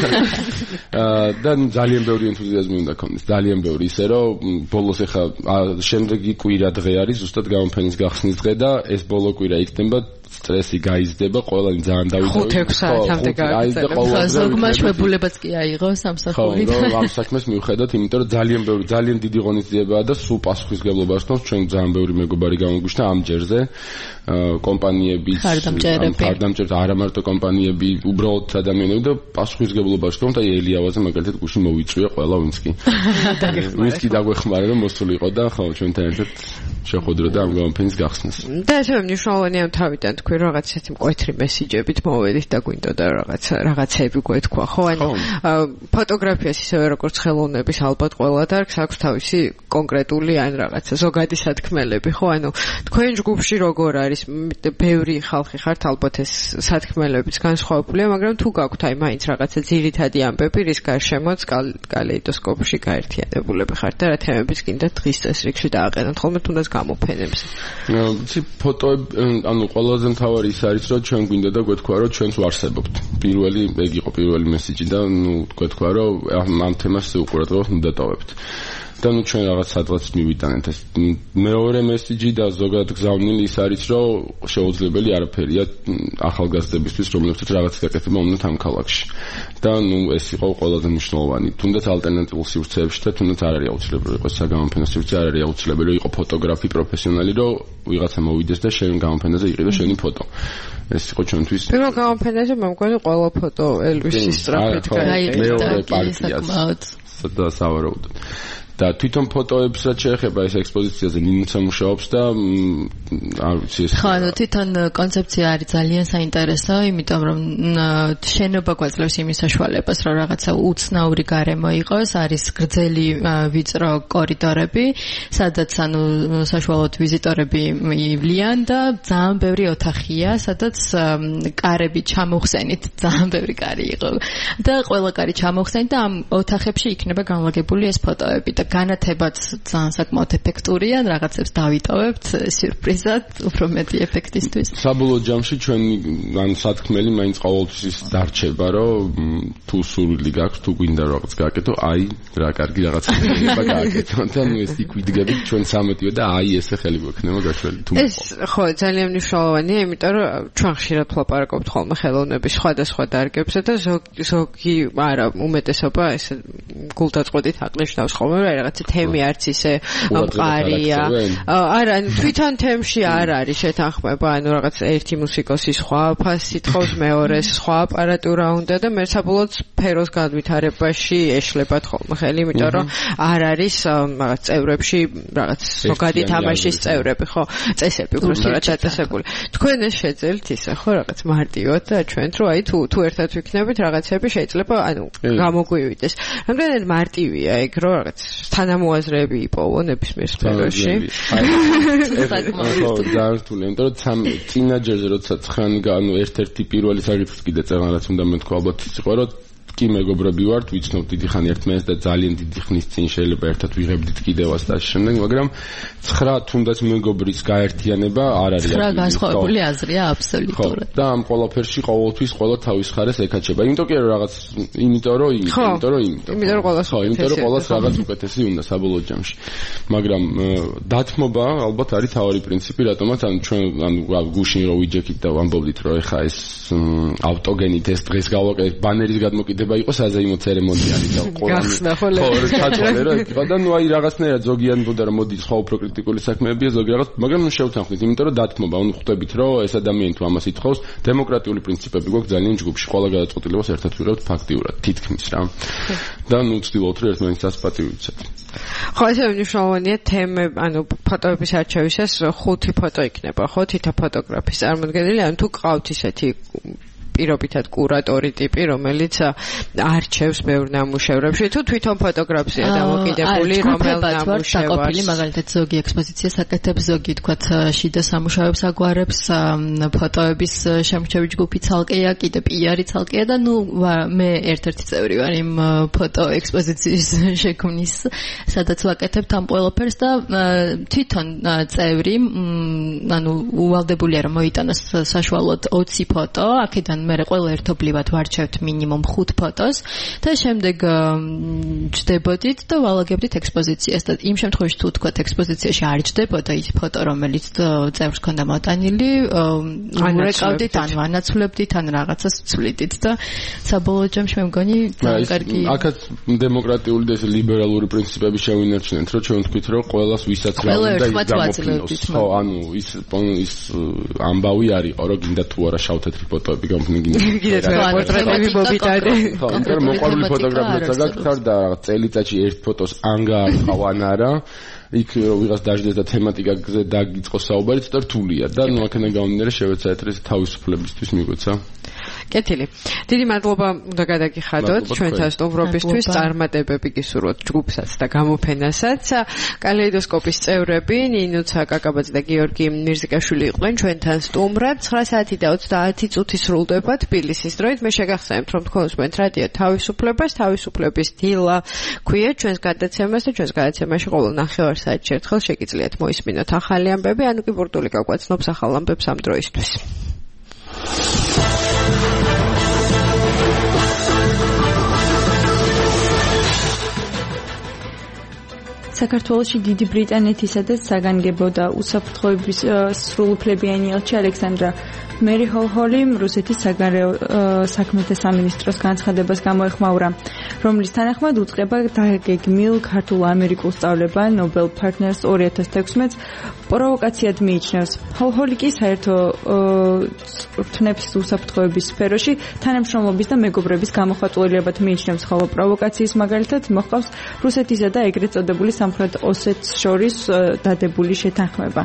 Speaker 9: და ძალიან ბევრი ენთუზიაზმი უნდა გქონდეს, ძალიან ბევრი, ისე რომ ბოლოს ახლა შემდეგი კვირა დღე არის ზუსტად გამოფენის გახსნის დღე და ეს ბოლო კვირა იქნება სტრესი გაიზრდება, ყველანი ძალიან დავიწყო.
Speaker 3: 5-6 საათამდე გაიზრდება.
Speaker 12: ზოგმა შვებულებაც კი აიღო სამსახურით.
Speaker 9: ხო, ამ საქმეს მივხედოთ, იმიტომ რომ ძალიან ბევრი, ძალიან დიდი ღონისძიებაა და სულ პასუხისგებლობას თავს ჩვენ ძალიან ბევრი მეგობარი გამოგვიშთა ამ ჯერზე. კომპანიების
Speaker 12: ხარდამჭერები,
Speaker 9: არა მარტო კომპანიები, უბრალოდ ადამიანები და პასუხისგებლობას თავს და ელიავაზე მაგალითად გუშინ მოვიწვია ყველა ვინც კი დაგვეხმარა რომ მოსულიყო და ხო ჩვენთან ერთად შეხვედრა და ამ გამოფენის გახსნას.
Speaker 3: და ესე მნიშვნელოვანია თავიდან თქვი რაღაც ესეთი მკვეთრი მესიჯებით მოვედით და გვინდოდა რაღაცეები გვეთქვა, ხო? ანუ ფოტოგრაფიას ისევე როგორც ხელოვნების ალბათ ყველა დარგს აქვს თავისი კონკრეტული ან რაღაცა ზოგადი სათქმელები, ხო? ანუ თქვენ ჯგუფში როგორ არის? ბევრი ხალხი ხართ, ალბათ ეს სათქმელებიც განსხვავებულია, მაგრამ თუ გაქვთ აი მაინც რაღაცა ძირითადი ამბები, რის გარშემოც კალეიდოსკოპში გაერთიანებულები ხართ და რა თემებიც გინდა დღის წესრიგში დააყენოთ ხოლმე თუნდაც გამოფენებზე.
Speaker 9: იცი ფოტოები, ანუ ყველაზე მთავარი ის არის, რომ ჩვენ გვინდა და გვეთქვა, რომ ჩვენც ვარსებობთ. პირველი ეგ იყო პირველი მესიჯი და ნუ გვეთქვა, რომ ამ თემას უყურადღებოთ უნდა დავებთ. და ნუ ჩვენ რაღაც სადღაც მივიტანეთ ეს მეორე მესიჯი და ზოგადად გზავნილი ის არის, რომ შეუძლებელი არაფერია ახალგაზრდებისთვის, რომლებსაც რაღაც გაკეთება უნდათ ამ ქალაქში. და ნუ ეს იყო ყველაზე მნიშვნელოვანი. თუნდაც ალტერნატიულ სივრცეებში და თუნდაც არ არის აუცილებელი იყოს საგამოფენო სივრცე, არ არის აუცილებელი რომ იყოს ფოტოგრაფი პროფესიონალი, რომ ვიღაცა მოვიდეს და შენ გამოფენაზე იყიდოს შენი ფოტო. ეს იყო ჩვენთვის.
Speaker 3: პირველ გამოფენაზე მე მგონი ყველა ფოტო ელვისის სწრაფით
Speaker 9: გაიყიდა. მეორე პარტიას და სავარაუდოდ. და თვითონ ფოტოებსაც შეეხება ეს ექსპოზიციაზე ნინუცა მუშაობს და არ ვიცი ეს.
Speaker 12: ხო, ანუ თვითონ კონცეფცია არის ძალიან საინტერესო, იმიტომ რომ შენობა გვაძლევს იმის საშუალებას, რომ რაღაცა უცნაური გარემო იყოს, არის გრძელი ვიწრო კორიდორები, სადაც ანუ საშუალოდ ვიზიტორები ივლიან და ძალიან ბევრი ოთახია, სადაც კარები ჩამოხსენით, ძალიან ბევრი კარი იყო. და ყველა კარი ჩამოხსენით და ამ ოთახებში იქნება განლაგებული ეს ფოტოები და განათებაც ძალიან საკმაოდ ეფექტურია, რაღაცებს დავიტოვებთ სიურპრიზად, უფრო მეტი ეფექტისთვის.
Speaker 9: საბოლოო ჯამში ჩვენი ან სათქმელი მაინც ყოველთვის ის დარჩება, რომ თუ სურვილი გაქვს, თუ გვინდა რაღაც გააკეთო, აი რა კარგი რაღაცა შეიძლება გააკეთო. და ნუ ეს იქ ვიდგებით ჩვენ 13-ო და აი ესე ხელი გვექნება გაშველი თუ
Speaker 3: ეს ხო ძალიან მნიშვნელოვანია, იმიტომ რომ ჩვენ ხშირად ვლაპარაკობთ ხოლმე ხელოვნების სხვადასხვა დარგებზე და ზოგი არა უმეტესობა ესე გულდაწყვეტით აყნიშნავს ხოლმე რა რაღაცა თემი არც ისე მყარია. არა, თვითონ თემში არ არის შეთანხმება, ანუ რაღაც ერთი მუსიკოსი სხვა ფასი თხოვს, მეორე სხვა აპარატურა უნდა და მე საბოლოოდ სფეროს განვითარებაში ეშლებათ ხოლმე ხელი, იმიტომ რომ არ არის რაღაც წევრებში რაღაც ზოგადი თამაშის წევრები, ხო, წესები უბრალოდ დაწესებული. თქვენ ეს შეძლებთ ისე, ხო, რაღაც მარტივად და ჩვენთ რომ აი თუ ერთად ვიქნებით რაღაცები შეიძლება ანუ გამოგვივიდეს. რამდენად მარტივია ეგ რომ რაღაც თანამოაზრეები იპოვო ნებისმიერ სფეროში.
Speaker 9: ხო, დაართული, იმიტომ რომ წინაჯერზე როცა 9 ანუ ერთ-ერთი პირველი საკითხი კიდე წერანაც უნდა მეთქვა, ალბათ ის იყო რომ კი მეგობრები ვართ, ვიცნობ დიდი ხანი ერთმანეთს და ძალიან დიდი ხნის წინ შეიძლება ერთად ვიღებდით კიდევაც და შემდეგ, მაგრამ 9 თუნდაც მეგობრის გაერთიანება არ არის.
Speaker 12: 9 განსხვავებული აზრია აბსოლუტურად.
Speaker 9: და ამ ყველაფერში ყოველთვის ყველა თავის ხარეს ეკაჩება. იმიტომ კი რაღაც იმიტომ რომ ყოველს რაღაც უკეთესი უნდა საბოლოო ჯამში. მაგრამ დათმობა ალბათ არის თავი პრინციპი, რატომაც ანუ ჩვენ ანუ გუშინ რო ვიჯექით და ვამბობდით რომ ეხა ეს ავტოგენით ეს დღეს გავაკეთეთ ბანერის გადმოკიდება იყო საზეიმო ცერემონიალი და
Speaker 3: გახსნა ხო
Speaker 9: ჩაწოლე რა იქ და ნუ აი რაღაცნაირად ზოგიან ბოდა რომ მოდი სხვა უფრო კრიტიკული საქმეებია ზოგი რაღაც მაგრამ ნუ შევთანხმდით იმიტომ რომ დათმობა ანუ ხვდებით რომ ეს ადამიანი თუ ამას ითხოვს დემოკრატიული პრინციპები გვაქვს ძალიან ჯგუფში ყველა გადაწყვეტილებას ერთად ვიღებთ ფაქტიურად თითქმის რა და ნუ ვცდილობთ რომ ერთმანეთს ასპატივიცეთ
Speaker 3: ხო ესე მნიშვნელოვანია თემა ანუ ფოტოების არჩევისას 5 ფოტო იქნება ხო თითო ფოტოგრაფის წარმოდგენილი ან თუ ყავთ ისეთი პირობითად კურატორი ტიპი, რომელიც არჩევს ბევრ ნამუშევრებში, თუ თვითონ ფოტოგრაფია დამოკიდებული, რომელ ნამუშევარს.
Speaker 12: მაგალითად, ზოგი ექსპოზიციას აკეთებს, ზოგი თქვათ შიდა სამუშაოებს აგვარებს, ფოტოების შემორჩევი ჯგუფი ცალკეა, კიდე პიარი ცალკეა და ნუ მე ერთ-ერთი წევრი ვარ იმ ფოტო ექსპოზიციის შექმნის, სადაც ვაკეთებ ამ ყველაფერს და თვითონ წევრი, ანუ უვალდებულია რომ მოიტანოს საშუალოდ 20 ფოტო, აქედან მე ყველა ერთობლივად ვარჩევთ მინიმუმ 5 ფოტოს და შემდეგ ჯდებოდით და ვალაგებდით ექსპოზიციას და იმ შემთხვევაში თუ თქვათ ექსპოზიციაში არ ჯდებოდა ის ფოტო რომელიც წევრს ჰქონდა მოტანილი რეკავდით ან ვანაცვლებდით ან რაღაცას ვცვლიდით და საბოლოო ჯამში მე მგონი კარგი
Speaker 9: აქაც დემოკრატიული და ლიბერალური პრინციპები შევინარჩუნეთ რომ ჩვენ ვთქვით რომ ყველას ვისაც რა უნდა გამოფინოს ხო ანუ ის ამბავი არ იყო რომ გინდა თუ არა შავ-თეთრი ფოტოები გამოფინოს კიდე
Speaker 3: პორტრეტები მომიტანე.
Speaker 9: ხო, მაგრამ მოყვარული ფოტოგრაფიებსაც გაქვს და წელიწადში ერთ ფოტოს ანგაარყავ ან არა. იქ ვიღაც დაждდეს და თემატიკაზე დაგიწყოს საუბარი, ცოტა რთულია და ნუ აქედან გამომდინარე შევეცადეთ ეს თავისუფლებისთვის მიგვეცა.
Speaker 3: კეთილი. დიდი მადლობა უნდა გადაგიხადოთ ჩვენთან სტუმრობისთვის, წარმატებები გისურვოთ ჯგუფსაც და გამოფენასაც. კალეიდოსკოპის წევრები ნინუცა კაკაბაძე და გიორგი მირზიკაშვილი იყვნენ ჩვენთან სტუმრად. 9 საათი და 30 წუთი სრულდება თბილისის დროით. მე შეგახსენებთ რომ თქვენ უსმენთ რადიო თავისუფლებას, თავისუფლების დილა ქვია ჩვენს გადაცემას და ჩვენს გადაცემაში ყოველ 9 საათში ერთხელ შეგიძლიათ მოისმინოთ ახალი ამბები, ანუ კი ბურტული გაგვაცნობს ახალ ამბებს ამ დროისთვის.
Speaker 4: საქართველოში დიდი ბრიტანეთისა და საგანგებო და უსაფრთხოების სრულუფლებიანი ელჩი ალექსანდრა მერი ჰოლჰოლი რუსეთის საგარეო საქმეთა სამინისტროს განცხადებას გამოეხმაურა, რომლის თანახმად უწყება დაგეგმილ ქართულ-ამერიკულ სწავლება Nobel Partners 2016 პროვოკაციად მიიჩნევს. ჰოლჰოლი კი საერთო წვრთნებს უსაფრთხოების სფეროში თანამშრომლობის და მეგობრობის გამოხატულებად მიიჩნევს, ხოლო პროვოკაციის მაგალითად მოჰყავს რუსეთისა და ეგრეთ წოდებული სამხრეთ ოსეთს შორის დადებული შეთანხმება.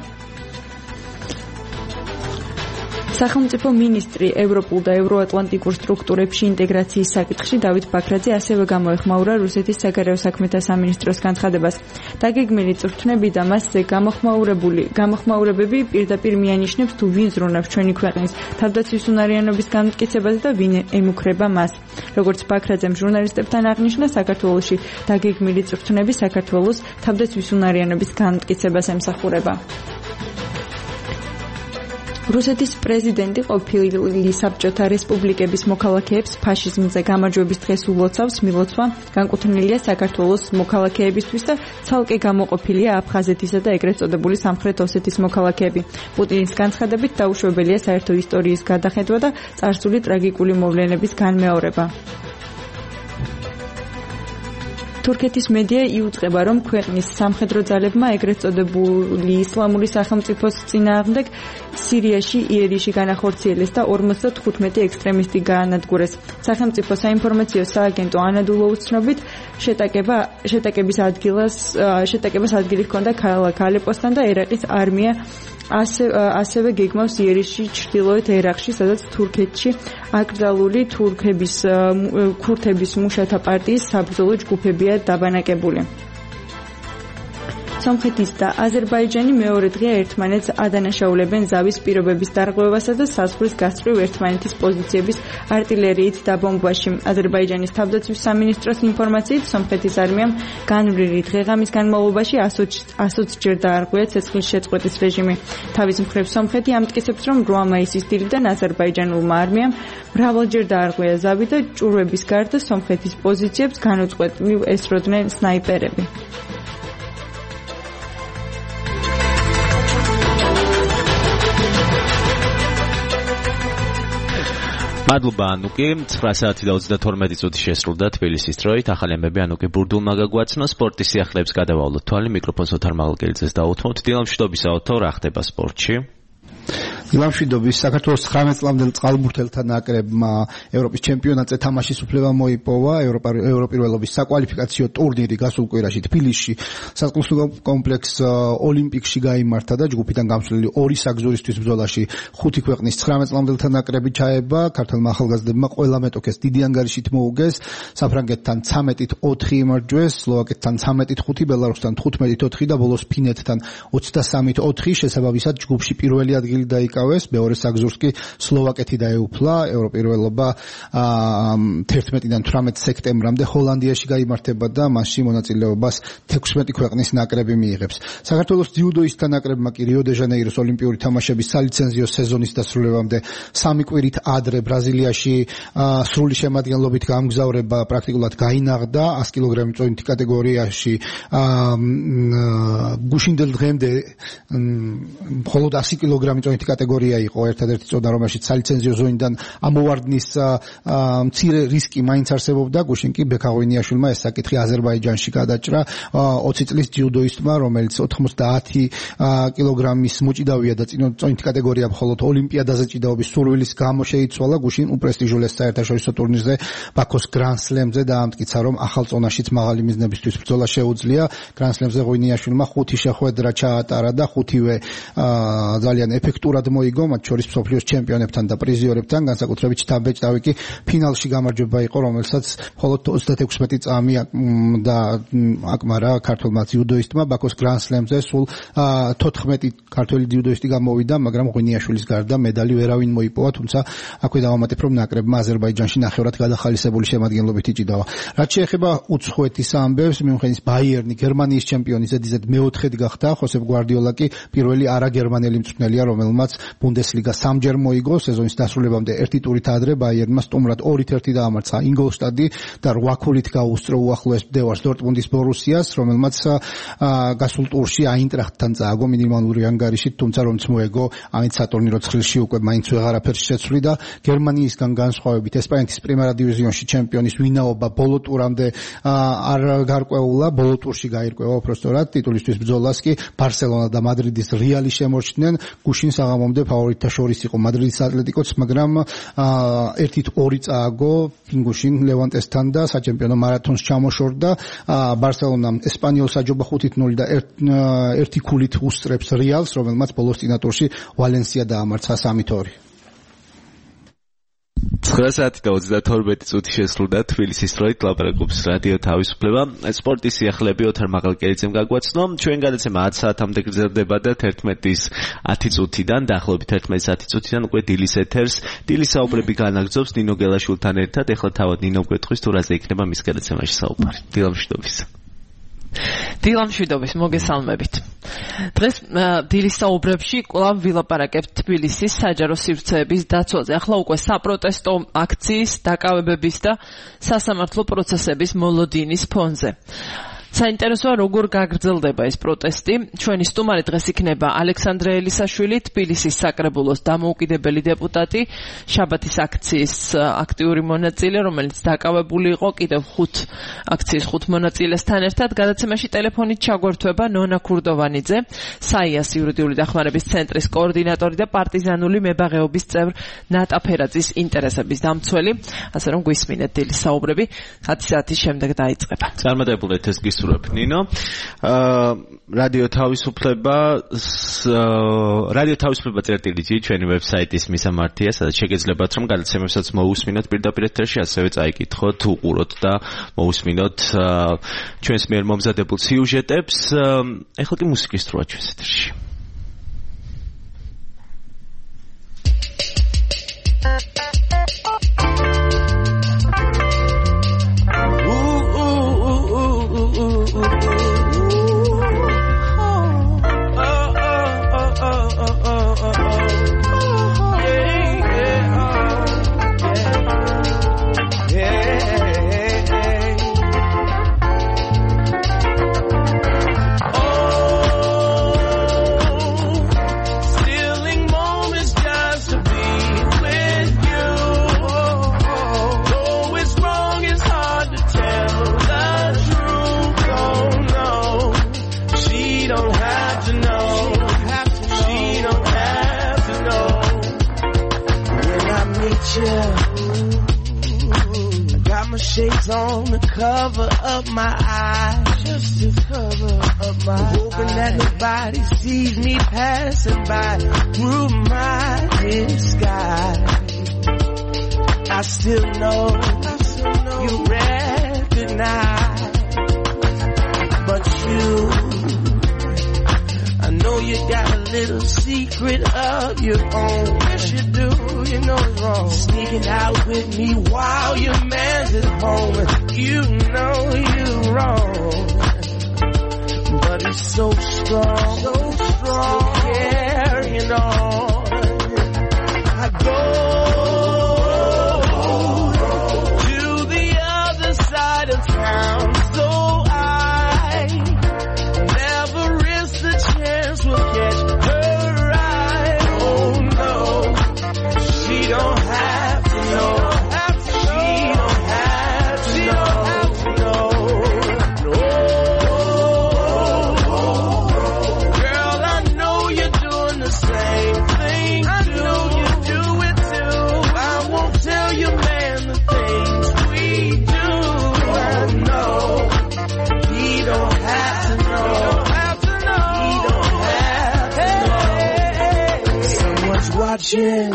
Speaker 4: სახელმწიფო მინისტრი ევროპულ და ევროატლანტიკურ სტრუქტურებში ინტეგრაციის საკითხში დავით ბაქრაძე ასევე გამოეხმაურა რუსეთის საგარეო საქმეთა სამინისტროს განცხადებას. დაგეგმილი წვრთნები და მასზე გამოხმაურებები პირდაპირ მიანიშნებს თუ ვინ ზრუნავს ჩვენი ქვეყნის თავდაცვის უნარიანობის განმტკიცებაზე და ვინ ემუქრება მას. როგორც ბაქრაძემ ჟურნალისტებთან აღნიშნა, საქართველოში დაგეგმილი წვრთნები საქართველოს თავდაცვის უნარიანობის განმტკიცებას ემსახურება. რუსეთის პრეზიდენტი ყოფილი საბჭოთა რესპუბლიკების მოქალაქეებს ფაშიზმზე გამარჯვების დღეს ულოცავს. მილოცვა განკუთვნილია საქართველოს მოქალაქეებისთვის და ცალკე გამოყოფილია აფხაზეთისა და ეგრეთ წოდებული სამხრეთ ოსეთის მოქალაქეები. პუტინის განცხადებით დაუშვებელია საერთო ისტორიის გადახედვა და წარსული ტრაგიკული მოვლენების განმეორება. თურქეთის მედია იუწყება, რომ ქვეყნის სამხედრო ძალებმა ეგრეთ წოდებული ისლამური სახელმწიფოს წინააღმდეგ სირიაში იერიში განახორციელეს და 55 ექსტრემისტი გაანადგურეს. სახელმწიფო საინფორმაციო სააგენტო ანადოლუს ცნობით, შეტაკების ადგილი ჰქონდა ქალაქ ალეპოსთან და ერაყის არმია ასევე გეგმავს იერიში ჩრდილოეთ ერაყში, სადაც თურქეთში აკრძალული ქურთების მუშათა პარტიის საბრძოლო ჯგუფებია დაბანაკებული. სომხეთის და აზერბაიჯანი მეორე დღე ერთმანეთს ადანაშაულებენ ზავის პირობების დარღვევასა და საზღვრის გასწვრივ ერთმანეთის პოზიციების არტილერიით დაბომბვაში. აზერბაიჯანის თავდაცვის სამინისტროს ინფორმაციით, სომხეთის არმიამ განვლილი დღეღამის განმავლობაში 120 დაარღვია ცეცხლის შეწყვეტის რეჟიმი. თავის მხრივ სომხეთი ამტკიცებს, რომ 8 მაისის დილიდან აზერბაიჯანულმა არმიამ მრავალჯერ დაარღვია ზავი და ჭურვების გარდა სომხეთის პოზიციებს განუწყვეტლივ ესროდნენ სნაიპერები.
Speaker 2: მადლობა ანუკი. 9 საათი და 32 წუთი შესრულდა თბილისის დროით. ახალი ამბები ანუკი ბურდულმა გაგვაცნო. სპორტის სიახლეებს გადავალოთ თვალი. მიკროფონს ოთარ მაღალკელიძეს დაუთმობთ. დილამშვიდობისა ოთო, რა ხდება სპორტში?
Speaker 13: დილამშვიდობის. საქართველოს 19 წლამდელ წყალბურთელთა ნაკრებმა ევროპის ჩემპიონატზე თამაშის უფლება მოიპოვა. ევროპირველობის საკვალიფიკაციო ტურნირი გასულ კვირაში თბილისში საწყლოსნო კომპლექს ოლიმპიკში გაიმართა და ჯგუფიდან გამსვლელი 2 საგზურისთვის ბრძოლაში 5 ქვეყნის 19 წლამდელთა ნაკრები ჩაება. ქართველმა ახალგაზრდებმა ყველა მეტოქეს დიდი ანგარიშით მოუგეს. საფრანგეთთან 13-4 იმარჯვეს, სლოვაკეთთან 13-5, ბელარუსთან 15-4 და ბოლოს ფინეთთან 23-4. შესაბამისად ჯგუფში პირველი ადგილი დაიკავეს. მეორე საგზურს კი სლოვაკეთი დაეუფლა. ევროპირველობა 11-დან 18 სექტემბრამდე ჰოლანდიაში გაიმართება და მასში მონაწილეობას 16 ქვეყნის ნაკრები მიიღებს. საქართველოს ძიუდოისტთა ნაკრებმა კი რიო-დე-ჟანეიროს ოლიმპიური თამაშების სალიცენზიო სეზონის დასრულებამდე 3 კვირით ადრე ბრაზილიაში სრული შემადგენლობით გამგზავრება პრაქტიკულად გაინაღდა 100 კილოგრამის წონით კატეგორიაში. გუშინდელ დღემდე მხოლოდ 100 კილოგრამის წონით კატეგორიაში კატეგორია იყო ერთადერთი წონა, რომელშიც სალიცენზიო ზონიდან ამოვარდნის მცირე რისკი მაინც არსებობდა. გუშინ კი ბექაღვინიაშვილმა ეს საკითხი აზერბაიჯანში გადაჭრა 20 წლის ჯიუდოისტმა, რომელიც 90 კილოგრამის მოჭიდავია და წინით კატეგორია მხოლოდ ოლიმპიადაზე ჭიდაობის სურვილის გამო შეიცვალა. გუშინ უპრესტიჟულეს საერთაშორისო ტურნირზე ბაქოს გრან სლემზე დაამტკიცა, რომ ახალ წონაშიც მაღალი მიზნებისთვის ბრძოლა შეუძლია. გრან სლემზე ღვინიაშვილმა 5 შეხვედრა ჩაატარა და 5-ვე ძალიან ეფექტურად მოიგო, მათ შორის მსოფლიოს ჩემპიონებთან და პრიზიორებთან, განსაკუთრებით შტაბეჭდავი კი ფინალში გამარჯვება იყო, რომელსაც მხოლოდ 36 წამი და აკმარა ქართულმა ჯიუდოისტმა. ბაქოს გრან სლემზე სულ 14 ქართველი ჯიუდოისტი გამოვიდა, მაგრამ ღვინიაშვილის გარდა მედალი ვერავინ მოიპოვა, თუმცა აქვე დავამატებ, რომ ნაკრებმა აზერბაიჯანში ნახევრად გადახალისებული შემადგენლობით იჭიდავა. რაც შეეხება უცხოეთის ამბებს, მიუხედავად ბაიერნი გერმანიის ჩემპიონი ზედიზედ მეოთხედ გახდა, ხოსეფ გვარდიოლა კი პირველი არაგერმანელი მწვრთნელია, რომელმაც ბუნდესლიგა 3-ჯერ მოიგო. სეზონის დასრულებამდე ერთი ტურით ადრე ბაიერნმა სტუმრად 2-1 დაამარცხა ინგოლშტადი და 8 ქულით გაუსწრო უახლოეს მდევარს დორტმუნდის ბორუსიას, რომელმაც გასულ ტურში აინტრახტთან წააგო მინიმალური ანგარიშით, თუმცა რომც მოეგო, ამით სატურნირო ცხრილში უკვე მაინც ვეღარაფერს შეცვლიდა. გერმანიისგან განსხვავებით ესპანეთის პრიმერა დივიზიონში ჩემპიონის ვინაობა ბოლო ტურამდე არ გარკვეულა, ბოლო ტურში გაირკვევა უпростоრად, ტიტულისთვის ბრძოლას კი ბარსელონა და მადრიდის რეალი შემორჩნენ. გუშინ საღამომდე ფავორიტთა შორის იყო მადრიდის ატლეტიკოც, მაგრამ 1-2 წააგო გუშინ ლევანტესთან და საჩემპიონო მარათონს ჩამოშორდა. ბარსელონამ ესპანიოლს აჯობა 5-0 და 1 ქულით უსწრებს რეალს, რომელმაც ბოლოს წინა ტურში ვალენსია დაამარცხა 3-2.
Speaker 2: 9:22 წუთი შესრულდა თბილისის დროით ლაპარაკობს რადიო თავისუფლება. სპორტის სიახლეები ოთარ მაღალკერიძემ გაგვაცნო. ჩვენ გადაცემა 10 საათამდე გრძელდება და 11-ის 10 წუთიდან დაახლოებით 11-ის 10 წუთიდან უკვე დილის ეთერს დილის საუბრები განაგრძობს ნინო გელაშვილთან ერთად. ეხლა თავად ნინო გვეტყვის თუ რაზე იქნება მის გადაცემაში საუბარი. დილამშვიდობის.
Speaker 14: დილამშვიდობის, მოგესალმებით. დღეს დილის საუბრებში კვლავ ვილაპარაკებთ თბილისის საჯარო სივრცეების დაცვაზე. ახლა უკვე საპროტესტო აქციის, დაკავებების და სასამართლო პროცესების მოლოდინის ფონზე. საინტერესოა, როგორ გაგრძელდება ეს პროტესტი. ჩვენი სტუმარი დღეს იქნება ალექსანდრე ელისაშვილი, თბილისის საკრებულოს დამოუკიდებელი დეპუტატი, შაბათის აქციის აქტიური მონაწილე, რომელიც დაკავებული იყო კიდევ 5 აქციის 5 მონაწილესთან ერთად. გადაცემაში ტელეფონით ჩაგვერთვება ნონა ქურდოვანიძე, საიას იურიდიული დახმარების ცენტრის კოორდინატორი და პარტიზანული მებაღეობის წევრ ნატა ფერაძის ინტერესების დამცველი. ასე რომ გვისმინეთ დილის საუბრები 10 საათის შემდეგ დაიწყება.
Speaker 2: წარმატებული ეთერს გისურვებთ ნინო. რადიო თავისუფლება.წერტილი.jp ჩვენი ვებსაიტის მისამართია, სადაც შეგეძლებათ რომ გადაცემებსაც მოусმინოთ პირდაპირ ეთერში, ასევე წაიკითხოთ, უყუროთ და მოусმინოთ ჩვენს მიერ მომზადებულ სიუჟეტებს. ეხლა კი მუსიკის დროა ჩვენს ეთერში.
Speaker 15: Shades on the cover of my eyes, just to cover up my hoping that nobody sees me passing by through my disguise. I still know you recognize, but I know you got a little secret of your own. Yes, you do. You know it's wrong. Sneaking out with me while your man's at home. You know you're wrong. But he's so strong, carrying on. I go to the other side of town, so I never risk the chance we'll catch her right. Oh no. chin.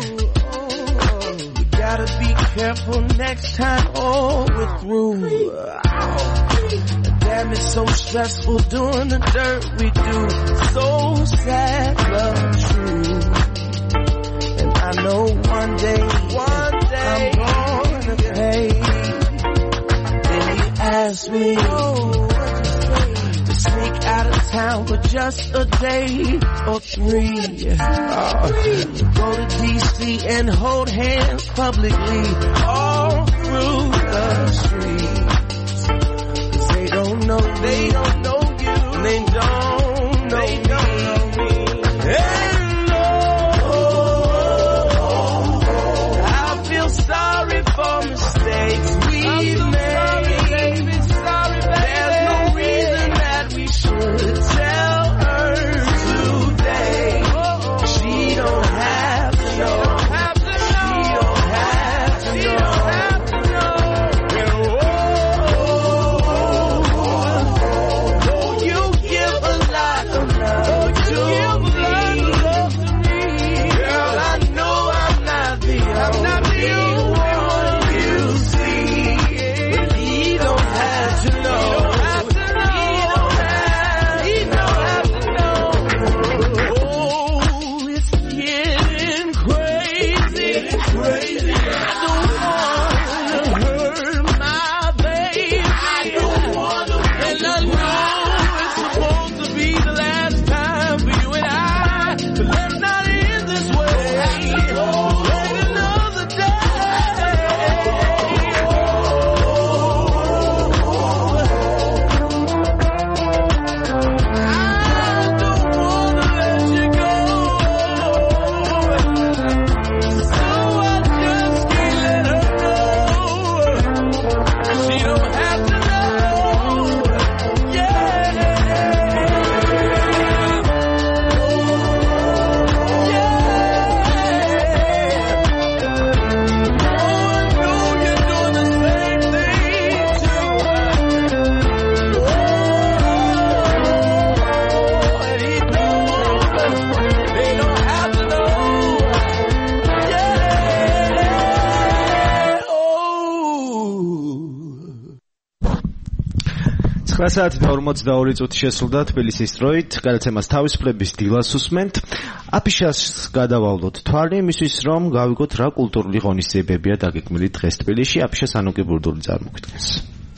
Speaker 15: Gotta be careful next time. Oh, we're through. Damn, it's so stressful doing the dirt we do. So sad, but true. And I know one day I'm gonna pay. Then he asked me to sneak out of town for just a day or 3. Go to DC and hold hands publicly all through the streets. 'Cause they don't know you, they don't know me. And I feel sorry for mistakes we've made. There's no reason that we should tell her today. She don't have to know. She don't have to know. Oh, you give a lot of love to me. Girl, I know I'm not the only one you see. But he don't have to know. He don't have to know. Oh, it's getting crazy. I don't wanna hurt my baby. And I know it's supposed to be the last time for you and I. But let's not end this way. Wait another
Speaker 2: საათი და 42 წუთი შესრულდა თბილისის დროით. გადაცემას თავისუფლების დილას უსმენთ. აფიშას გადავალოთ თვალი იმისთვის, რომ გავიგოთ რა კულტურული ღონისძიებებია დაგეგმილი დღეს თბილისში. აფიშას ანუკი ბურდული წარმოგვიდგენს.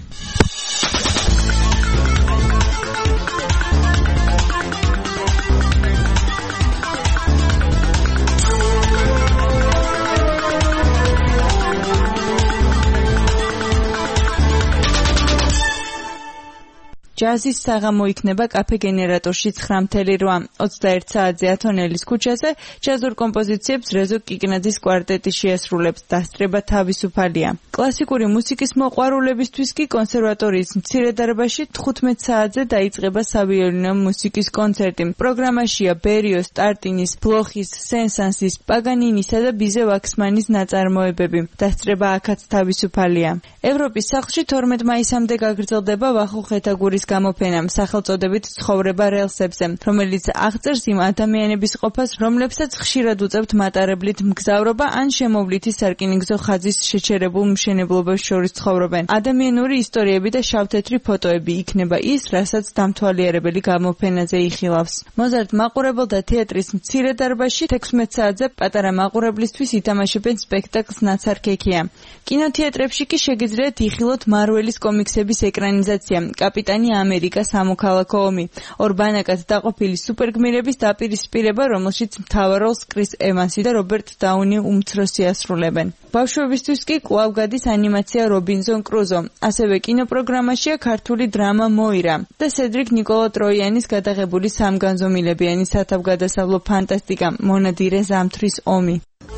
Speaker 4: ჯაზის საღამო იქნება კაფე გენერატორში 9:08 21 საათზე ათონელის ქუჩაზე. ჯაზურ კომპოზიციებს რეზო კიკნაძის კვარტეტი შეასრულებს. დასწრება თავისუფალია. კლასიკური მუსიკის მოყვარულებისთვის კი კონსერვატორიის მცირე დარბაზში 15 საათზე დაიწყება სავიოლინო მუსიკის კონცერტი. პროგრამაშია ბერიოს, ტარტინის, ბლოხის, სენსანსის, პაგანინისა და ბიზე ვაქსმანის ნაწარმოებები. დასწრება აქაც თავისუფალია. ევროპის სახლში 12 მაისამდე გაგრძელდება ვახუხეთაგურის გამოფენა სახელწოდებით ცხოვრება რელსებზე, რომელიც აღწერს იმ ადამიანების ყოფას, რომლებსაც ხშირად უწევთ მატარებლით მგზავრობა ან შემოვლითი სარკინიგზო ხაზის შეჩერებულ მშენებლობას შორის ცხოვრობენ. ადამიანური ისტორიები და შავთეთრი ფოტოები იქნება ის, რასაც დამთვალიერებელი გამოფენაზე იხილავს. მოზარდ მაყურებელთა თეატრის მცირე დარბაზში 16 საათზე პატარა მაყურებლისთვის ითამაშებენ სპექტაკლს ნაცარქექია. კინოთეატრებში კი შეგიძლიათ იხილოთ მარველის კომიქსების ეკრანიზაცია კაპიტანი ამერიკა სამოქალაქო ომი. ორ ბანაკად დაყოფილი სუპერგმირების დაპირისპირება, რომელშიც მთავარ როლს კრის ევანსი და რობერტ დაუნი უმცროსი ასრულებენ. ბავშვებისთვის კი კვლავ გადის ანიმაცია რობინზონ კრუზო. ასევე კინოპროგრამაშია ქართული დრამა მოირა და სედრიკ ნიკოლა ტროიანის გადაღებული სამგანზომილებიანი სათავგადასავლო ფანტასტიკა მონადირე ზამთრის ომი.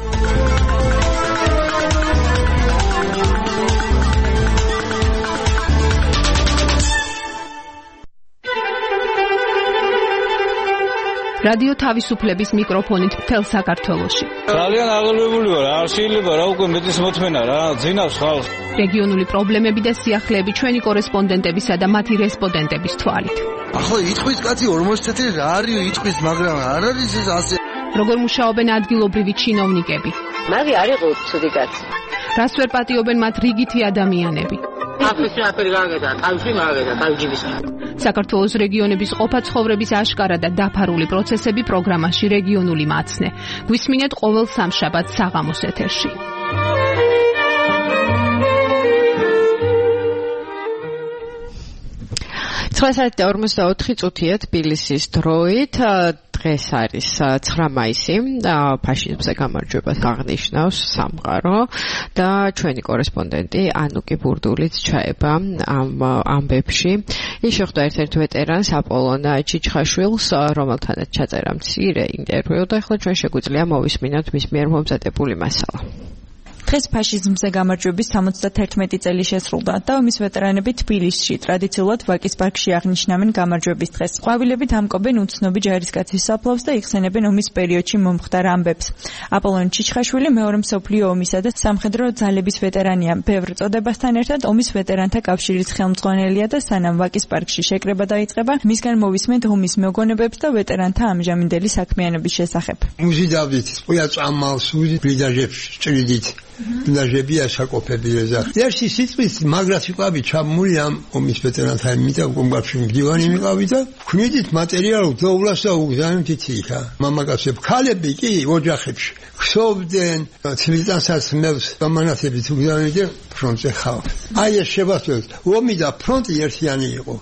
Speaker 7: რადიო თავისუფლების მიკროფონით მთელ საქართველოში.
Speaker 10: ძალიან აღელვებული ვარ, არ შეიძლება რა უკვე მეტის მოთმენა რა, ძინავს ხალხს.
Speaker 7: რეგიონული პრობლემები და სიახლეები ჩვენი კორესპონდენტებისა და მათი რესპონდენტების თვალით.
Speaker 10: ახლა იტყვის კაცი 40 წელი რა არის იტყვის, მაგრამ არ არის ეს ასე.
Speaker 7: როგორ მუშაობენ ადგილობრივი ჩინოვნიკები?
Speaker 11: მაგი არ იყო ცუდი კაცი.
Speaker 7: რას ვერ პატიობენ მათ რიგითი ადამიანები?
Speaker 11: აფრიკა აფრიკა თავში მაგადა თავჯიბის.
Speaker 7: საქართველოს რეგიონების ყოფა-ცხოვრების აშკარა და დაფარული პროცესები პროგრამაში რეგიონული მაცნე. გვისმინეთ ყოველ სამშაბათს საღამოს ეთერში.
Speaker 3: 9:44 წუთია თბილისის დროით. დღეს არის 9 მაისი. ფაშიზმზე გამარჯვებას აღნიშნავს სამყარო და ჩვენი კორესპონდენტი ანუკი ბურდულიც ჩაება ამ ამბებში. ის შეხვდა ერთ-ერთ ვეტერანს აპოლონ ჩიჩხაშვილს, რომელთანაც ჩაწერა მცირე ინტერვიუ და ახლა ჩვენ შეგვიძლია მოვისმინოთ მის მიერ მომზადებული მასალა.
Speaker 4: დღეს ფაშიზმზე გამარჯვების 71 წელი შესრულდა და ომის ვეტერანები თბილისში ტრადიციულად ვაკის პარკში აღნიშნავენ გამარჯვების დღეს. ყვავილებით ამკობენ უცნობი ჯარისკაცის საფლავს და იხსენებენ ომის პერიოდში მომხდარ ამბებს. აპოლონ ჩიჩხაშვილი მეორე მსოფლიო ომისა და სამხედრო ძალების ვეტერანია. ბევრ წოდებასთან ერთად ომის ვეტერანთა კავშირის ხელმძღვანელია და სანამ ვაკის პარკში შეკრება დაიწყება, მისგან მოვისმენთ ომის მოგონებებს და ვეტერანთა ამჟამინდელი საქმიანობის შესახებ.
Speaker 25: მუზიდავდით, ყויה წამალს, ვიდაჟებს ჭრიდით. ნაჟები ასაკოფები ეზა. ერთი სიტყვის მაგრად იყავი ჩამული ამ ომის ვეტერანთა იმითა კომბაქში მდივანი მიყავი და ქმნიდით მატერიალურ დოვლას და უგზავნით იქა. მამაკაცები, ქალები კი ოჯახებში ხსოვდნენ, ცილიტანსაც მევს გამანათებით უგზავნით ფრონტზე ხალხ. აი ეს შევასწავლეთ, ომი და ფრონტი ერთიანი იყო.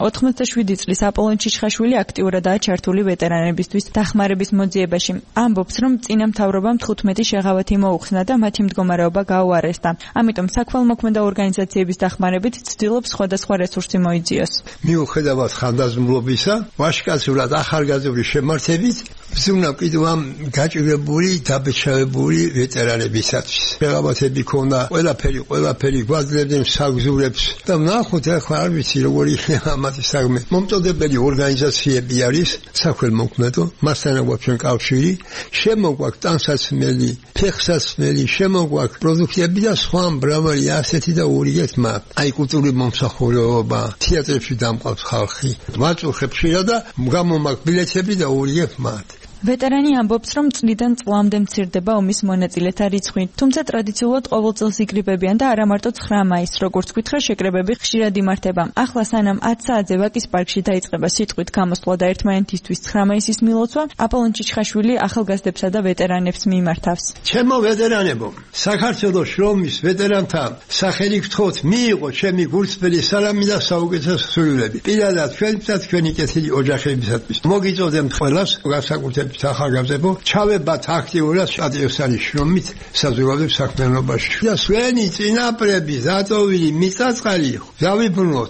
Speaker 4: 87 წლის აპოლონ ჩიჩხაშვილი აქტიურადაა ჩართული ვეტერანებისთვის დახმარების მოძიებაში. ამბობს, რომ წინა მთავრობამ 15 შეღავათი მოუხსნა და მათი მდგომარეობა გაუარესდა. ამიტომ საქველმოქმედო ორგანიზაციების დახმარებით ცდილობს სხვადასხვა რესურსი მოიძიოს.
Speaker 25: მიუხედავად ხანდაზმულობისა, ვაშკაცურად ახალგაზრდული შემართებით ვზრუნავ კიდევ ამ გაჭირებული, დაბეჭდავებული ვეტერანებისათვის. შეღავათები ქონდა, ყველაფერი გვაძლევდნენ საგზურებს და ნახოთ ახლა არ ვიცი როგორი იქნება მათი საქმე. მომწოდებელი ორგანიზაციები არის საქველმოქმედო, მასთან აქვს ჩვენ კავშირი, შემოგვაქვს ტანსაცმელი, ფეხსაცმელი, შემოგვაქვს პროდუქტები და სხვა მრავალი ასეთი და ურიგეთ მათ. აი კულტურული მომსახურება, თეატრებში დამყავს ხალხი. ვაწუხებ ხშირად და გამომაქვს ბილეთები და ურიგებ მათ.
Speaker 4: ვეტერანი ამბობს, რომ წლიდან წლამდე მცირდება ომის მონაწილეთა რიცხვი, თუმცა ტრადიციულად ყოველ წელს იკრიბებიან და არა მარტო 9 მაისს, როგორც გითხრა, შეკრებები ხშირად იმართება. ახლა სანამ 10 საათზე ვაკის პარკში დაიწყება სიტყვით გამოსვლა და ერთმანეთისთვის 9 მაისის მილოცვა, აპოლონ ჩიჩხაშვილი ახალგაზრდებსა და ვეტერანებს მიმართავს.
Speaker 25: ჩემო ვეტერანებო, საქართველოს შრომის ვეტერანთა სახელი გთხოვთ, მიიღო ჩემი გულწრფელი სალამი და საუკეთესო სულელები. პირადად ჩვენი კეთილი ოჯახებისათვის. მოგიწოდეთ ყველას, განსაკუთრებით ახალგაზრდებო, ჩავებათ აქტიურად პატრიოტული შრომით საზოგადოებრივ საქმიანობაში. და ჩვენი წინაპრების დატოვილი მიწაწყალი დავიბრუნოთ.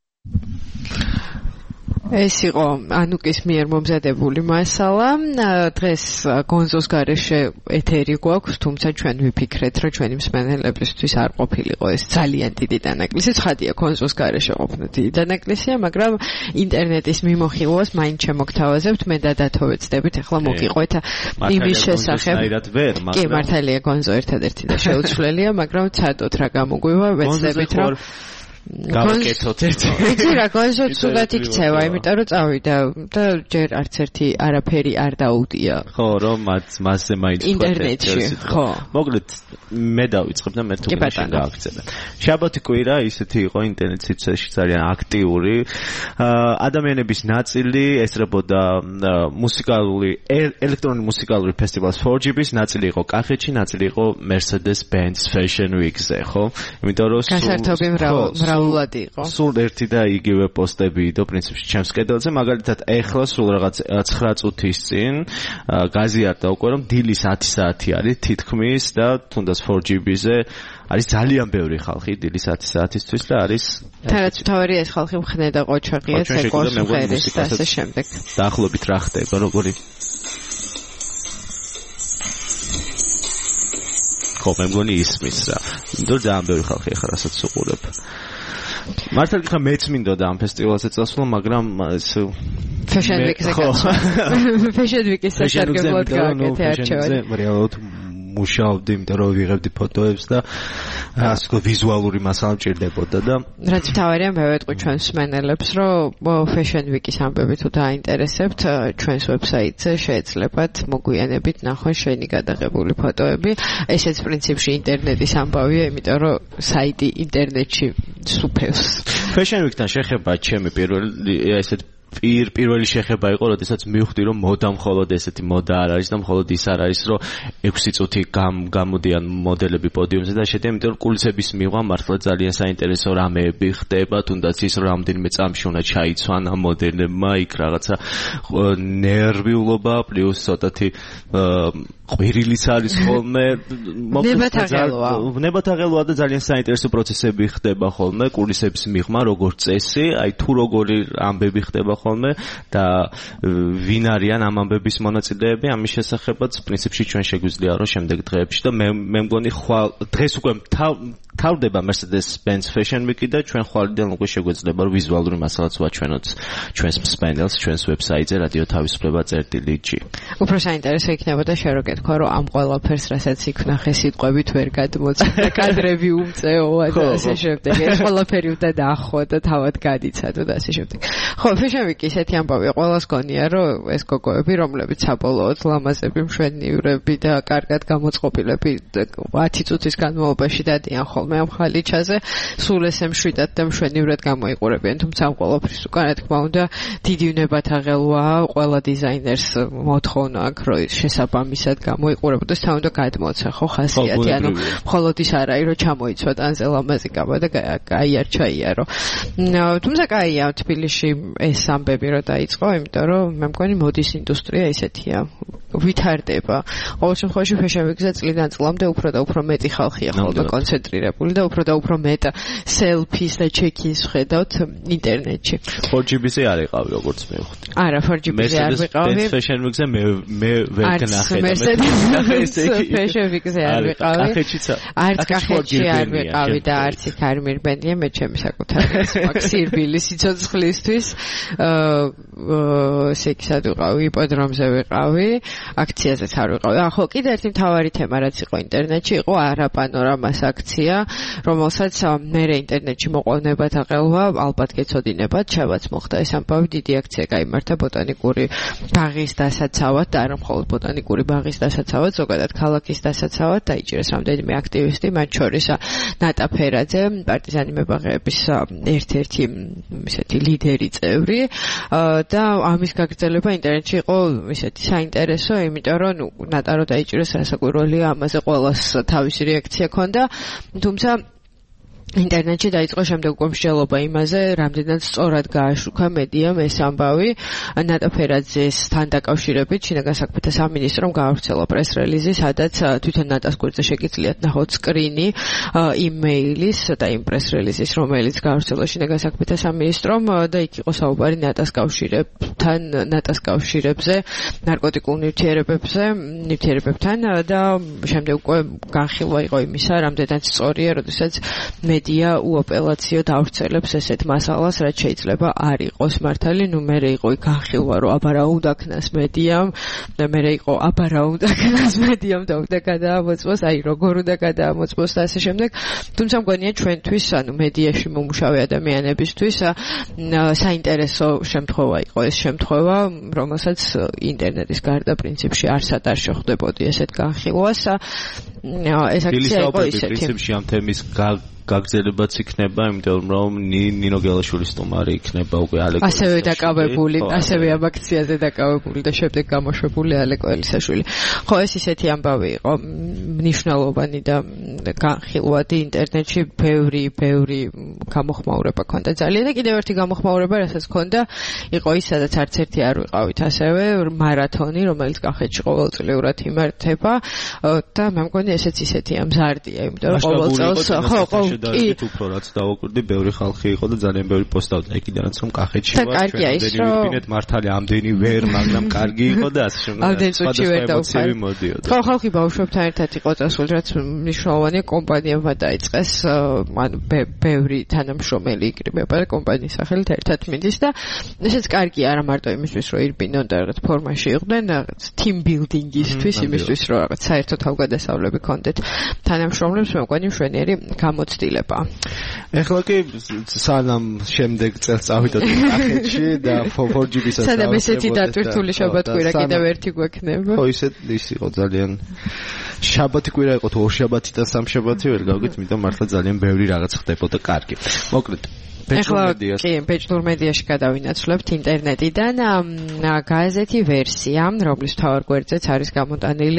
Speaker 3: ეს იყო ანუკის მიერ მომზადებული მასალა. დღეს გონზოს გარეშე ეთერი გვაქვს, თუმცა ჩვენ ვიფიქრეთ, რომ ჩვენი მსმენელებისთვის არ ყოფილიყო ეს ძალიან დიდი დანაკლისი. ცხადია, გონზოს გარეშე ყოფნა დიდი დანაკლისია, მაგრამ ინტერნეტის მიმოხილვას მაინც შემოგთავაზებთ. მე და დათო ვეცდებით, ახლა მოგიყვეთ იმის შესახებ. კი, მართალია, გონზო ერთადერთი და შეუცვლელია, მაგრამ ცადოთ რა გამოგვივა, ვეცდებით რომ გავაკეთოთ ერთი. ვიცი რა, გონზო ცუდად იქცევა, იმიტომ რომ წავიდა და ჯერ არც ერთი არაფერი არ დაუდია.
Speaker 2: ხო, რომ მასზე მაინც
Speaker 3: ინტერნეტში, ხო.
Speaker 2: მოკლედ მე დავიწყებ და მე თუ გააგრძელებ. შაბათი კვირა ისეთი იყო ინტერნეტში ძალიან აქტიური. ადამიანების ნაწილი ესწრებოდა მუსიკალური ელექტრონული მუსიკალური ფესტივალის 4GB-ს, ნაწილი იყო კახეთში, ნაწილი იყო Mercedes-Benz Fashion Week-ზე, ხო? იმიტომ რომ
Speaker 3: გასართობი მრავლად იყო.
Speaker 2: სულ ერთი და იგივე პოსტები იდო პრინციპში ჩემს კედელზე, მაგალითად ეხლა სულ რაღაც 9 წუთის წინ გაზიარდა უკვე რომ დილის 10 საათი არის თითქმის და თუნდაც 4GB-ზე არის ძალიან ბევრი ხალხი დილის 10 საათისთვის და არის
Speaker 3: თერაც თავი ეს ხალხი მხნე და ყოჩაღია ცეკოს ხერის და ასე შემდეგ.
Speaker 2: დაახლოებით რა ხდება, როგორი ხო მე მგონი ისმის რა. იმიტომ ძალიან ბევრი ხალხი ახლა რასაც უყურებ. მართლა გიხა მეც მინდოდა ამ ფესტივალზე წასვლა, მაგრამ ეს
Speaker 3: Fashion Week-ზე გასვლა. Fashion Week-ის სასარგებლოდ გააკეთე არჩევანი.
Speaker 2: რეალურად მუშაობდი, იმიტომ რომ ვიღებდი ფოტოებს და ასე ვთქვათ, ვიზუალური მასალა მჭირდებოდა და
Speaker 3: რაც თავარია მე ვეტყვი ჩვენს მსმენელებს, რომ Fashion Week-ის ამბები თუ დაინტერესებთ, ჩვენს ვებსაიტზე შეეძლებათ მოგვიანებით ნახონ შენი გადაღებული ფოტოები. ესეც პრინციპში ინტერნეტის ამბავია, იმიტომ რომ საიტი ინტერნეტში სუფევს.
Speaker 2: Fashion Week-თან შეხება ჩემი პირველი შეხება იყო, როდესაც მივხვდი, რომ მოდა მხოლოდ ესეთი მოდა არ არის და მხოლოდ ის არ არის, რომ 6 წუთი გამოდიან მოდელები პოდიუმზე და შედიან, იმიტომ რომ კულისების მიღვა მართლა ძალიან საინტერესო რამეები ხდება, თუნდაც ის რომ რამდენიმე წამში უნდა ჩაიცვან ამ მოდელებმა, იქ რაღაცა ნერვიულობა პლუს ცოტათი ყვირილიც არის ხოლმე, ნებათაღელოა და ძალიან საინტერესო პროცესები ხდება ხოლმე კულისების მიღმა, როგორც წესი, აი თუ როგორი ამბები ხდება ხოლმე და ვინ არიან ამ ამბების მონაწილეები, ამის შესახებაც პრინციპში ჩვენ შეგვიძლია რომ შემდეგ დღეებში და მე მგონი დღეს უკვე თავდება Mercedes-Benz Fashion Week-ი და ჩვენ ხვალიდან უკვე შეგვეძლება რომ ვიზუალური მასალაც ვაჩვენოთ ჩვენს მსმენელს, ჩვენს ვებსაიტზე radio tavisupleba.gr.
Speaker 3: უფრო საინტერესო იქნებოდა შენ რო გეთქვა რომ ამ ყველაფერს რასაც იქ ნახე სიტყვებით ვერ გადმოწმდა, კადრები უმწეოა და ასე შემდეგ. ეს ყველაფერი უნდა დაახო და თავად გადიცადო და ასე შემდეგ. ხო, Fashion Week-ი ისეთი ამბავია, ყველას გონია რომ ეს გოგოები, რომლებიც საბოლოოდ ლამაზები, მშვენივრები და კარგად გამოწყობილები 10 წუთის განმავლობაში დადიან ხოლმე ამ ხალიჩაზე, სულ ესე მშვიდად და მშვენივრად გამოიყურებიან, თუმცა ამ ყველაფრის უკან რა თქმა უნდა დიდი ნებათაღელვაა, ყველა დიზაინერს მოთხოვნა აქვს, რომ შესაბამისად გამოიყურებოდეს, თან უნდა გადმოცა ხო ხასიათი, ანუ მხოლოდ ის არა, რომ ჩამოიცვა ტანზე ლამაზი კაბა და გაიარჩა იარო. თუმცა კაია თბილისში ეს ამბები რომ დაიწყო, იმიტომ რომ მე მგონი მოდის ინდუსტრია ისეთია, ვითარდება. ყოველ შემთხვევაში Fashion Week-ზე წლიდან წლამდე უფრო და უფრო მეტი ხალხია ხოლმე კონცენტრირებული და უფრო და უფრო მეტ selfies და check-ins ხედავთ ინტერნეტში.
Speaker 2: 4GB-ზე არ იყავი, როგორც მე ვხვდი.
Speaker 3: არა, 4GB-ზე არ ვიყავი.
Speaker 2: Fashion Week-ზე მე ვერ გნახე და
Speaker 3: Fashion Week-ზე არ ვიყავი. არც კახეთში არ ვიყავი და არც იქ არ მირბენია, მე ჩემი საკუთარი მაქსირბილი სიცოცხლისთვის. სექსად ვიყავი, იპოდრომზე ვიყავი, აქციაზეც არ ვიყავი. ხო, კიდე ერთი მთავარი თემა რაც იყო ინტერნეტში, იყო არაპანორამას აქცია, რომელსაც მე ინტერნეტში მოყვანებათ აყელვა, ალბათ გეცოდინებათ, შევაც მოხდა ეს ამბავი, დიდი აქცია გაიმართა ბოტანიკური ბაღის დასაცავად და არა მხოლოდ ბოტანიკური ბაღის დასაცავად, ზოგადად ქალაქის დასაცავად დაიჭირეს რამდენიმე აქტივისტი, მათ შორის ნატა ფერაძე, პარტიზანი მებაღეების ერთ-ერთი ისეთი ლიდერი წევრი და ამის გაგრძელება ინტერნეტში იყო ისეთი საინტერესო, იმიტომ რომ ნატა რო დაიჭირეს რასაკვირველია, ამაზე ყველას თავისი რეაქცია ჰქონდა, თუმცა ინტერნეტში დაიწყო შემდეგ უკვე მსჯელობა იმაზე, რამდენად სწორად გააშუქა მედიამ ეს ამბავი. ნატა ფერაძესთან დაკავშირებით შინაგან საქმეთა სამინისტრომ გაავრცელა პრეს-რელიზი, სადაც თვითონ ნატას გვერდზე შეგიძლიათ ნახოთ სკრინი იმეილის და იმ პრეს-რელიზის, რომელიც გაავრცელა შინაგან საქმეთა სამინისტრომ და იქ იყო საუბარი ნატას კავშირებზე, ნარკოტიკულ ნივთიერებებთან და შემდეგ უკვე განხილვა იყო იმისა, რამდენად სწორია, როდესაც მედია უაპელაციო დავრცელებს ესეთ მასალას, რაც შეიძლება არ იყოს მართალი. მე იყო განხილვა, რომ აბარა უნდა ქნას მედიამ და მე იყო აბარა უნდა ქნას მედიამ და უნდა გადაამოწმოს, აი როგორ უნდა გადაამოწმოს და ასე შემდეგ. თუმცა მგონია ჩვენთვის, ანუ მედიაში მომუშავე ადამიანებისთვის საინტერესო შემთხვევა იყო ეს შემთხვევა, რომელსაც ინტერნეტის გარდა პრინციპში არსად არ შეხვდებოდი ესეთ განხილვას. ეს აქცია იყო ისეთი.
Speaker 2: პრინციპში ამ თემის გაგრძელებაც იქნება, იმიტომ რომ ნინო გელაშვილის სტუმარი იქნება უკვე ალეკო.
Speaker 3: ასევე დაკავებული, ასევე ამ აქციაზე დაკავებული და შემდეგ გამოშვებული ალეკო ელისაშვილი. ხო, ეს ისეთი ამბავი იყო, მნიშვნელოვანი და განხილვადი ინტერნეტში ბევრი გამოხმაურება ჰქონდა ძალიან და კიდევ ერთი გამოხმაურება, რასაც ჰქონდა, იყო ის, სადაც არც ერთი არ ვიყავით, ასევე მარათონი, რომელიც კახეთში ყოველწლიურად იმართება და მე მგონი ესეც ისეთია მზარდია, იმიტომ რომ ყოველ წელს
Speaker 2: შედარებით უფრო რაც დავაკვირდი, ბევრი ხალხი იყო და ძალიან ბევრი პოსტავდა იქიდანაც რომ კახეთში ვარ.
Speaker 3: კარგია ის რომ
Speaker 2: ვიყინეთ მართალი ამდენი ვერ, მაგრამ კარგი იყო და ასე შემდეგ.
Speaker 3: ამდენ წუთში ვერ დავხარ. ხო, ხალხი ბავშვებთან ერთად იყო წასული, რაც მნიშვნელოვანია კომპანიებმა დაიწყეს, ანუ ბევრი თანამშრომელი იკრიბება და კომპანიის სახელით ერთად მიდის და ესეც კარგია არა მარტო იმისთვის რომ ირბინონ და რაღაც ფორმაში იყვნენ, რაღაც team building-ისთვის, იმისთვის რომ რაღაც საერთო თავგადასავლები ქონდეთ თანამშრომლებს, მე მგონი მშვენიერი გამოცდილება.
Speaker 2: ეხლა კი სანამ შემდეგ წელს წავიდოთ კახეთში და 4GB-საც
Speaker 3: სანამ ესეთი დატვირთული შაბათ-კვირა კიდევ ერთი გვექნება.
Speaker 2: ხო, ის იყო ძალიან შაბათი-კვირა იყო თუ ორშაბათი და სამშაბათი ვერ გავიგეთ, იმიტომ მართლა ძალიან ბევრი რაღაც ხდებოდა კარგი. მოკლედ
Speaker 3: ეხლა კი ბეჭდურ მედიაში გადავინაცვლებთ ინტერნეტიდან გაზეთი ვერსია, რომლის მთავარ გვერდზეც არის გამოტანილი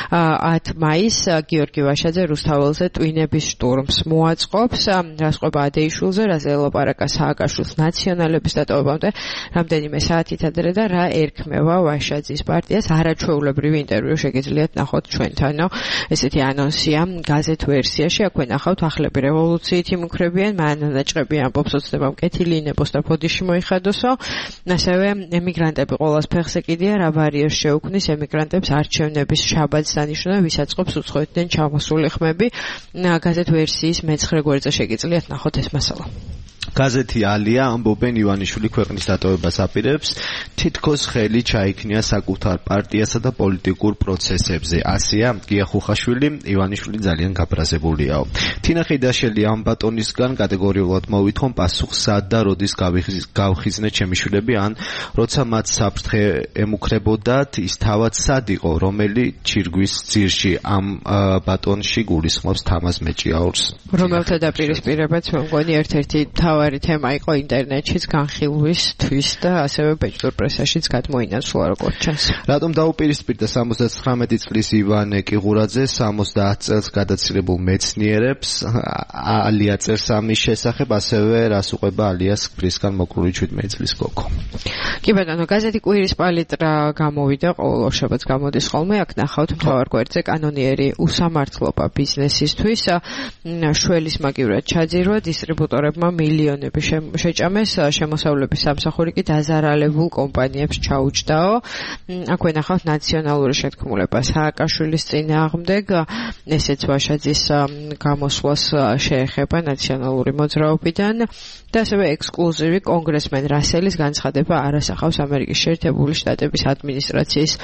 Speaker 3: 10 მაისს გიორგი ვაშაძე რუსთაველზე ტვინების შტურმს მოაწყობს, რასყვება ადეიშვილზე, რაზე ელაპარაკა სააკაშვილს ნაციონალების დატოვებამდე რამდენიმე საათით ადრე და რა ერქმევა ვაშაძის პარტიას. არაჩვეულებრივი ინტერვიუ შეგიძლიათ ნახოთ ჩვენთანო. ესეთი ანონსია გაზეთ ვერსიაში. აქვე ნახავთ ახლები რევოლუციით იმუქრებიან, მანანაჭრები ამბობს ოცნებამ კეთილი ინებოს და ფოდიში მოიხადოსო. ასევე ემიგრანტები ყოველას ფეხზე კიდია, რა ბარიერს შეუქმნის ემიგრანტებს არჩევნების შაბათს დანიშნულა, ვისაც ყოფს უცხოეთიდან ჩამოსული ხმები. გაზეთ ვერსიის მე-9 გვერდზე შეგიძლიათ ნახოთ ეს მასალა.
Speaker 2: გაზეთი ალია ამბობენ ივანიშვილი ქვეყნის დატოვებას აპირებს, თითქოს ხელი ჩაიქნია საკუთარ პარტიასა და პოლიტიკურ პროცესებზე. ასია გიახუხაშვილი, ივანიშვილი ძალიან გაბრაზებულიაო. თინა ხიდაშელი ამ ბატონისგან კატეგორიულად მოვითხოვ პასუხს სად და როდის გავხიზნეთ ჩემი შვილები, ან როცა მათ საფრთხე ემუქრებოდათ, ის თავად სად იყო, რომელი ჩირგვის ძირში ამ ბატონში გულისხმობს თამაზ მეჭიაურს.
Speaker 3: რომელთა დაპირისპირებაც მე მგონი ერთ-ერთი თავარი თემა იყო ინტერნეტშიც განხილვისთვის და ასევე ბეჭდურ პრესაშიც გადმოინაცვლა როგორც ჩანს.
Speaker 2: რატომ დაუპირისპირდა 79 წლის ივანე კიღურაძე 70 წელს გადაცილებულ მეცნიერებს? ალია წერს ამის შესახებ, ასევე რას უყვება ალიას ქფრისგან მოკლული 17 წლის გოგო.
Speaker 3: კი ბატონო, გაზეთი კვირის პალიტრა გამოვიდა, ყოველ ორშაბათს გამოდის ხოლმე, აქ ნახავთ მთავარ გვერდზე კანონიერი უსამართლობა ბიზნესისთვის, შველის მაგივრად ჩაძირვა, დისტრიბუტორებმა მილიონები შეჭამეს, შემოსავლების სამსახური კი დაზარალებულ კომპანიებს ჩაუჯდაო. აქვე ნახავთ ნაციონალური შეთქმულება სააკაშვილის წინააღმდეგ, ესეც ვაშაძის გამოსვლას შეეხება ნაციონალური მოძრაობიდან და ასევე ექსკლუზივი კონგრესმენ რასელის განცხადება არასახავს ამერიკის შეერთებული შტატების ადმინისტრაციის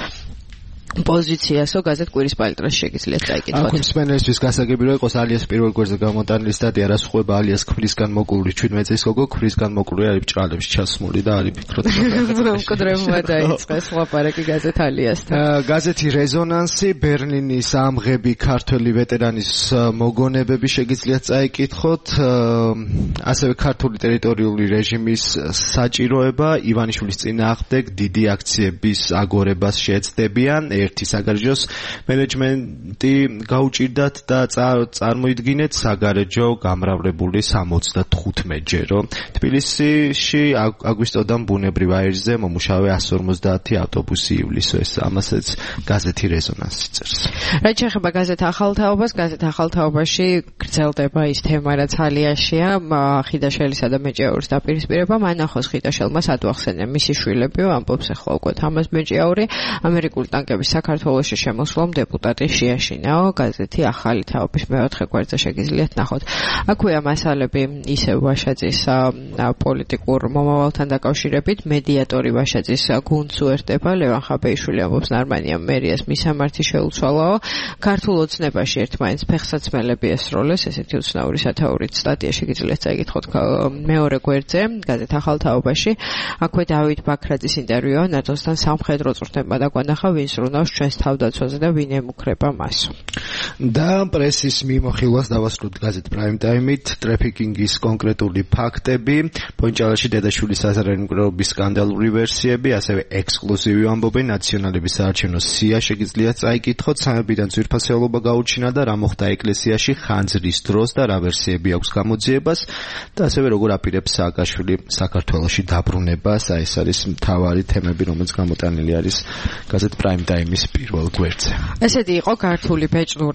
Speaker 3: პოზიციასო. გაზეთ კვირის პალიტრაში შეგიძლიათ წაიკითხოთ.
Speaker 2: აქ მსმენელისთვის გასაგები რომ იყოს ალიას პირველ გვერდზე გამოტანილი სტატია, რას უყვება ალიას ქფრისგან მოკლული 17 წლის გოგო, ქფრისგან მოკლული არის ბრჭყალებში ჩასმული და არის ფიქრობ
Speaker 3: მკვდრებმა დაიწყეს ლაპარაკი გაზეთ ალიასთან.
Speaker 2: გაზეთი რეზონანსი, ბერლინის ამღები, ქართველი ვეტერანის მოგონებები შეგიძლიათ წაიკითხოთ, ასევე ქართული ტერიტორიული რეჟიმის საჭიროება, ივანიშვილის წინააღმდეგ დიდი აქციების აგორებას შეეცდებიან. ერთი საგარეჯოს მენეჯმენტი გაუჭირდათ და წარმოიდგინეთ საგარეჯო გამრავლებული 75-ჯერო. თბილისში აგვისტოდან ბუნებრივ აირზე მომუშავე 150 ავტობუსი ივლისო. ეს ამასაც გაზეთი რეზონანსი წერს.
Speaker 3: რაც შეეხება გაზეთ ახალთაობას, გაზეთ ახალთაობაში გრძელდება ის თემა, რაც ალიაშია, ხიდაშელისა და მეჭიაურის დაპირისპირება. მანახოს ხიდაშელმა ადვახსენა მისი შვილებიო, ამბობს ახლა უკვე თამაზ მეჭიაური, ამერიკული ტანკების საქართველოში შემოსვლამ დეპუტატი შეაშინაო. გაზეთი ახალი თაობის მე-4 გვერდზე შეგიძლიათ ნახოთ. აქვეა მასალები ისევ ვაშაძის პოლიტიკურ მომავალთან დაკავშირებით, მედიატორი ვაშაძის გუნდს უერთდება, ლევან ხაბეიშვილი ამბობს ნარმანიამ მერიას მისამართი შეუცვალაო. ქართულ ოცნებაში ერთმანეთს ფეხსაცმელები ესროლეს, ესეთი უცნაური სათაურით სტატია შეგიძლიათ წაიკითხოთ მეორე გვერდზე, გაზეთ ახალთაობაში. აქვე დავით ბაქრაძის ინტერვიუა ნატოსთან სამხედრო წვრთნებმა დაგვანახა, ვინ სრუნავს ჩვენს თავდაცვაზე და ვინ ემუქრება მას.
Speaker 2: და პრესის მიმოხილვას დავასრულოთ გაზეთ პრაიმ ტაიმით, ტრაფიკინგის კონკრეტული ფაქტები, პონჭალაში დედაშვილის საზარემგრეობის სკანდალური ვერსიები, ასევე ექსკლუზივი ამბობენ ნაციონალების საარჩევნო სია შეგიძლიათ წაიკითხოთ, სამებიდან ძვირფასეულობა გაუჩინა და რა მოხდა ეკლესიაში ხანძრის დროს და რა ვერსიები აქვს გამოძიებას და ასევე როგორ აპირებს სააკაშვილი საქართველოში დაბრუნებას. ეს არის მთავარი თემები, რომელიც გამოტანილი არის გაზეთ პრაიმ ტაიმის პირველ გვერდზე.
Speaker 3: ესეთი იყო ქართული ბეჭდური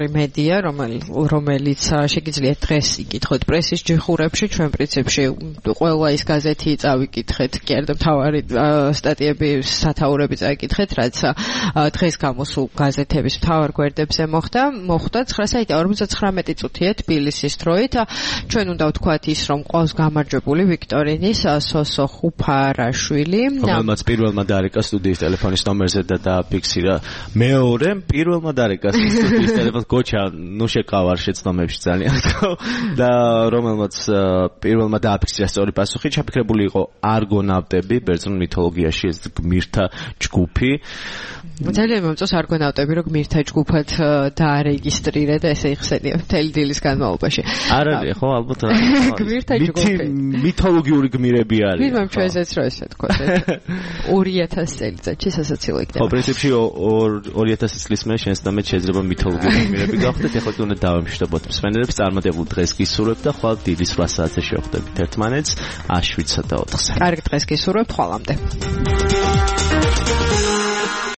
Speaker 3: ოფიციალური მედია, რომელიც შეგიძლიათ დღეს იკითხოთ პრესის ჯიხურებში, ჩვენ პრინციპში ყველა ის გაზეთი წავიკითხეთ, კი არა და მთავარი სტატიები სათაურები წაიკითხეთ, რაც დღეს გამოსულ გაზეთების მთავარ გვერდებზე მოხდა 9:49 წუთია თბილისის დროით. ჩვენ უნდა ვთქვათ ის, რომ ყავს გამარჯვებული ვიქტორინის სოსო ხუფარაშვილი,
Speaker 2: რომელმაც პირველმა დაარეკა სტუდიის ტელეფონის ნომერზე და დააფიქსირა მეორე პირველმა დაარეკა სტუდიის ტელეფონს გოჩა ნუ შეკავარ შეცდომებში ძალიან და რომელმაც პირველმა დააფიქსირა სწორი პასუხი, ჩაფიქრებული იყო არგონავტები, ბერძნულ მითოლოგიაში ეს გმირთა ჯგუფი.
Speaker 3: ძალიან მომწონს არგონავტები, რომ გმირთა ჯგუფად დაარეგისტრირა და ესე იხსენია მთელი დილის განმავლობაში.
Speaker 2: არ არის ხო ალბათ
Speaker 3: გმირთა ჯგუფი.
Speaker 2: მითოლოგიური გმირები არის.
Speaker 3: ვინმე ჩვენზეც რა ესე თქვა 2000 წელიწადში სასაცილო იქნება.
Speaker 2: ხო, პრინციპში 2000 წლის მერე შენს და მე შეიძლება მითოლოგიური გმირები გავხდეთ, ახლა კი უნდა დავემშვიდობოთ მსმენელებს, წარმატებულ დღეს გისურვებთ და ხვალ დილის 8 საათზე შევხვდებით ერთმანეთს 7:04-ზე.
Speaker 3: კარგ დღეს გისურვებთ, ხვალამდე.